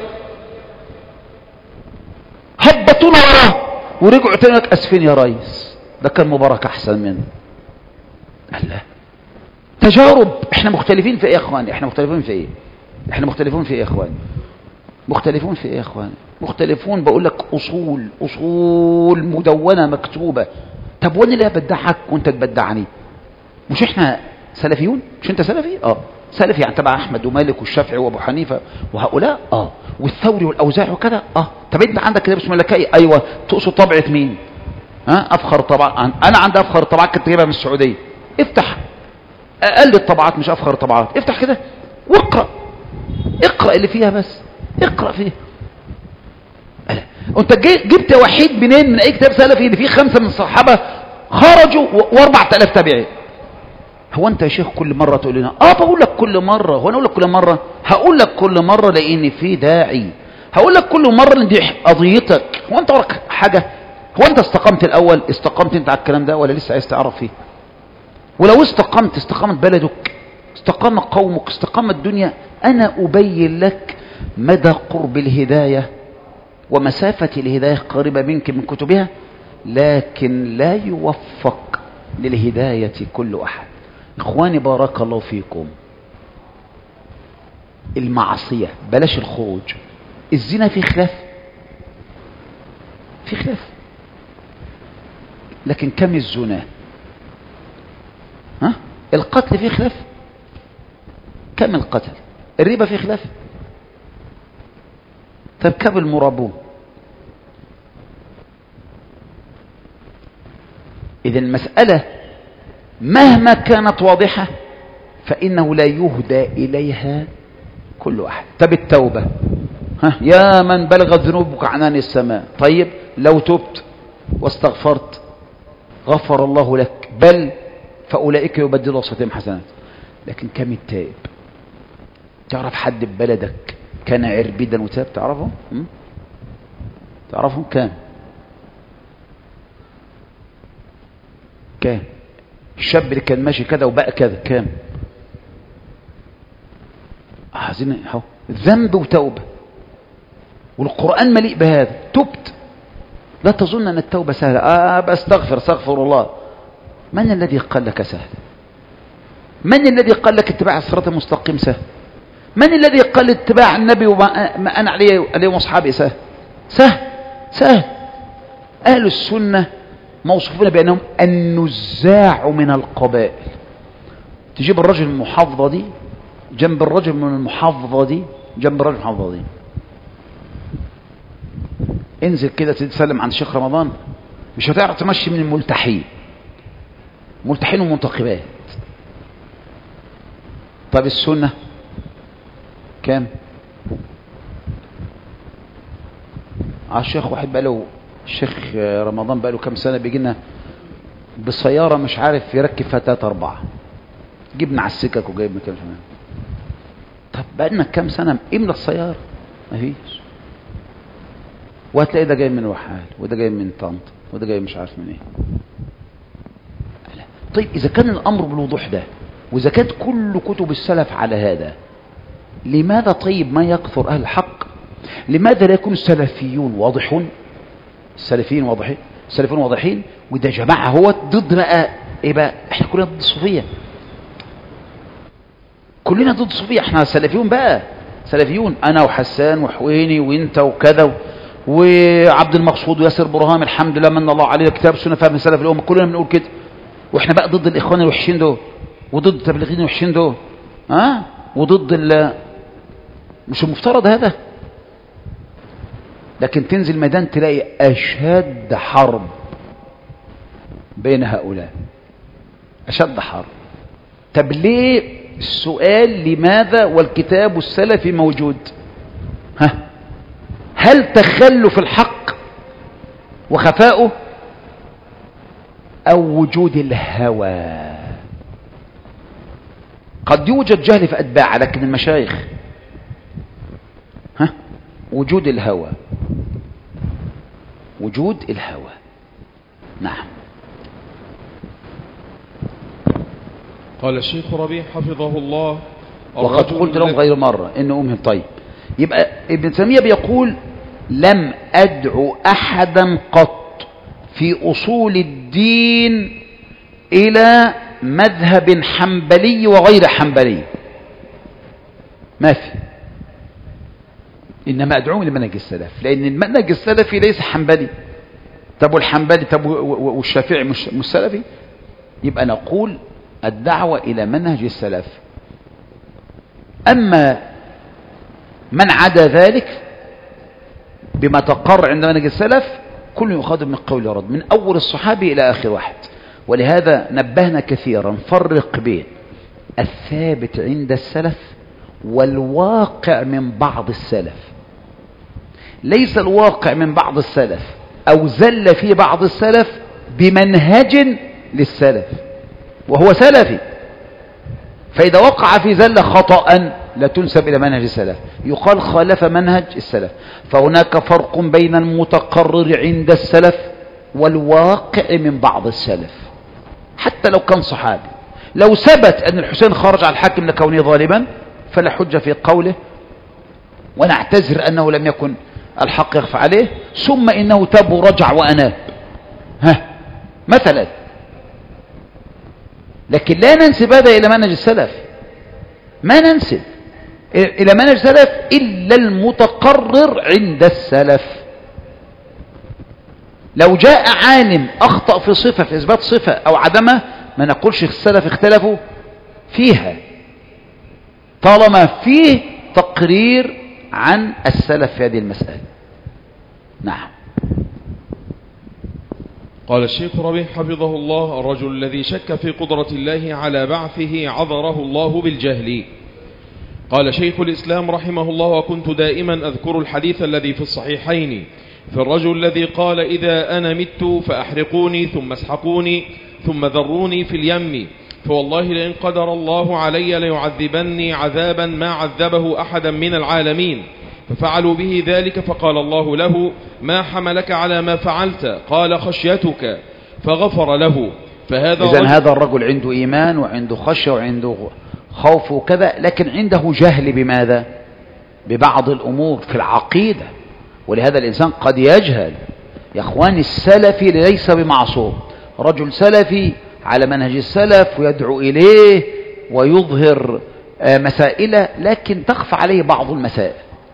هبطونا وراه ورجعوا تاني لك اسفين يا ريس ده كان مبارك احسن منه. الله، تجارب. احنا مختلفين في ايه يا اخواني؟ احنا مختلفين في ايه يا اخواني؟ مختلفون في ايه يا اخواني؟ مختلفون بقول لك اصول مدونة مكتوبة. طب وانا اللي بدعك وانت تبدعني؟ مش احنا سلفيون؟ مش انت سلفي؟ سلفي يعني تبع احمد ومالك والشافعي وابو حنيفة وهؤلاء والثوري والاوزاعي وكذا. طب انت عندك كده بسم الله كاي. ايوه، تقصد طبعة مين؟ افخر طبعا. انا عندي افخر طبعات كنت جايبها من السعودية. افتح اقل الطبعات مش افخر طبعات، افتح كده واقرأ، اقرأ اللي فيها بس، اقرأ فيه. انت جبت وحيد منين من اي كتاب سلفي اللي فيه 5 من الصحابة خرجوا و4000 تابعين؟ هو انت يا شيخ كل مرة تقول لنا بقول لك كل مرة؟ هو انا اقول لك كل مرة؟ هقول لك كل مرة لان في داعي، هقول لك كل مرة لان دي قضيتك. هو انت وراك حاجة؟ هو انت استقمت الاول؟ استقمت انت على الكلام ده ولا لسه عايز تعرف فيه؟ ولو استقمت بلدك، استقام قومك، استقام الدنيا. أنا أبين لك مدى قرب الهداية ومسافة الهداية قريبة منك من كتبها، لكن لا يوفق للهداية كل أحد. إخواني بارك الله فيكم، المعصية بلاش الخروج، الزنا في خلاف، في خلاف، لكن كم الزنا؟ ها؟ القتل في خلاف، كم القتل؟ الربا في خلاف. طب كم المرابون؟ إذا المسألة مهما كانت واضحة فإنه لا يهدى إليها كل أحد. طب التوبة، ها؟ يا من بلغت ذنوبك عنان السماء، طيب لو تبت واستغفرت غفر الله لك، بل فأولئك يبدل الله سيئاتهم حسنات. لكن كم التائب؟ تعرف حد ببلدك كان عربيدا وتاب؟ تعرفهم؟ تعرفهم كام؟ كام؟ الشاب اللي كان ماشي كذا وبقى كذا كام؟ عايزين اهو ذنب وتوبة، والقرآن مليء بهذا. تبت، لا تظن أن التوبة سهلة. بستغفر الله. من الذي قال لك سهل؟ من الذي قال لك اتباع الصراط المستقيم سهل؟ من الذي قال اتباع النبي وما أنا عليه اليوم أصحابي سهل؟ سهل. أهل السنة موصوفون بأنهم النزاع من القبائل. تجيب الرجل من المحافظة دي جنب الرجل من المحافظة دي جنب الرجل من المحافظة دي، انزل كده تسلم عند شيخ رمضان، مش هتعرف تمشي من الملتحين ومنتقبات. طب السنة كام؟ الشيخ واحد بقاله، الشيخ رمضان بقاله كام سنة بيجي لنا بسيارة مش عارف يركب فيها 3 4، جبنا على السكك وجايبنا كام سنة. طب بقالنا كام سنة املى السيارة؟ مفيش. وهتلاقي ده جاي من وحال، وده جاي من طنط، وده جاي مش عارف من ايه. طيب إذا كان الأمر بالوضوح ده، وإذا كانت كل كتب السلف على هذا، لماذا طيب ما يكثر أهل الحق؟ لماذا لا يكون السلفيون واضحون؟ السلفيين واضحين، وده جماعة هو ضد بقى ايه بقى؟ احنا كلنا ضد الصوفية، كلنا ضد الصوفية. احنا سلفيون بقى، سلفيون، انا وحسان وحويني وانت وكذا وعبد المقصود وياسر برهام، الحمد لله من الله علينا كتاب السنة فهم سلف الأمة، كلنا بنقول كده. واحنا بقى ضد الإخوان الوحشين دول، وضد التبليغين الوحشين دول، وضد مش المفترض هذا. لكن تنزل ميدان تلاقي أشد حرب بين هؤلاء، أشد حرب. طب ليه؟ السؤال لماذا والكتاب السلفي موجود؟ هل تخلف الحق وخفاؤه، أو وجود الهوى؟ قد يوجد جهل في أتباع، لكن المشايخ وجود الهوى، وجود الهوى. نعم. قال الشيخ ربيع حفظه الله، وقد قلت لهم غير مرة إنه أمهم. طيب، يبقى ابن تيمية بيقول لم أدعو أحدا قط في أصول الدين إلى مذهب حنبلي وغير حنبلي، ما في، إنما أدعوهم لمنهج السلف، لأن المنهج السلفي ليس حنبلي. طب والحنبلي، طب والشافعي مش سلفي؟ يبقى نقول الدعوة إلى منهج السلف. أما من عدا ذلك بما تقر عند منهج السلف كل يؤخذ من قول رد، من أول الصحابي إلى آخر واحد. ولهذا نبهنا كثيرا فرق بين الثابت عند السلف والواقع من بعض السلف. ليس الواقع من بعض السلف أو زل في بعض السلف بمنهج للسلف وهو سلفي، فإذا وقع في زل خطأ لا تنسب إلى منهج السلف، يقال خالف منهج السلف. فهناك فرق بين المتقرر عند السلف والواقع من بعض السلف، حتى لو كان صحابي. لو ثبت أن الحسين خرج على الحاكم لكونه ظالما فلا حجة في قوله، ونعتذر أنه لم يكن الحق يخفى عليه، ثم إنه تاب ورجع وأناب مثلا. لكن لا ننسب هذا إلى منهج السلف، ما ننسب إلى منهج السلف إلا المتقرر عند السلف. لو جاء عالم أخطأ في صفة في إثبات صفة أو عدمها ما نقولش السلف اختلفوا فيها، طالما فيه تقرير عن السلف في هذه المسألة. نعم. قال الشيخ ربيع حفظه الله: الرجل الذي شك في قدرة الله على بعثه عذره الله بالجهل. قال شيخ الإسلام رحمه الله: وكنت دائما أذكر الحديث الذي في الصحيحين في الرجل الذي قال: إذا أنا مت فأحرقوني ثم اسحقوني ثم ذروني في اليم، فوالله لئن قدر الله علي ليعذبني عذابا ما عذبه أحدا من العالمين. ففعلوا به ذلك، فقال الله له: ما حملك على ما فعلت؟ قال: خشيتك، فغفر له. إذن هذا الرجل عنده إيمان وعنده خشية وعنده خوف وكذا، لكن عنده جهل بماذا؟ ببعض الأمور في العقيدة. ولهذا الإنسان قد يجهل. يا أخواني، السلفي ليس بمعصوم، رجل سلفي على منهج السلف ويدعو إليه ويظهر مسائل، لكن تخفى عليه بعض المسائل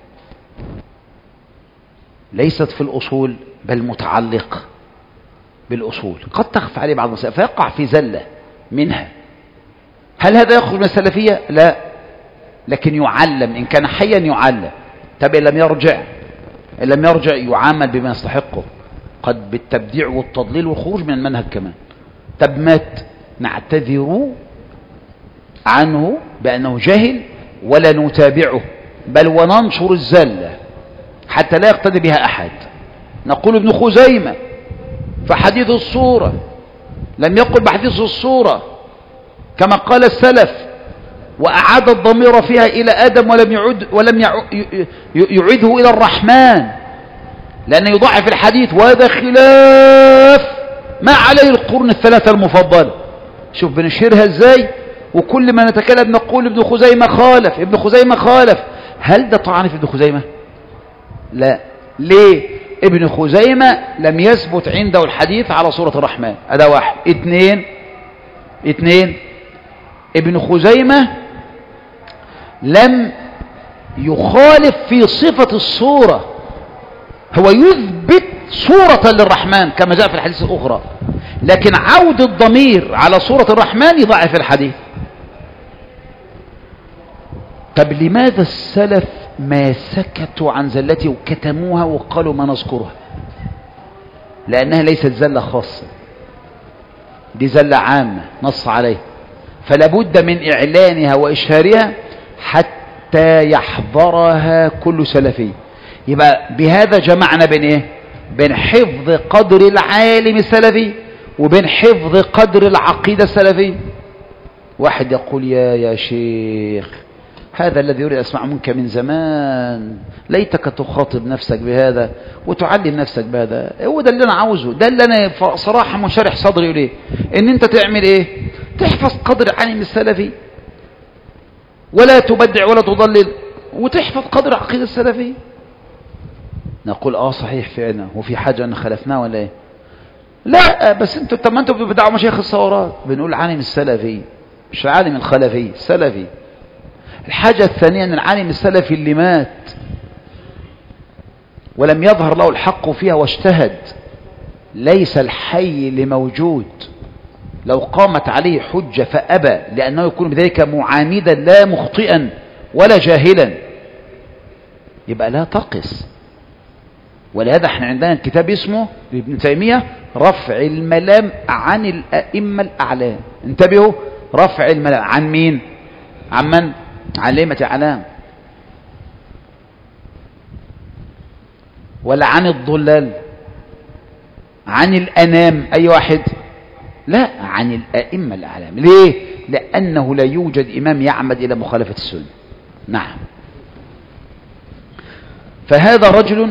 ليست في الأصول بل متعلقة بالأصول، قد تخفى عليه بعض المسائل فيقع في زلة منها. هل هذا يخرج من السلفية؟ لا، لكن يعلم إن كان حيا يعلم. طب إن لم يرجع يعامل بما يستحقه، قد بالتبديع والتضليل والخروج من المنهج كمان. طب مات، نعتذر عنه بأنه جهل ولا نتابعه، بل وننشر الزلة حتى لا يقتدي بها أحد. نقول ابن خزيمة فحديث الصورة لم يقل بحديث الصورة كما قال السلف، وأعاد الضمير فيها إلى آدم ولم يعيده إلى الرحمن، لأنه يضعف الحديث، وهذا خلاف ما عليه القرون الثلاثة المفضلة. شوف بنشيرها ازاي، وكل ما نتكلم نقول ابن خزيمة خالف، ابن خزيمة خالف. هل ده طعن في ابن خزيمة؟ لا. ليه؟ ابن خزيمة لم يثبت عنده الحديث على صورة الرحمن، هذا واحد. اثنين ابن خزيمة لم يخالف في صفة الصورة، هو يثبت صورة للرحمن كما جاء في الحديث الأخرى، لكن عود الضمير على صورة الرحمن يضعف الحديث. طب لماذا السلف ما سكتوا عن زلتي وكتموها وقالوا ما نذكرها؟ لأنها ليست زلة خاصة، دي زلة عامة نص عليها، فلا بد من إعلانها وإشهارها حتى يحضرها كل سلفي. يبقى بهذا جمعنا بين ايه؟ بين حفظ قدر العالم السلفي وبين حفظ قدر العقيدة السلفية. واحد يقول يا شيخ هذا الذي يريد أسمع منك من زمان، ليتك تخاطب نفسك بهذا وتعلم نفسك بهذا. هو ده اللي أنا عاوزه، ده اللي أنا صراحة منشرح صدري إليه، إن أنت تعمل إيه؟ تحفظ قدر العالم السلفي ولا تبدع ولا تضلل، وتحفظ قدر العقيدة السلفية. نقول صحيح فعلا، وفي حاجة أن خلفناه ولا إيه؟ لا، بس طب ما انتوا بتدعوا مشايخ الثورات. بنقول عالم السلفي مش العالم الخلفي، السلفي. الحاجة الثانية أن العالم السلفي اللي مات ولم يظهر له الحق فيها واجتهد، ليس الحي اللي موجود لو قامت عليه حجة فأبى، لأنه يكون بذلك معاندا لا مخطئا ولا جاهلا، يبقى لا تقص. ولهذا احنا عندنا الكتاب اسمه لابن تيمية رفع الملام عن الأئمة الأعلام. انتبهوا، رفع الملام عن مين؟ عن من؟ عن الأئمة الأعلام، ولا عن الضلال؟ عن الأنام أي واحد؟ لا، عن الأئمة الأعلام. ليه؟ لأنه لا يوجد إمام يعمد إلى مخالفة السنة. نعم. فهذا رجل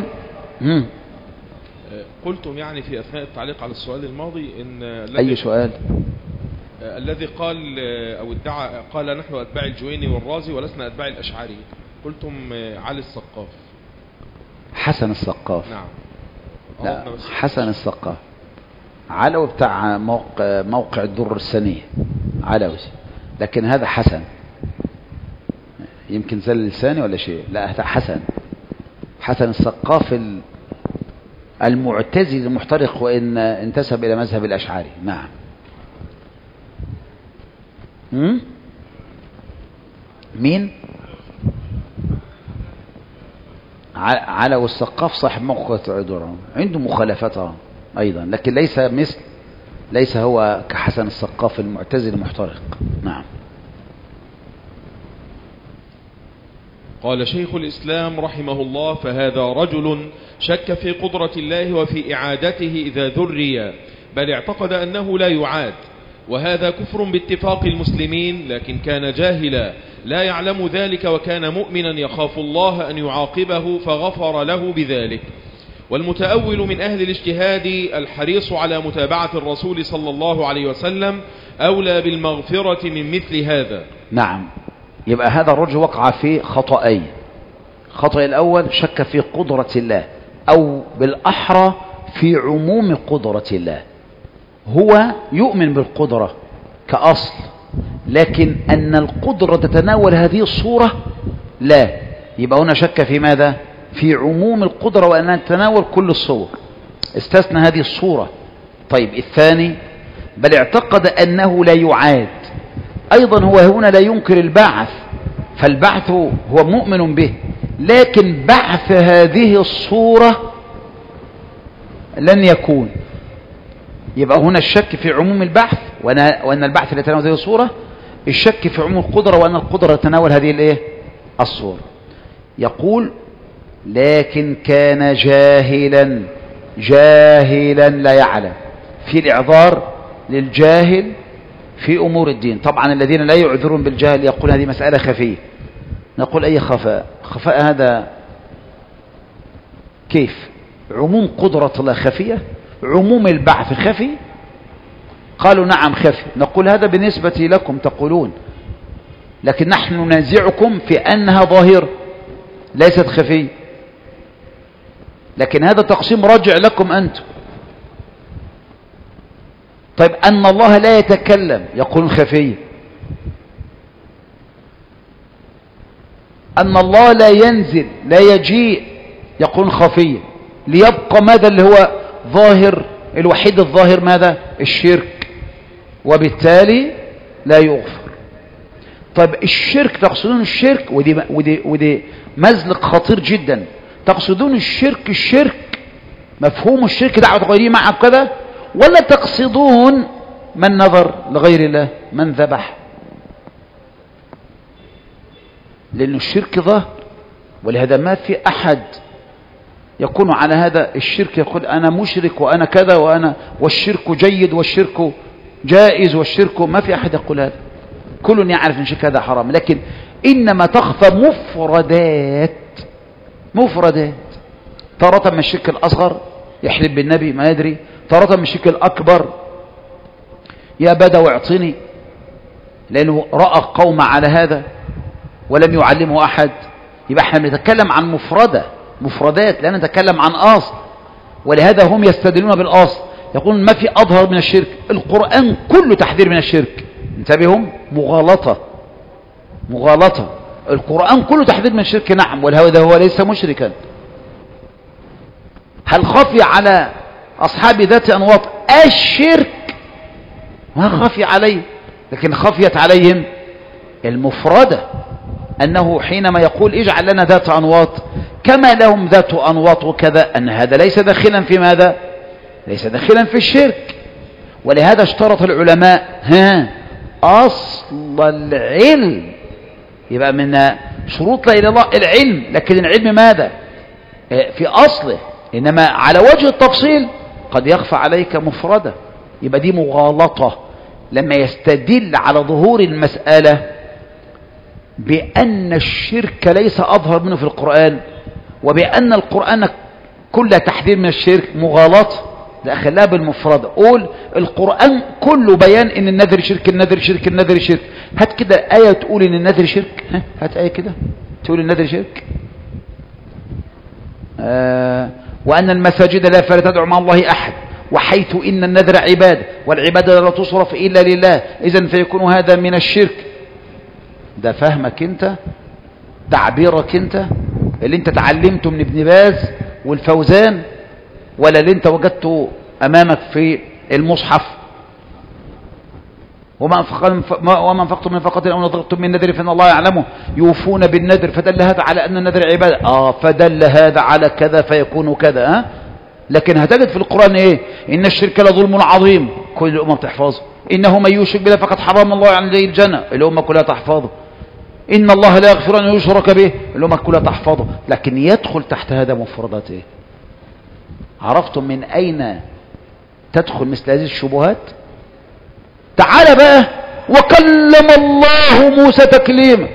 قلتم يعني في أثناء التعليق على السؤال الماضي إن أي سؤال؟ الذي قال أو ادعى قال نحن أتباع الجويني والرازي ولسنا أتباع الأشعري، قلتم علي السقاف. حسن السقاف. نعم. لا، حسن السقاف علوي بتاع موقع الدر السنية علوي، لكن هذا حسن، يمكن زل لساني ولا شيء. لا، هذا حسن السقاف المعتزلي المحترق، وإن انتسب إلى مذهب الأشعري. نعم. مين؟ علوي السقاف صاحب موقع الدر، عنده مخالفتها أيضا، لكن ليس هو كحسن السقاف المعتزلي المحترق. نعم. قال شيخ الإسلام رحمه الله: فهذا رجل شك في قدرة الله وفي إعادته إذا ذري، بل اعتقد أنه لا يعاد، وهذا كفر باتفاق المسلمين، لكن كان جاهلا لا يعلم ذلك، وكان مؤمنا يخاف الله أن يعاقبه فغفر له بذلك. والمتأول من أهل الاجتهاد الحريص على متابعة الرسول صلى الله عليه وسلم أولى بالمغفرة من مثل هذا. نعم. يبقى هذا الرجل وقع في خطأين. الخطأ الأول شك في قدرة الله، أو بالأحرى في عموم قدرة الله. هو يؤمن بالقدرة كأصل، لكن أن القدرة تتناول هذه الصورة لا. يبقى هنا شك في ماذا؟ في عموم القدرة، وأنها تتناول كل الصور، استثنى هذه الصورة. طيب الثاني، بل اعتقد أنه لا يعاد. أيضا هو هنا لا ينكر البعث، فالبعث هو مؤمن به، لكن بعث هذه الصورة لن يكون. يبقى هنا الشك في عموم البعث، وأن البعث لا يتناول هذه الصورة. الشك في عموم القدرة، وأن القدرة تتناول هذه الصورة. يقول: لكن كان جاهلا لا يعلم. في الإعذار للجاهل في أمور الدين. طبعا الذين لا يعذرون بالجهل يقول هذه مسألة خفية. نقول: أي خفاء؟ خفاء هذا كيف؟ عموم قدرة الله خفية، عموم البعث خفي. قالوا: نعم خفي. نقول: هذا بالنسبة لكم تقولون، لكن نحن ننازعكم في أنها ظاهرة ليست خفية، لكن هذا تقسيم راجع لكم أنتم. طيب أن الله لا يتكلم يقولون خفية، أن الله لا ينزل لا يجيء يقولون خفية، ليبقى ماذا اللي هو ظاهر؟ الوحيد الظاهر ماذا؟ الشرك، وبالتالي لا يغفر. طيب الشرك، تقصدون الشرك، ودي مزلق خطير جدا. تقصدون الشرك مفهوم الشرك دعوة غيره معه كذا، ولا تقصدون من نظر لغير الله، من ذبح؟ لأن الشرك ظاهر، ولهذا ما في أحد يكون على هذا الشرك يقول أنا مشرك وأنا كذا والشرك جيد والشرك جائز والشرك، ما في أحد يقول هذا. كل يعرف أن الشرك هذا حرام، لكن إنما تخفى مفردات. تارة من الشرك الأصغر يحلف بالنبي ما يدري، تارة من الشرك الأكبر يا بدوي اعطني، لأنه رأى قوم على هذا ولم يعلمه أحد. يبقى احنا بنتكلم عن مفردات، لا نتكلم عن أصل. ولهذا هم يستدلون بالأصل، يقولون ما في أظهر من الشرك. القرآن كله تحذير من الشرك. انتبهوا، مغالطة. القرآن كله تحذير من الشرك. نعم، وهذا هو ليس مشركا. هل خفي على أصحاب ذات أنواط الشرك؟ ما خفي عليه، لكن خفيت عليهم المفردة، أنه حينما يقول اجعل لنا ذات أنواط كما لهم ذات أنواط وكذا، أن هذا ليس داخلا في ماذا؟ ليس داخلا في الشرك. ولهذا اشترط العلماء أصل العلم. يبقى من شروط لا إله إلا الله العلم، لكن العلم ماذا؟ في أصله، إنما على وجه التفصيل قد يخفى عليك مفردة. يبقى دي مغالطة لما يستدل على ظهور المسألة بأن الشرك ليس أظهر منه في القرآن، وبأن القرآن كل تحذير من الشرك. مغالطة، لا خلاها بالمفردة. قول القرآن كله بيان ان النذر شرك، النذر شرك، النذر شرك. هات كده آية تقول ان النذر شرك. هات آية كده تقول النذر شرك. وأن المساجد لا فلا تدعو مع الله أحد، وحيث إن النذر عبادة والعبادة لا تصرف إلا لله، إذن فيكون هذا من الشرك. ده فهمك انت، تعبيرك انت، اللي انت تعلمته من ابن باز والفوزان، ولا اللي انت وجدته امامك في المصحف؟ وما انفقتم من نفقة او نذرتم من نذر فان الله يعلمه يوفون بالنذر، فدل هذا على ان النذر عباده. فدل هذا على كذا فيكون كذا. لكن هتجد في القرآن ايه؟ ان الشرك لظلم عظيم، كل الامم تحفظه. انه من يشرك بالله فقد حرم الله عليه الجنة، الامه كلها تحفظه. ان الله لا يغفر ان يشرك به، الامه كلها تحفظه. لكن يدخل تحت هذا مفردات ايه؟ عرفتم من اين تدخل مثل هذه الشبهات؟ تعال بقى، وكلم الله موسى تكليما.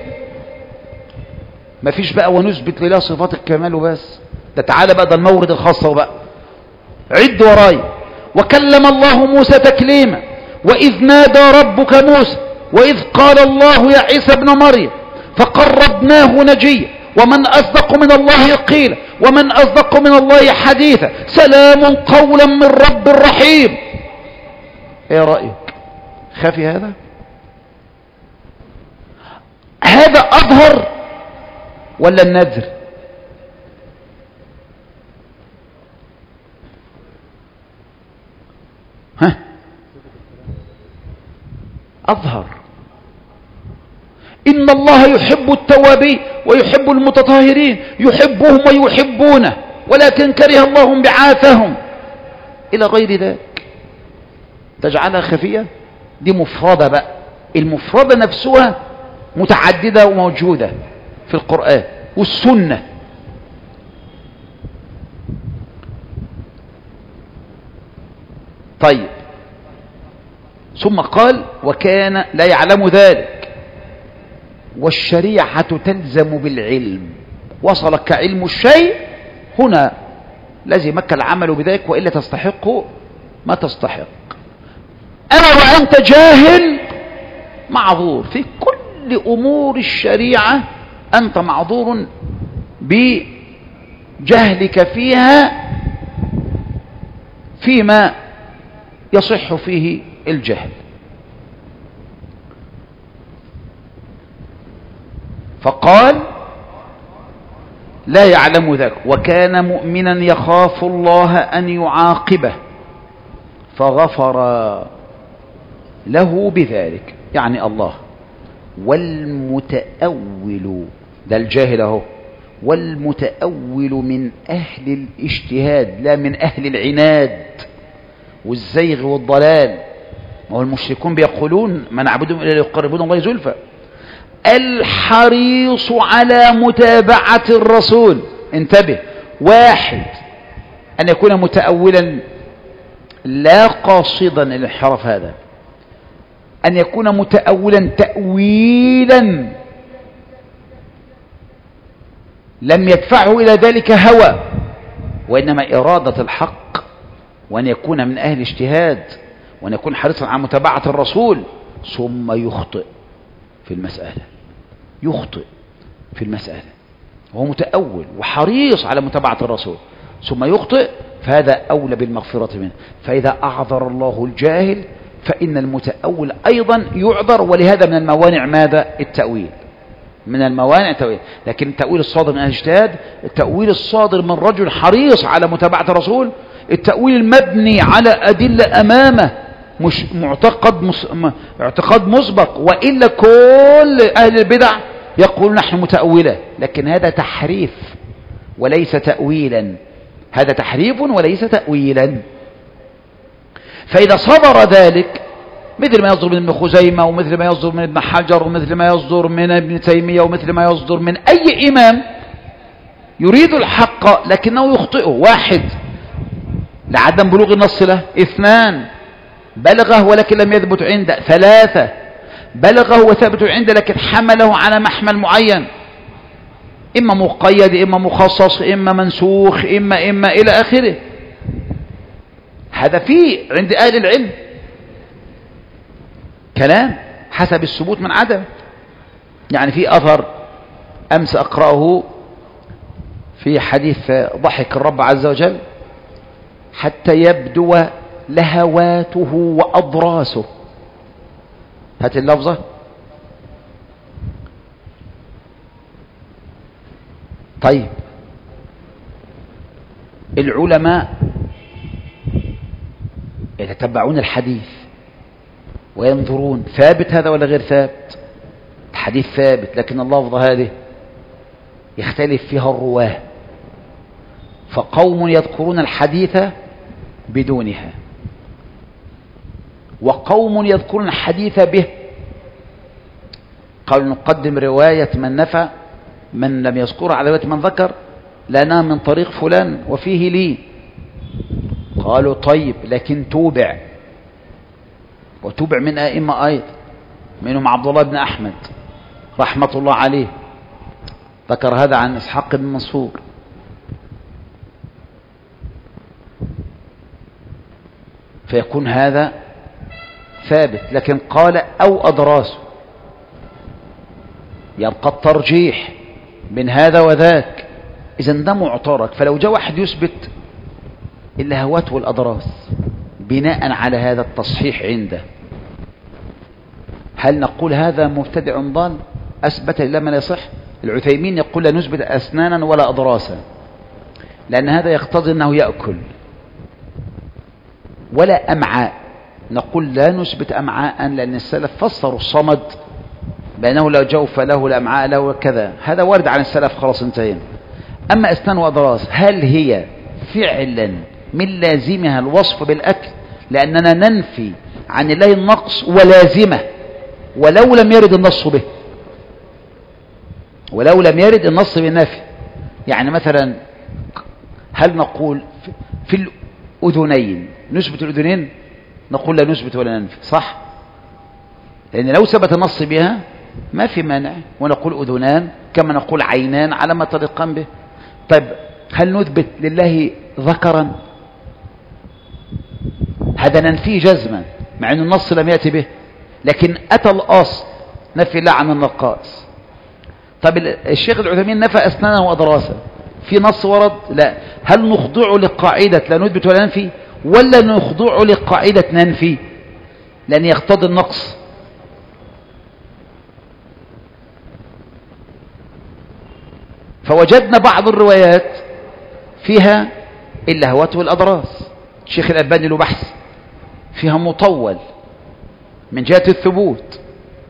مفيش بقى ونثبت لله صفات الكمال وبس، ده تعال بقى، ده المورد الخاص بقى. عد وراي. وكلم الله موسى تكليما وإذ نادى ربك موسى وإذ قال الله يا عيسى ابن مريم فقربناه نجيا ومن أصدق من الله قيلا ومن أصدق من الله حديثا سلام قولا من رب رحيم. ايه رأيك؟ خافي هذا؟ هذا أظهر ولا النذر؟ أظهر. إن الله يحب التوابين ويحب المتطهرين، يحبهم ويحبونه، ولكن كره الله بعاثهم إلى غير ذلك. تجعلها خفية؟ دي مفردة بقى. المفردة نفسها متعددة وموجودة في القرآن والسنة. طيب، ثم قال وكان لا يعلم ذلك والشريعة تلزم بالعلم. وصلك كعلم الشيء هنا لازمك العمل بذلك، وإلا تستحقه ما تستحق. أنا وأنت جاهل معذور في كل أمور الشريعة، أنت معذور بجهلك فيها فيما يصح فيه الجهل. فقال لا يعلم ذلك وكان مؤمنا يخاف الله أن يعاقبه فغفر له بذلك، يعني الله. والمتأول، ده الجاهل اهو، والمتأول من أهل الاجتهاد لا من أهل العناد والزيغ والضلال. وهو المشركون بيقولون ما نعبدهم إلا ليقربون الله زلفى. الحريص على متابعة الرسول. انتبه، واحد أن يكون متأولا لا قاصدا الانحراف، هذا أن يكون متأولا تأويلا لم يدفعه إلى ذلك هوى، وإنما إرادة الحق، وأن يكون من أهل اجتهاد، وأن يكون حريصا على متابعة الرسول، ثم يخطئ في المسألة. يخطئ في المسألة وهو متأول وحريص على متابعة الرسول ثم يخطئ، فهذا أولى بالمغفرة منه. فإذا أعذر الله الجاهل فإن المتأول أيضا يعذر. ولهذا من الموانع ماذا؟ التأويل. من الموانع التأويل. لكن التأويل الصادر من أهل الاجتهاد، التأويل الصادر من رجل حريص على متابعة الرسول، التأويل المبني على أدلة أمامه، مش اعتقاد مسبق. وإلا كل أهل البدع يقول نحن متأولة، لكن هذا تحريف وليس تأويلا. هذا تحريف وليس تأويلا. فإذا صدر ذلك مثل ما يصدر من ابن خزيمة، ومثل ما يصدر من ابن حجر، ومثل ما يصدر من ابن تيمية، ومثل ما يصدر من أي إمام يريد الحق لكنه يخطئه: واحد لعدم بلوغ النص له، اثنان بلغه ولكن لم يثبت عنده، ثلاثة بلغه وثبت عنده لكن حمله على محمل معين، إما مقيد إما مخصص إما منسوخ إما إلى آخره. هذا فيه عند أهل العلم كلام حسب الثبوت من عدم. يعني في أثر أمس أقرأه في حديث ضحك الرب عز وجل حتى يبدو لهواته وأضراسه. هات اللفظة. طيب العلماء يتتبعون الحديث وينظرون ثابت هذا ولا غير ثابت. الحديث ثابت لكن اللفظة هذه يختلف فيها الرواه، فقوم يذكرون الحديث بدونها وقوم يذكرون الحديث به. قالوا نقدم رواية من نفى من لم يذكر على رواية من ذكر لنا من طريق فلان وفيه لي. قالوا طيب لكن توبع، وتوبع من أئمة أيضا منهم عبد الله بن أحمد رحمة الله عليه، ذكر هذا عن إسحاق بن منصور. فيكون هذا ثابت، لكن قال أو أدراسه، يبقى الترجيح بين هذا وذاك. إذن ده معترك. فلو جاء واحد يثبت اللهوات والأدراس بناء على هذا التصحيح عنده، هل نقول هذا مبتدع ضال أثبت لله ما لا يصح؟ العثيمين يقول لا نثبت أسنانا ولا أضراسا، لأن هذا يقتضي أنه يأكل، ولا أمعاء. نقول لا نثبت أمعاء لأن السلف فسروا الصمد بأنه لا جوف له لا أمعاء له كذا، هذا وارد عن السلف خلاص انتهينا. أما أسنان وأضراس هل هي فعلا من لازمها الوصف بالأكل؟ لأننا ننفي عن الله النقص ولازمه ولو لم يرد النص به، ولو لم يرد النص بالنفي. يعني مثلا هل نقول في الأذنين نثبت الأذنين؟ نقول لا نثبت ولا ننفي، صح؟ لأن لو ثبت النص بها ما في مانع، ونقول أذنان كما نقول عينان على ما تلقان به. طيب هل نثبت لله ذكرا؟ هذا ننفيه جزما مع أن النص لم يأتي به، لكن أتى الأصل نفي الله عن النقائص. طب الشيخ العثيمين نفى أسنانا وأضراسا، في نص ورد؟ لا. هل نخضع لقاعدة لا نثبت ولا ننفي، ولا نخضع لقاعدة ننفي لأن يقتضي النقص؟ فوجدنا بعض الروايات فيها اللهوات والأضراس. الشيخ الألباني له بحث فيها مطول من جهة الثبوت.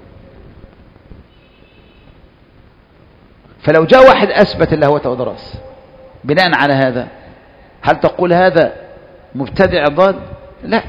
فلو جاء واحد أثبت اللهوات والأضراس بناء على هذا، هل تقول هذا مبتدع ضال؟ لا،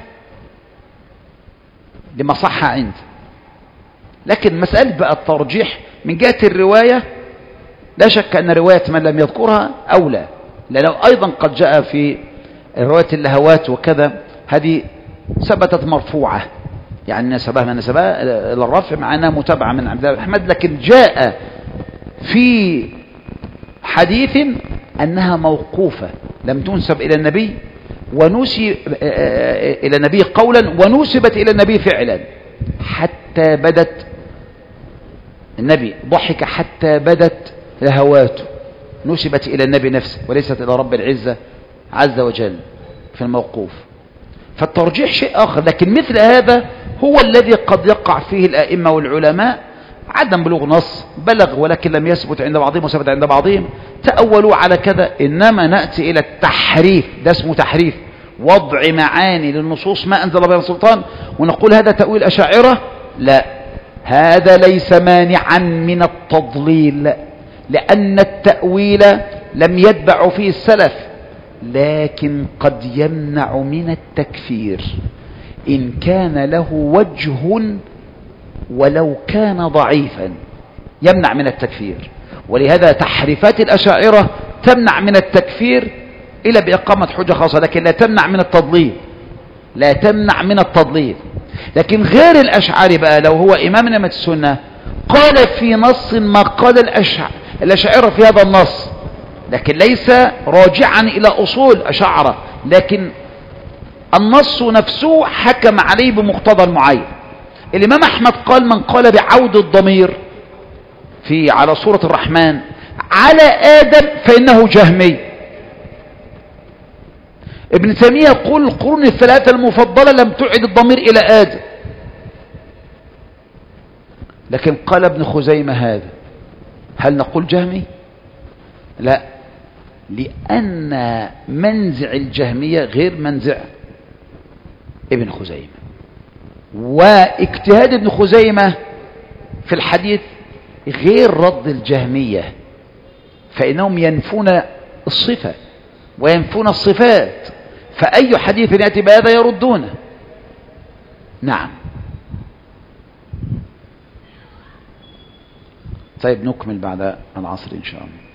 لما صح عنده. لكن مسألة بقى الترجيح من جهة الرواية، لا شك أن رواية من لم يذكرها أولى، لأنه أيضا قد جاء في رواية اللهوات وكذا هذه ثبتت مرفوعة، يعني نسبها من نسبها إلى الرفع مع أنها متابعة من عبد الله بن أحمد، لكن جاء في حديث أنها موقوفة لم تنسب إلى النبي ونسب إلى النبي قولا ونسبت إلى النبي فعلا، حتى بدت النبي ضحك حتى بدت لهواته، نسبت إلى النبي نفسه وليست إلى رب العزة عز وجل في الموقوف. فالترجيح شيء آخر، لكن مثل هذا هو الذي قد يقع فيه الأئمة والعلماء، عدم بلوغ نص بلغ ولكن لم يثبت عند بعضهم وثبت عند بعضهم، تأولوا على كذا. إنما نأتي إلى التحريف، ده اسمه تحريف، وضع معاني للنصوص ما أنزل بها سلطان، ونقول هذا تأويل أشاعرة. لا، هذا ليس مانعا من التضليل، لأن التأويل لم يتبع فيه السلف، لكن قد يمنع من التكفير إن كان له وجه ولو كان ضعيفا، يمنع من التكفير. ولهذا تحريفات الأشاعرة تمنع من التكفير إلا بإقامة حجة خاصة، لكن لا تمنع من التضليل، لا تمنع من التضليل. لكن غير الأشعري بقى لو هو إمام من أئمة السنة قال في نص ما قال الأشاعرة في هذا النص، لكن ليس راجعا إلى أصول أشاعرة، لكن النص نفسه حكم عليه بمقتضى المعين. الإمام أحمد قال من قال بعود الضمير على سورة الرحمن على آدم فإنه جهمي. ابن تيمية يقول القرون الثلاثة المفضلة لم تعد الضمير إلى آدم. لكن قال ابن خزيمة هذا، هل نقول جهمي؟ لا، لأن منزع الجهمية غير منزع ابن خزيمة، واجتهاد ابن خزيمة في الحديث غير رد الجهمية، فإنهم ينفون الصفة وينفون الصفات، فأي حديث يأتي بهذا يردونه. نعم. طيب نكمل بعد العصر إن شاء الله.